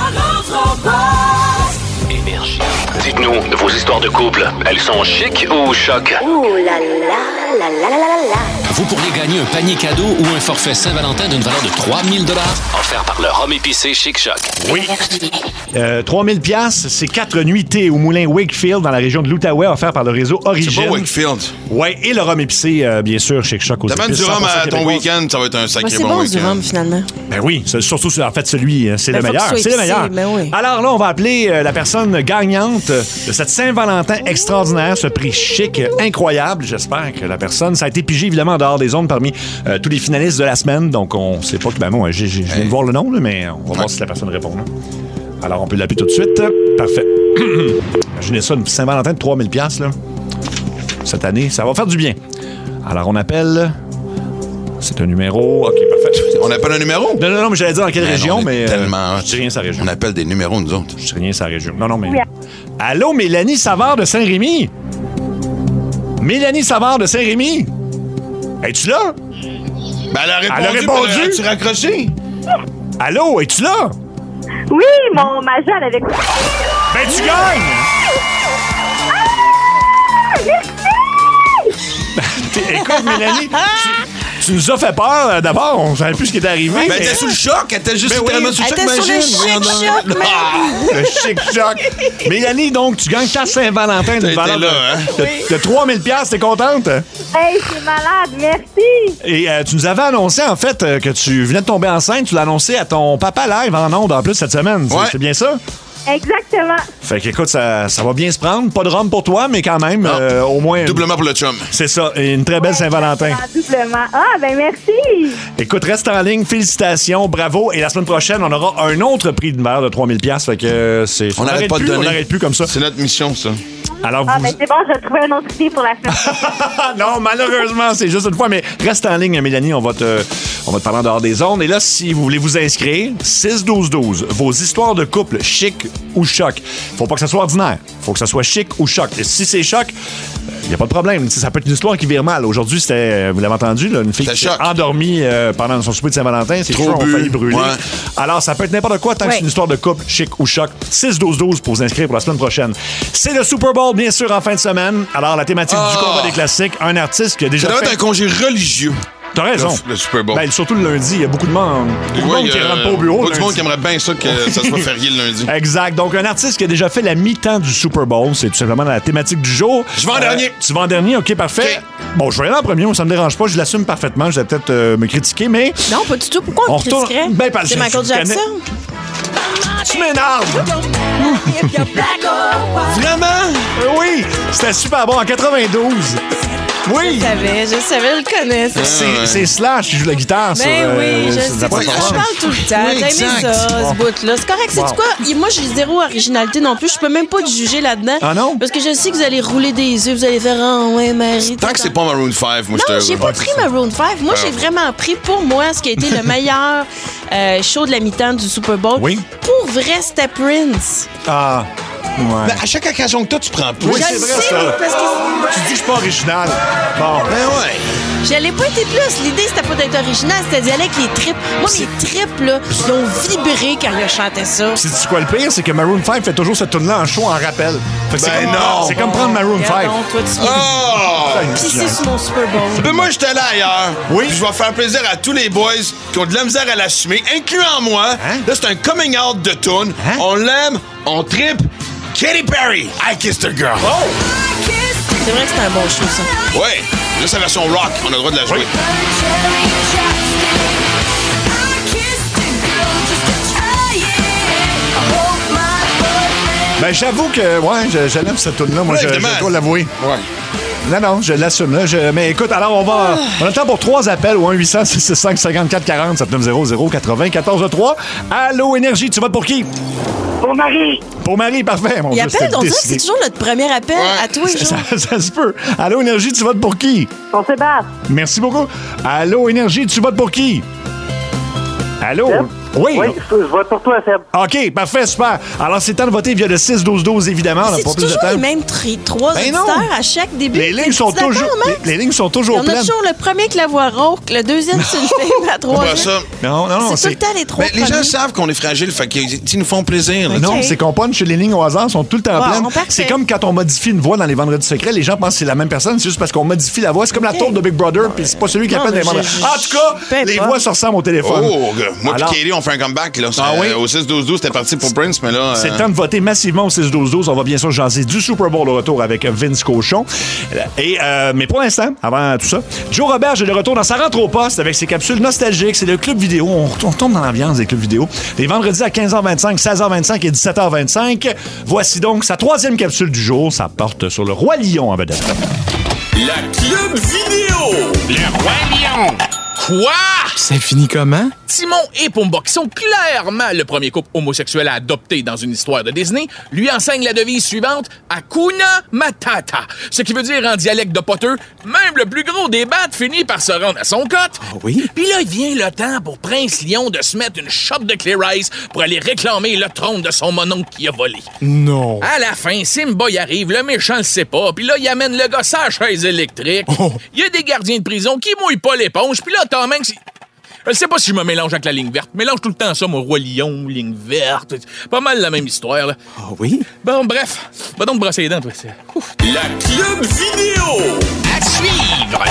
S4: hein?
S1: Énergie. Dites-nous vos histoires de couple. Elles sont chic ou choc?
S3: Ouh là là, là là là là là.
S18: Vous pourriez gagner un panier cadeau ou un forfait Saint-Valentin d'une valeur de trois mille dollars.
S1: Offert par le rhum épicé Chic Choc.
S4: Oui. Euh, trois mille piastres, c'est quatre nuitées au moulin Wakefield dans la région de l'Outaouais, offert par le réseau Origine.
S6: C'est pas Wakefield.
S4: Oui, et le rhum épicé, euh, bien sûr, Chic Choc aux
S6: T'amènes
S4: épices
S6: du rhum
S4: cent pour cent
S6: à ton
S4: québécois.
S6: week-end, ça va être un sacré
S5: Ouais, c'est
S6: bon,
S5: bon, du
S6: week-end.
S5: rhum, finalement.
S4: Ben oui, c'est- surtout, en fait, celui, euh, c'est
S5: Ben,
S4: le
S5: faut
S4: meilleur.
S5: qu'il soit
S4: C'est le
S5: épicé,
S4: meilleur.
S5: ben oui.
S4: Alors là, on va appeler euh, la personne gagnante de cette Saint-Valentin extraordinaire, ce prix chic, euh, incroyable. J'espère que la personne, ça a été pigé évidemment en dehors des ondes parmi euh, tous les finalistes de la semaine. Donc, on sait pas que, ben moi, j'ai- j'ai- je viens de voir le nom, là, mais on va voir si la personne répond. Là. Alors, on peut l'appeler tout de suite. Parfait. Imaginez ça, une Saint-Valentin de trois mille piastres, là. Cette année, ça va faire du bien. Alors, on appelle... C'est un numéro... OK, parfait.
S6: On appelle un numéro?
S4: Non, non, non, mais j'allais dire dans quelle
S6: Ben non,
S4: région,
S6: on est
S4: mais... euh,
S6: tellement hot.
S4: je dis rien sa région.
S6: On appelle des numéros, nous autres.
S4: Je dis rien sa région. Non, non, mais... Allô, Mélanie Savard de Saint-Rémy? Mélanie Savard de Saint-Rémy? Es-tu là?
S6: Ben, elle a répondu.
S4: Elle a répondu.
S6: Ben, as-tu raccroché?
S4: Allô, es-tu là?
S10: Oui, mon majeur avec.
S4: Ben, tu gagnes!
S10: Ah! Merci!
S4: Écoute, Mélanie, tu, tu nous as fait peur. euh, D'abord, on savait plus ce qui était arrivé.
S6: Ben, elle était sous le choc. Elle était juste
S4: Ben oui.
S6: tellement sous le choc,
S5: Elle était sur le
S6: imagine.
S5: chic
S6: Oui,
S5: choc,
S6: on a-
S5: man.
S6: Ah!
S4: Le chic choc. Mélanie, donc, tu gagnes ta Saint-Valentin d'une
S6: T'étais
S4: valeur
S6: là,
S4: de,
S6: hein?
S4: de- de trois mille dollars. T'es contente?
S10: Hey, c'est malade, merci!
S4: Et euh, tu nous avais annoncé, en fait, euh, que tu venais de tomber enceinte. Tu l'as annoncé à ton papa live en ondes, en plus, cette semaine. C'est-
S6: Ouais.
S4: C'est bien ça?
S10: Exactement.
S4: Fait qu'écoute, ça, ça va bien se prendre. Pas de rhum pour toi, mais quand même, euh, au moins...
S6: Doublement pour le chum.
S4: C'est ça. Et une très belle Saint-Valentin.
S10: Ah, doublement. Ah, ben merci!
S4: Écoute, reste en ligne. Félicitations. Bravo. Et la semaine prochaine, on aura un autre prix de verre de trois mille dollars. Fait que euh, c'est...
S6: On n'arrête pas de
S4: plus,
S6: donner.
S4: On n'arrête plus comme ça.
S6: C'est notre mission, ça.
S4: Alors,
S10: Ah,
S4: vous...
S10: ben c'est bon, je vais trouver un autre idée pour la semaine.
S4: non, malheureusement, c'est juste une fois. Mais reste en ligne, Mélanie. On va te, on va te parler en dehors des ondes. Et là, si vous voulez vous inscrire, six douze douze, vos histoires de couple chic ou choc. Faut pas que ça soit ordinaire. Faut que ça soit chic ou choc. Et si c'est choc, il n'y a pas de problème. Ça peut être une histoire qui vire mal. Aujourd'hui, c'était, vous l'avez entendu, là, une fille qui s'est endormie euh, pendant son souper de Saint-Valentin. Ses
S6: Trop
S4: cheveux ont
S6: bu.
S4: failli brûler.
S6: Ouais.
S4: Alors, ça peut être n'importe quoi tant que
S5: Ouais.
S4: c'est une histoire de couple chic ou choc. six douze douze pour vous inscrire pour la semaine prochaine. C'est le Super Bowl, bien sûr, en fin de semaine. Alors, la thématique
S6: Ah.
S4: du combat des classiques, un artiste qui a déjà
S6: Ça doit
S4: fait...
S6: être un congé religieux.
S4: T'as raison.
S6: Le, le Super Bowl.
S4: Ben, surtout le lundi, il y a beaucoup de monde, beaucoup de
S6: Ouais,
S4: monde qui
S6: euh,
S4: rentre pas au bureau.
S6: Pas
S4: le
S6: du monde
S4: lundi.
S6: qui aimerait bien ça que ça soit férié le lundi.
S4: Exact. Donc, un artiste qui a déjà fait la mi-temps du Super Bowl, c'est tout simplement la thématique du jour.
S6: Je vais en dernier.
S4: Tu vas en dernier, OK, parfait. Bon, je vais aller en premier, moi, ça me dérange pas, je l'assume parfaitement, je vais peut-être euh, me critiquer, mais...
S5: Non, pas du tout. Pourquoi on,
S4: On
S5: te
S4: retourne-
S5: critiquerait?
S4: Ben, parce
S5: c'est
S4: que
S5: Michael
S4: je
S5: Jackson?
S4: Tu m'énerves!
S6: Vraiment?
S4: Euh, Oui, c'était super bon en quatre-vingt-douze. Oui!
S5: Je savais, je savais, je le connais. ça.
S4: C'est c'est Slash qui joue la guitare sur...
S5: Ben
S4: euh,
S5: oui, je
S4: sur
S5: sais.
S4: la
S5: Tu sais,
S4: performance.
S5: je parle tout le temps.
S6: Oui,
S5: T'as aimé
S6: exact.
S5: ça,
S4: Bon.
S5: ce bout-là. C'est correct, c'est
S4: Wow.
S5: quoi? Et moi, j'ai zéro originalité non plus. Je peux même pas te juger là-dedans.
S4: Ah non?
S5: Parce que je sais que vous allez rouler des yeux, vous allez faire « Ah ouais, Marie... »
S6: Tant que c'est pas Maroon cinq, moi,
S5: Non,
S6: je
S5: j'ai
S6: te
S5: pas pris Maroon cinq. Moi,
S6: Ah.
S5: j'ai vraiment pris pour moi ce qui a été le meilleur euh, show de la mi-temps du Super Bowl.
S4: Oui.
S5: Pour vrai, c'était Prince.
S4: Ah, ouais.
S6: Mais à chaque occasion que toi, tu prends plus.
S4: Oui,
S5: Je
S4: c'est
S5: le
S4: vrai,
S5: sais,
S4: ça.
S5: parce que
S4: Tu dis que je suis pas original. Bon.
S6: Ben ouais.
S5: j'allais pas été plus. L'idée, c'était pas d'être original, c'était d'y aller avec les tripes. Moi, mes tripes, là, ils ont vibré quand il a chanté ça.
S4: C'est tu quoi le pire, c'est que Maroon cinq fait toujours cette tune-là en show en rappel. Fait que c'est
S6: Ben
S4: comme,
S6: non.
S4: C'est comme prendre Maroon
S5: Regarde
S4: cinq.
S5: donc, toi, tu viens
S6: Oh!
S5: pisser sur mon Super Bowl.
S6: Ben moi, j'étais là ailleurs.
S4: Oui.
S6: Puis je vais faire plaisir à tous les boys qui ont de la misère à l'assumer, incluant moi.
S4: Hein?
S6: Là, c'est un coming out de tune.
S4: Hein?
S6: On l'aime, on tripe. Katy Perry, I Kissed a Girl.
S4: Oh!
S5: C'est vrai que c'est un bon show, ça.
S6: Ouais. Là, c'est la version rock. On a le droit de la jouer.
S4: Ben, j'avoue que, ouais, je, je l'aime cette tune-là. Moi,
S6: Ouais,
S4: je,
S6: évidemment.
S4: je dois l'avouer.
S6: Ouais.
S4: Non, non, je l'assume, là. Je- mais écoute, alors, on va. On a le temps pour trois appels au un huit cents six six cinq cinquante-quatre quarante, sept neuf zéro zéro quatre-vingts quatorze trois. Allô, Énergie, tu votes pour qui?
S10: Pour Marie!
S4: Pour Marie, parfait, mon
S5: Il
S4: Dieu,
S5: appelle,
S4: c'était
S5: on dirait que
S4: décidé.
S5: c'est toujours notre premier appel à tous les
S4: Ça,
S5: jours.
S4: ça- ça se peut. Allô, Énergie, tu votes pour qui?
S10: Pour Sébastien.
S4: Merci beaucoup. Allô, Énergie, tu votes pour qui? Allô?
S16: Seb?
S4: Oui.
S16: Oui, je je vote pour toi, Seb.
S4: OK, parfait, super. Alors, c'est temps de voter via le six douze douze, évidemment. On n'a
S5: C'est
S4: pas plus de
S5: toujours
S4: temps.
S5: les mêmes tri- trois
S4: Ben non.
S5: auditeurs à chaque début.
S4: Les lignes sont
S5: Es-tu d'accord,
S4: toujours,
S5: Max?
S4: les, les lignes sont toujours
S5: On a
S4: pleines.
S5: toujours le premier avec la voix rauque, le deuxième c'est une fille, la
S6: On
S5: troisième.
S6: voit ça.
S4: Non, non, non.
S5: C'est tout le temps les trois
S6: Mais les gens
S5: premiers.
S6: savent qu'on est fragile, fait qu'ils nous font plaisir. là.
S4: Non, c'est qu'on punch les lignes au hasard, sont tout le temps
S5: Wow,
S4: pleines.
S5: parfait.
S4: C'est comme quand on modifie une voix dans les Vendredis secrets, les gens pensent que c'est la même personne, c'est juste parce qu'on modifie la voix. C'est comme la tour de Big Brother, puis c'est pas celui qui
S5: Non,
S4: appelle
S5: mais
S4: les Vendredis.
S5: je-
S4: En tout cas,
S5: peu
S4: les
S5: importe.
S4: voix se ressemblent au téléphone.
S6: Oh, gars. Moi
S4: Alors-
S6: et Katie, on fait un comeback. Là.
S4: Ah oui?
S6: Euh, Au six douze douze, c'était parti pour Prince, mais là...
S4: C'est
S6: euh,
S4: temps de voter massivement au six douze douze. On va bien sûr jaser du Super Bowl au retour avec Vince Cochon. Et, euh, mais pour l'instant, avant tout ça, Joe Robert est de retour dans sa rentre au poste avec ses capsules nostalgiques. C'est le club vidéo. On, on tombe dans l'ambiance des clubs vidéo. Les vendredis à quinze heures vingt-cinq, seize heures vingt-cinq et dix-sept heures vingt-cinq. Voici donc sa troisième capsule du jour. Ça porte sur le Roi Lion en vedette.
S2: La Club Vidéo. Le Roi Lion.
S8: Quoi?
S7: Ça finit comment?
S8: Timon et Pumba, qui sont clairement le premier couple homosexuel à adopter dans une histoire de Disney, lui enseignent la devise suivante, Hakuna Matata, ce qui veut dire en dialecte de poteux, même le plus gros des battes finit par se rendre à son cote.
S7: Ah oui?
S8: Puis là, il vient le temps pour Prince Lion de se mettre une shot de Clear Ice pour aller réclamer le trône de son mononcle qui a volé.
S7: Non.
S8: À la fin, Simba y arrive, le méchant le sait pas, puis là, il amène le gars sa chaise électrique. Il oh. y a des gardiens de prison qui mouillent pas l'éponge, puis là, Tom Hanks... Je sais pas si je me mélange avec la ligne verte. Mélange tout le temps ça, mon Roi Lion, ligne verte. Pas mal la même histoire, là.
S7: Ah oh, oui?
S8: Bon, bref. Va donc brosser les dents, toi. Ouf. La Club Vidéo à suivre.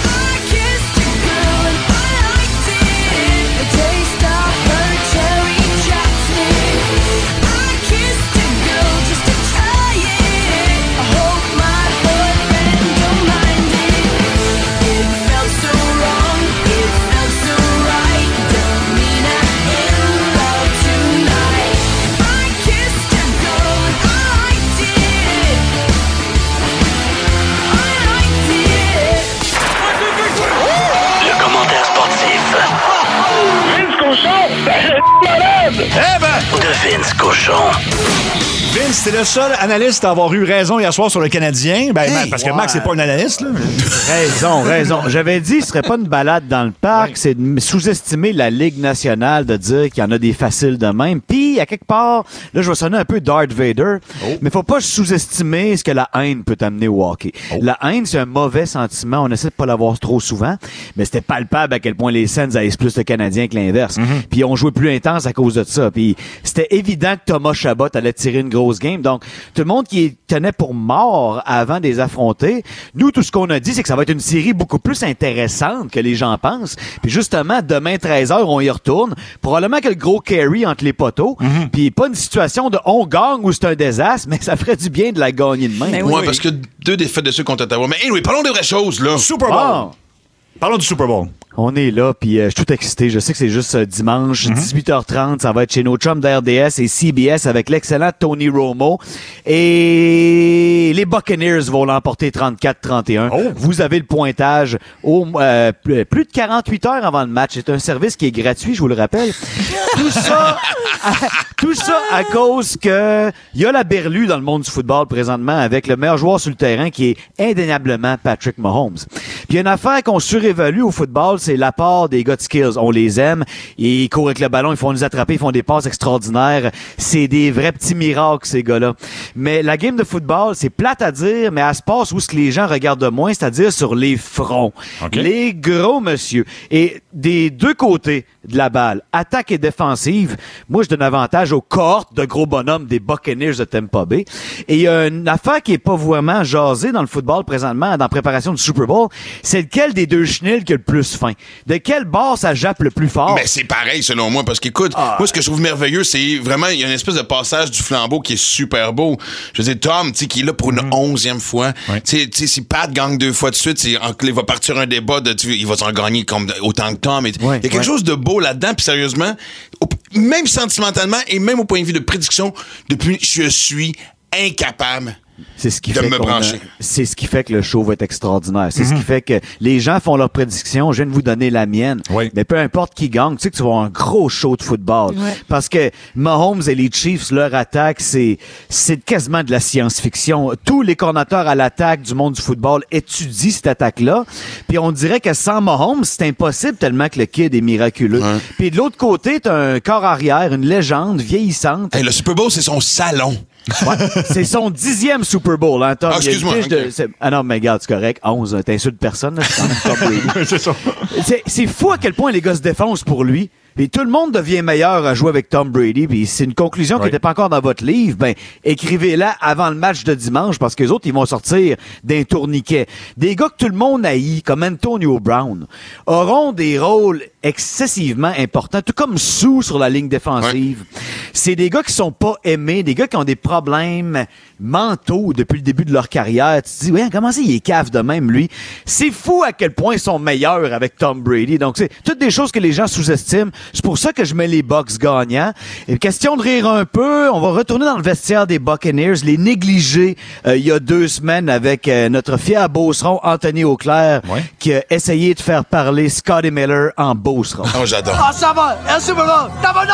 S1: Eh ben! De Vince Cochon.
S4: Vince, t'es le seul analyste à avoir eu raison hier soir sur le Canadien. Ben, hey, parce que ouais. Max, c'est pas un analyste, là.
S19: Raison, raison. J'avais dit, ce serait pas une balade dans le parc, oui. C'est de sous-estimer la Ligue nationale, de dire qu'il y en a des faciles de même. Puis, à quelque part, là, je vais sonner un peu Darth Vader, oh. mais faut pas sous-estimer ce que la haine peut amener au hockey. Oh. La haine, c'est un mauvais sentiment. On essaie de pas l'avoir trop souvent, mais c'était palpable à quel point les Sens haïssent plus le Canadien que l'inverse. Mm-hmm. Puis, on jouait plus intense à cause de ça. Puis, c'était évident que Thomas Chabot allait tirer une grosse game. Donc, tout le monde qui tenait pour mort avant de les affronter, nous, tout ce qu'on a dit, c'est que ça va être une série beaucoup plus intéressante que les gens pensent. Puis justement, demain, treize heures, on y retourne. Probablement que le gros carry entre les poteaux. Mm-hmm. Puis pas une situation de on gagne ou c'est un désastre, mais ça ferait du bien de la gagner de même.
S6: Oui, oui, parce que deux défaites de ceux contre Ottawa. Mais anyway, parlons des vraies choses, là.
S4: Super Bowl. Ah. Parlons du Super Bowl.
S19: On est là, puis euh, je suis tout excité. Je sais que c'est juste euh, dimanche, mm-hmm. dix-huit heures trente. Ça va être chez nos chums d'R D S et C B S avec l'excellent Tony Romo. Et les Buccaneers vont l'emporter trente-quatre trente et un. Oh. Vous avez le pointage au euh, plus de quarante-huit heures avant le match. C'est un service qui est gratuit, je vous le rappelle. Tout ça, à, tout ça à cause que il y a la berlue dans le monde du football présentement avec le meilleur joueur sur le terrain qui est indéniablement Patrick Mahomes. Puis il y a une affaire qu'on surévalue au football, c'est l'apport des gars de skills. On les aime. Ils courent avec le ballon, ils font nous attraper, ils font des passes extraordinaires. C'est des vrais petits miracles, ces gars-là. Mais la game de football, c'est plate à dire, mais elle se passe où ce que les gens regardent moins, c'est-à-dire sur les fronts. Okay. Les gros monsieur. Et des deux côtés de la balle, attaque et défensive, moi, je donne avantage aux cohortes de gros bonhommes des Buccaneers de Tampa Bay. Et il y a une affaire qui est pas vraiment jasée dans le football présentement, dans la préparation du Super Bowl, c'est lequel des deux chenilles qui a le plus faim? De quel bord ça jappe le plus fort?
S6: Mais c'est pareil, selon moi, parce qu'écoute, ah. moi, ce que je trouve merveilleux, c'est vraiment, il y a une espèce de passage du flambeau qui est super beau. Je veux dire, Tom, tu sais, qui est là pour une onzième fois. Ouais. Tu sais, si Pat gagne deux fois de suite, il va partir un débat de, il va s'en gagner comme autant que Tom. Et, ouais, il y a quelque ouais. chose de beau là-dedans, puis sérieusement, au, même sentimentalement et même au point de vue de prédiction, depuis, je suis incapable
S19: C'est ce qui
S6: de
S19: fait
S6: me brancher.
S19: A, c'est ce qui fait que le show va être extraordinaire. C'est mm-hmm. ce qui fait que les gens font leurs prédictions. Je viens de vous donner la mienne. Oui. Mais peu importe qui gagne, tu sais que tu vas avoir un gros show de football. Ouais. Parce que Mahomes et les Chiefs, leur attaque, c'est, c'est quasiment de la science-fiction. Tous les coordinateurs à l'attaque du monde du football étudient cette attaque-là. Puis on dirait que sans Mahomes, c'est impossible tellement que le kid est miraculeux. Ouais. Puis de l'autre côté, t'as un corps arrière, une légende vieillissante.
S6: Hey, le Super Bowl, c'est son salon.
S19: Ouais, c'est son dixième Super Bowl, hein, Tom.
S6: Ah, excuse-moi. Okay.
S19: De, ah non, mais regarde, c'est correct. onze, t'insultes personne, là. C'est quand même Tom Brady. c'est ça. C'est, c'est fou à quel point les gars se défoncent pour lui. Puis tout le monde devient meilleur à jouer avec Tom Brady. Puis c'est une conclusion right. qui n'était pas encore dans votre livre. Ben, écrivez-la avant le match de dimanche parce que les autres, ils vont sortir d'un tourniquet. Des gars que tout le monde haït, comme Antonio Brown, auront des rôles excessivement importants, tout comme Sue sur la ligne défensive. Ouais. C'est des gars qui sont pas aimés, des gars qui ont des problèmes mentaux depuis le début de leur carrière. Tu te dis, ouais, comment ça, il est cave de même, lui? C'est fou à quel point ils sont meilleurs avec Tom Brady. Donc, c'est toutes des choses que les gens sous-estiment. C'est pour ça que je mets les Bucks gagnants. Et question de rire un peu, on va retourner dans le vestiaire des Buccaneers, les négligés euh, il y a deux semaines avec euh, notre fier beauceron Anthony Auclair
S4: ouais.
S19: qui a essayé de faire parler Scotty Miller en beauceron.
S6: Oh, j'adore.
S3: Ah, ça va! Merci beaucoup! Ça va,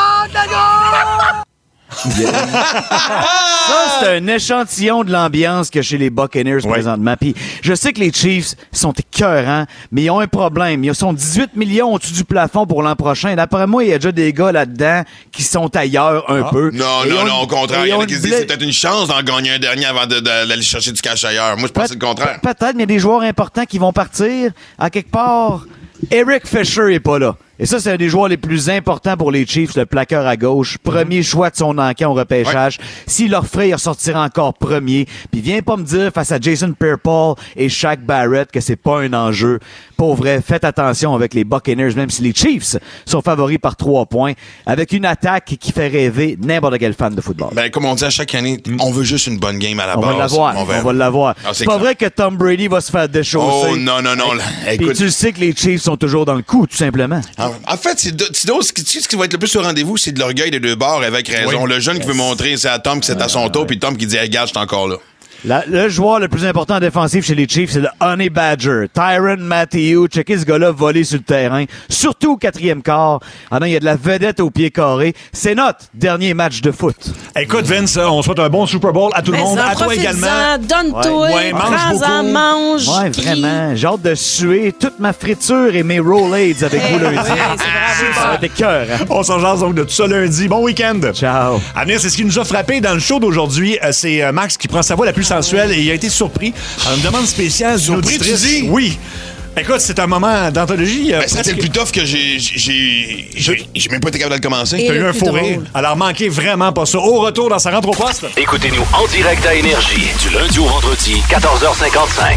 S19: Ça, c'est un échantillon de l'ambiance que chez les Buccaneers
S4: ouais.
S19: présentement. Puis je sais que les Chiefs sont écœurants, mais ils ont un problème. Ils sont dix-huit millions au-dessus du plafond pour l'an prochain. D'après moi, il y a déjà des gars là-dedans qui sont ailleurs un
S6: ah.
S19: peu.
S6: Non,
S19: et
S6: non,
S19: on,
S6: non, au contraire. Il y en a qui se disent
S19: bla-
S6: c'est peut-être une chance d'en gagner un dernier avant de, de, d'aller chercher du cash ailleurs. Moi, je pense que c'est le contraire.
S19: Pe- peut-être, mais il y a des joueurs importants qui vont partir à quelque part. Eric Fisher est pas là. Et ça, c'est un des joueurs les plus importants pour les Chiefs, le plaqueur à gauche. Premier mm-hmm. choix de son encan au repêchage. Ouais. S'il leur ferait, il ressortira encore premier. Puis viens pas me dire face à Jason Pierre-Paul et Shaq Barrett que c'est pas un enjeu. Pour vrai, faites attention avec les Buccaneers, même si les Chiefs sont favoris par trois points, avec une attaque qui fait rêver n'importe quel fan de football.
S6: Ben, comme on dit à chaque année, mm. on veut juste une bonne game à la
S19: on
S6: base.
S19: Va l'avoir, on, on va l'avoir. Ah, c'est c'est pas clair. Vrai que Tom Brady va se faire déchausser.
S6: Oh, non, non, non.
S19: Puis écoute, tu sais que les Chiefs sont toujours dans le coup, tout simplement.
S6: En, en fait, c'est de, c'est d'autres, ce, qui, ce qui va être le plus au rendez-vous, c'est de l'orgueil des deux bords avec raison. Oui. Le jeune yes. qui veut montrer, c'est à Tom que c'est à son tour, puis Tom qui dit, hey, regarde, je suis encore là.
S19: La, le joueur le plus important en défensif chez les Chiefs, c'est le Honey Badger. Tyrann Mathieu. Checkez ce gars-là voler sur le terrain. Surtout au quatrième quart. Ah non, il y a de la vedette au pied carré. C'est notre dernier match de foot.
S4: Écoute, Vince, on souhaite un bon Super Bowl à tout le monde. À toi également.
S5: Donne-toi.
S4: Ouais, ouais,
S5: prends-en, mange.
S19: Ouais, vraiment. J'ai hâte de suer toute ma friture et mes Rolaids avec hey, vous lundi.
S5: Oui, c'est
S19: ça va être cœur. Hein?
S4: On s'en jase donc de tout ça lundi. Bon week-end.
S19: Ciao.
S4: À venir, c'est ce qui nous a frappé dans le show d'aujourd'hui. C'est Max qui prend sa voix la plus sensuelle et il a été surpris par une demande spéciale d'une auditrice.
S6: Tu dis?
S4: Oui. Écoute, c'est un moment d'anthologie.
S6: Ben, c'était presque... le plus tough que j'ai, j'ai, j'ai, j'ai même pas été capable de le commencer.
S4: T'as eu un fou rire. Alors, manquez vraiment pas ça. Au retour dans sa rentre au poste.
S1: Écoutez-nous en direct à Énergie, du lundi au vendredi, quatorze heures cinquante-cinq.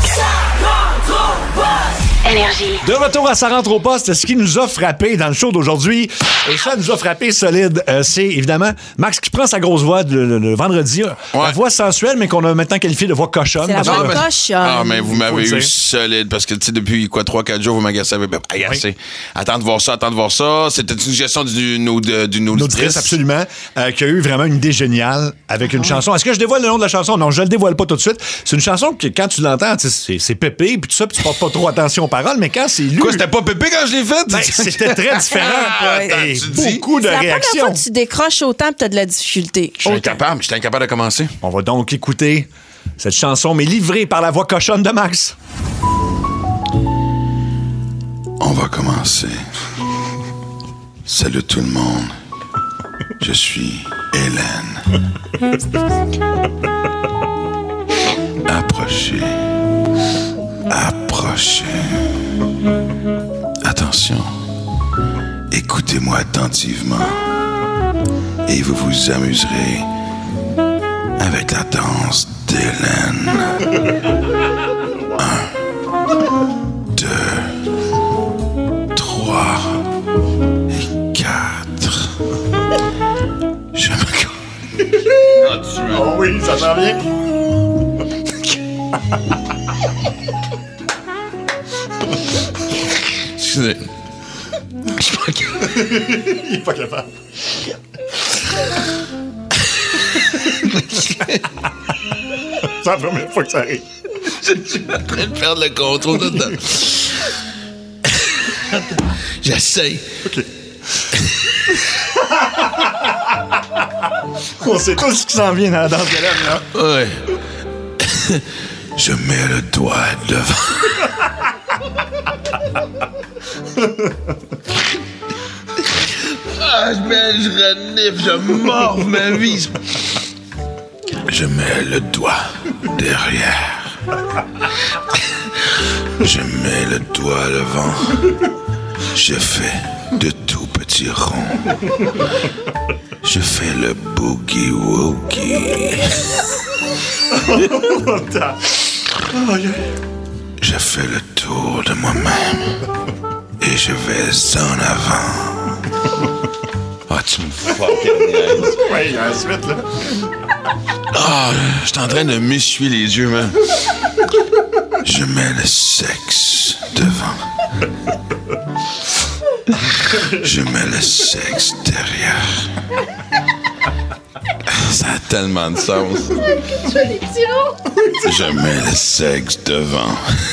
S3: Énergie.
S4: De retour à sa rentre au poste, ce qui nous a frappé dans le show d'aujourd'hui, et ça nous a frappé solide, euh, c'est évidemment Max qui prend sa grosse voix le, le, le vendredi, ouais. La voix sensuelle, mais qu'on a maintenant qualifiée de voix cochonne.
S5: C'est la voix
S6: mais,
S5: cochonne.
S6: Ah, mais vous m'avez eu solide, parce que, tu sais, depuis quoi, trois quatre jours, vous m'agacez. agacé. Oui. Attends de voir ça, attends de voir ça. C'était une suggestion d'une auditrice.
S4: auditrice, absolument, euh, qui a eu vraiment une idée géniale avec une ah, chanson. Est-ce que je dévoile le nom de la chanson? Non, je le dévoile pas tout de suite. C'est une chanson que, quand tu l'entends, c'est, c'est pépé, puis tout ça, puis tu portes pas trop attention aux paroles, mais quand c'est lu...
S6: Quoi, c'était pas pépé quand je l'ai fait?
S4: Ben, c'était très différent.
S6: Attends,
S4: et
S6: tu
S4: beaucoup
S6: dis?
S4: de
S5: c'est
S4: réactions.
S5: la première fois que tu décroches autant que tu as de la difficulté.
S6: Je suis incapable, je suis incapable de commencer.
S4: On va donc écouter cette chanson, mais livrée par la voix cochonne de Max.
S11: On va commencer. Salut tout le monde. Je suis Hélène. Approchez. Approchez. Attention. Écoutez-moi attentivement. Et vous vous amuserez avec la danse d'Hélène. Un, deux, trois et quatre. Je me...
S6: Ah, tu
S4: oh oui, ça s'en vient.
S6: Excusez.
S4: Je suis pas capable. Il est pas capable. C'est la première fois que ça arrive.
S6: Je suis en train de perdre le contrôle dedans. J'essaye.
S4: OK. On sait tous ce qui s'en vient dans la danse de l'âme, là.
S6: Ouais.
S11: Je mets le doigt devant.
S6: Ah, je, je renifle, je mords ma vie.
S11: Je mets le doigt derrière. Je mets le doigt devant. Je fais de tout petits ronds. Je fais le boogie-woogie. Je fais le tour de moi-même. Et je vais en avant.
S6: Ah, tu me fucking niaises.
S4: Ouais, il y a un suite, là.
S6: Ah, je suis en train de m'essuyer les yeux, man.
S11: Je mets le sexe devant. Je mets le sexe derrière.
S6: Ça a tellement de sens.
S11: Je mets le sexe devant.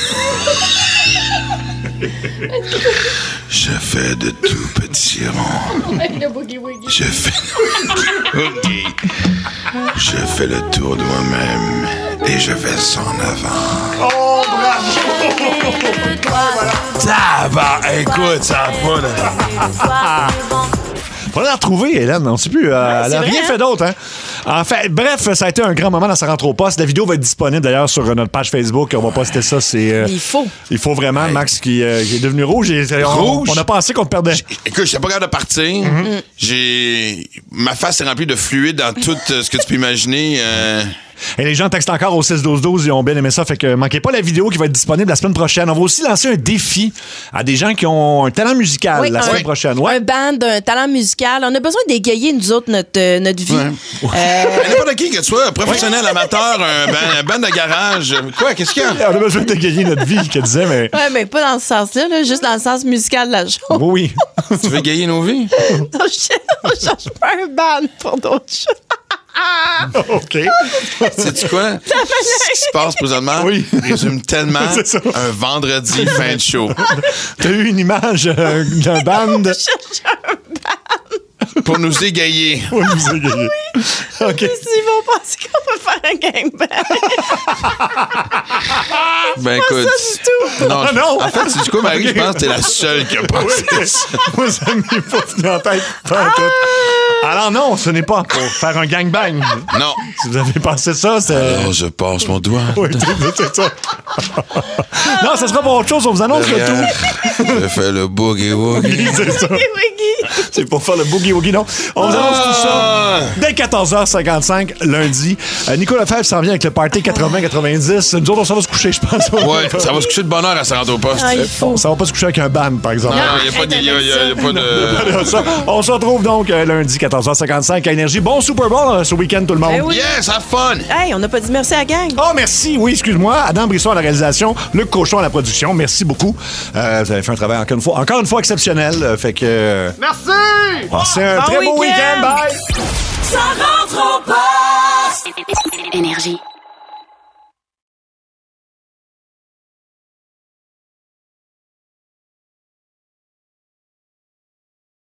S11: Je fais de tout petits ronds. Je fais... Je fais le tour de moi-même et je vais en avant.
S4: Oh, bravo!
S6: Ça va, écoute, ça va pas.
S4: Faudrait la retrouver, Hélène. On ne sait plus. Euh,
S5: Ouais,
S4: elle
S5: c'est
S4: n'a
S5: vrai,
S4: rien
S5: hein?
S4: fait d'autre. Hein? En fait, bref, ça a été un grand moment dans sa rentre au poste. La vidéo va être disponible d'ailleurs sur notre page Facebook. On va poster ça. C'est, euh,
S5: Il faut.
S4: Il faut vraiment. Max qui, euh, qui est devenu rouge. Et, on,
S6: Rouge?
S4: On a pensé qu'on te perdait.
S6: Écoute, j'étais pas capable de partir.
S4: Mm-hmm.
S6: J'ai... Ma face est remplie de fluide dans tout euh, ce que tu peux imaginer. Euh...
S4: Et les gens textent encore au six douze douze, ils ont bien aimé ça, fait que manquez pas la vidéo qui va être disponible la semaine prochaine. On va aussi lancer un défi à des gens qui ont un talent musical
S5: Oui,
S4: la
S5: un-
S4: semaine prochaine. Ouais.
S5: Un band, un talent musical. On a besoin d'égayer, nous autres, notre, euh, notre vie.
S6: Ouais.
S5: Euh,
S6: Ben, n'importe qui que tu sois, professionnel, amateur, un band, un band de garage. Quoi, qu'est-ce qu'il y a?
S4: On a besoin de gagner notre vie, qu'elle disait, mais.
S5: ouais, mais pas dans ce sens-là, là, juste dans le sens musical de la chose.
S4: Oui, oui.
S6: Tu veux gayer nos vies?
S5: Non, je on cherche pas un band pour d'autres choses.
S4: OK.
S6: Sais-tu quoi? Ce qui se passe présentement
S4: Oui.
S6: résume tellement
S4: C'est ça.
S6: un vendredi fin de show.
S4: T'as eu une image euh, d'un band.
S5: Je cherche un band.
S6: Pour nous égayer.
S4: Oui, vous égayez. OK.
S5: Ils vont penser qu'on peut faire un gangbang.
S6: Ben
S5: pas
S6: écoute.
S5: ça du tout.
S6: Non,
S4: Ah,
S6: je-
S4: non.
S6: En fait, c'est du coup, Marie,
S4: OK.
S6: je pense que t'es la seule qui a pensé
S4: Oui.
S6: ça.
S4: Moi, ça m'est pas venu en tête. Pas en tout. Alors non, ce n'est pas pour faire un gangbang.
S6: Non.
S4: Si vous avez pensé ça, c'est...
S6: Alors, je passe mon doigt.
S4: Oui, c'est- c'est ça. Non, ça sera pour autre chose. On vous annonce le tout.
S6: Je fais le boogie woogie.
S4: C'est ça. C'est pour faire le boogie-woogie, non? On vous annonce tout ça dès quatorze heures cinquante-cinq, lundi. Euh, Nicolas Lefebvre s'en vient avec le party quatre-vingts quatre-vingt-dix. Nous autres, on s'en va se coucher, je pense.
S6: Ouais, ça va se coucher de bonne heure à se rendre au poste.
S5: Ah, il faut.
S4: Ça va pas se coucher avec un band, par exemple.
S6: Non, il n'y a pas de... y a- y a- y a pas de...
S4: Ça, on se retrouve donc euh, lundi, quatorze heures cinquante-cinq à Énergie. Bon Super Bowl euh, ce week-end, tout le monde.
S5: Ben oui.
S6: Yes, have fun!
S5: Hey, on n'a pas dit merci à la gang.
S4: Oh, merci. Oui, excuse-moi. Adam Brisson à la réalisation, Luc Cochon à la production. Merci beaucoup. Euh, vous avez fait un travail encore une fois, encore une fois exceptionnel. Euh, fait que... euh,
S7: Merci!
S4: passez un
S5: Bon
S4: très beau
S5: week-end.
S4: week-end. Bye!
S3: Ça rentre au poste. Énergie.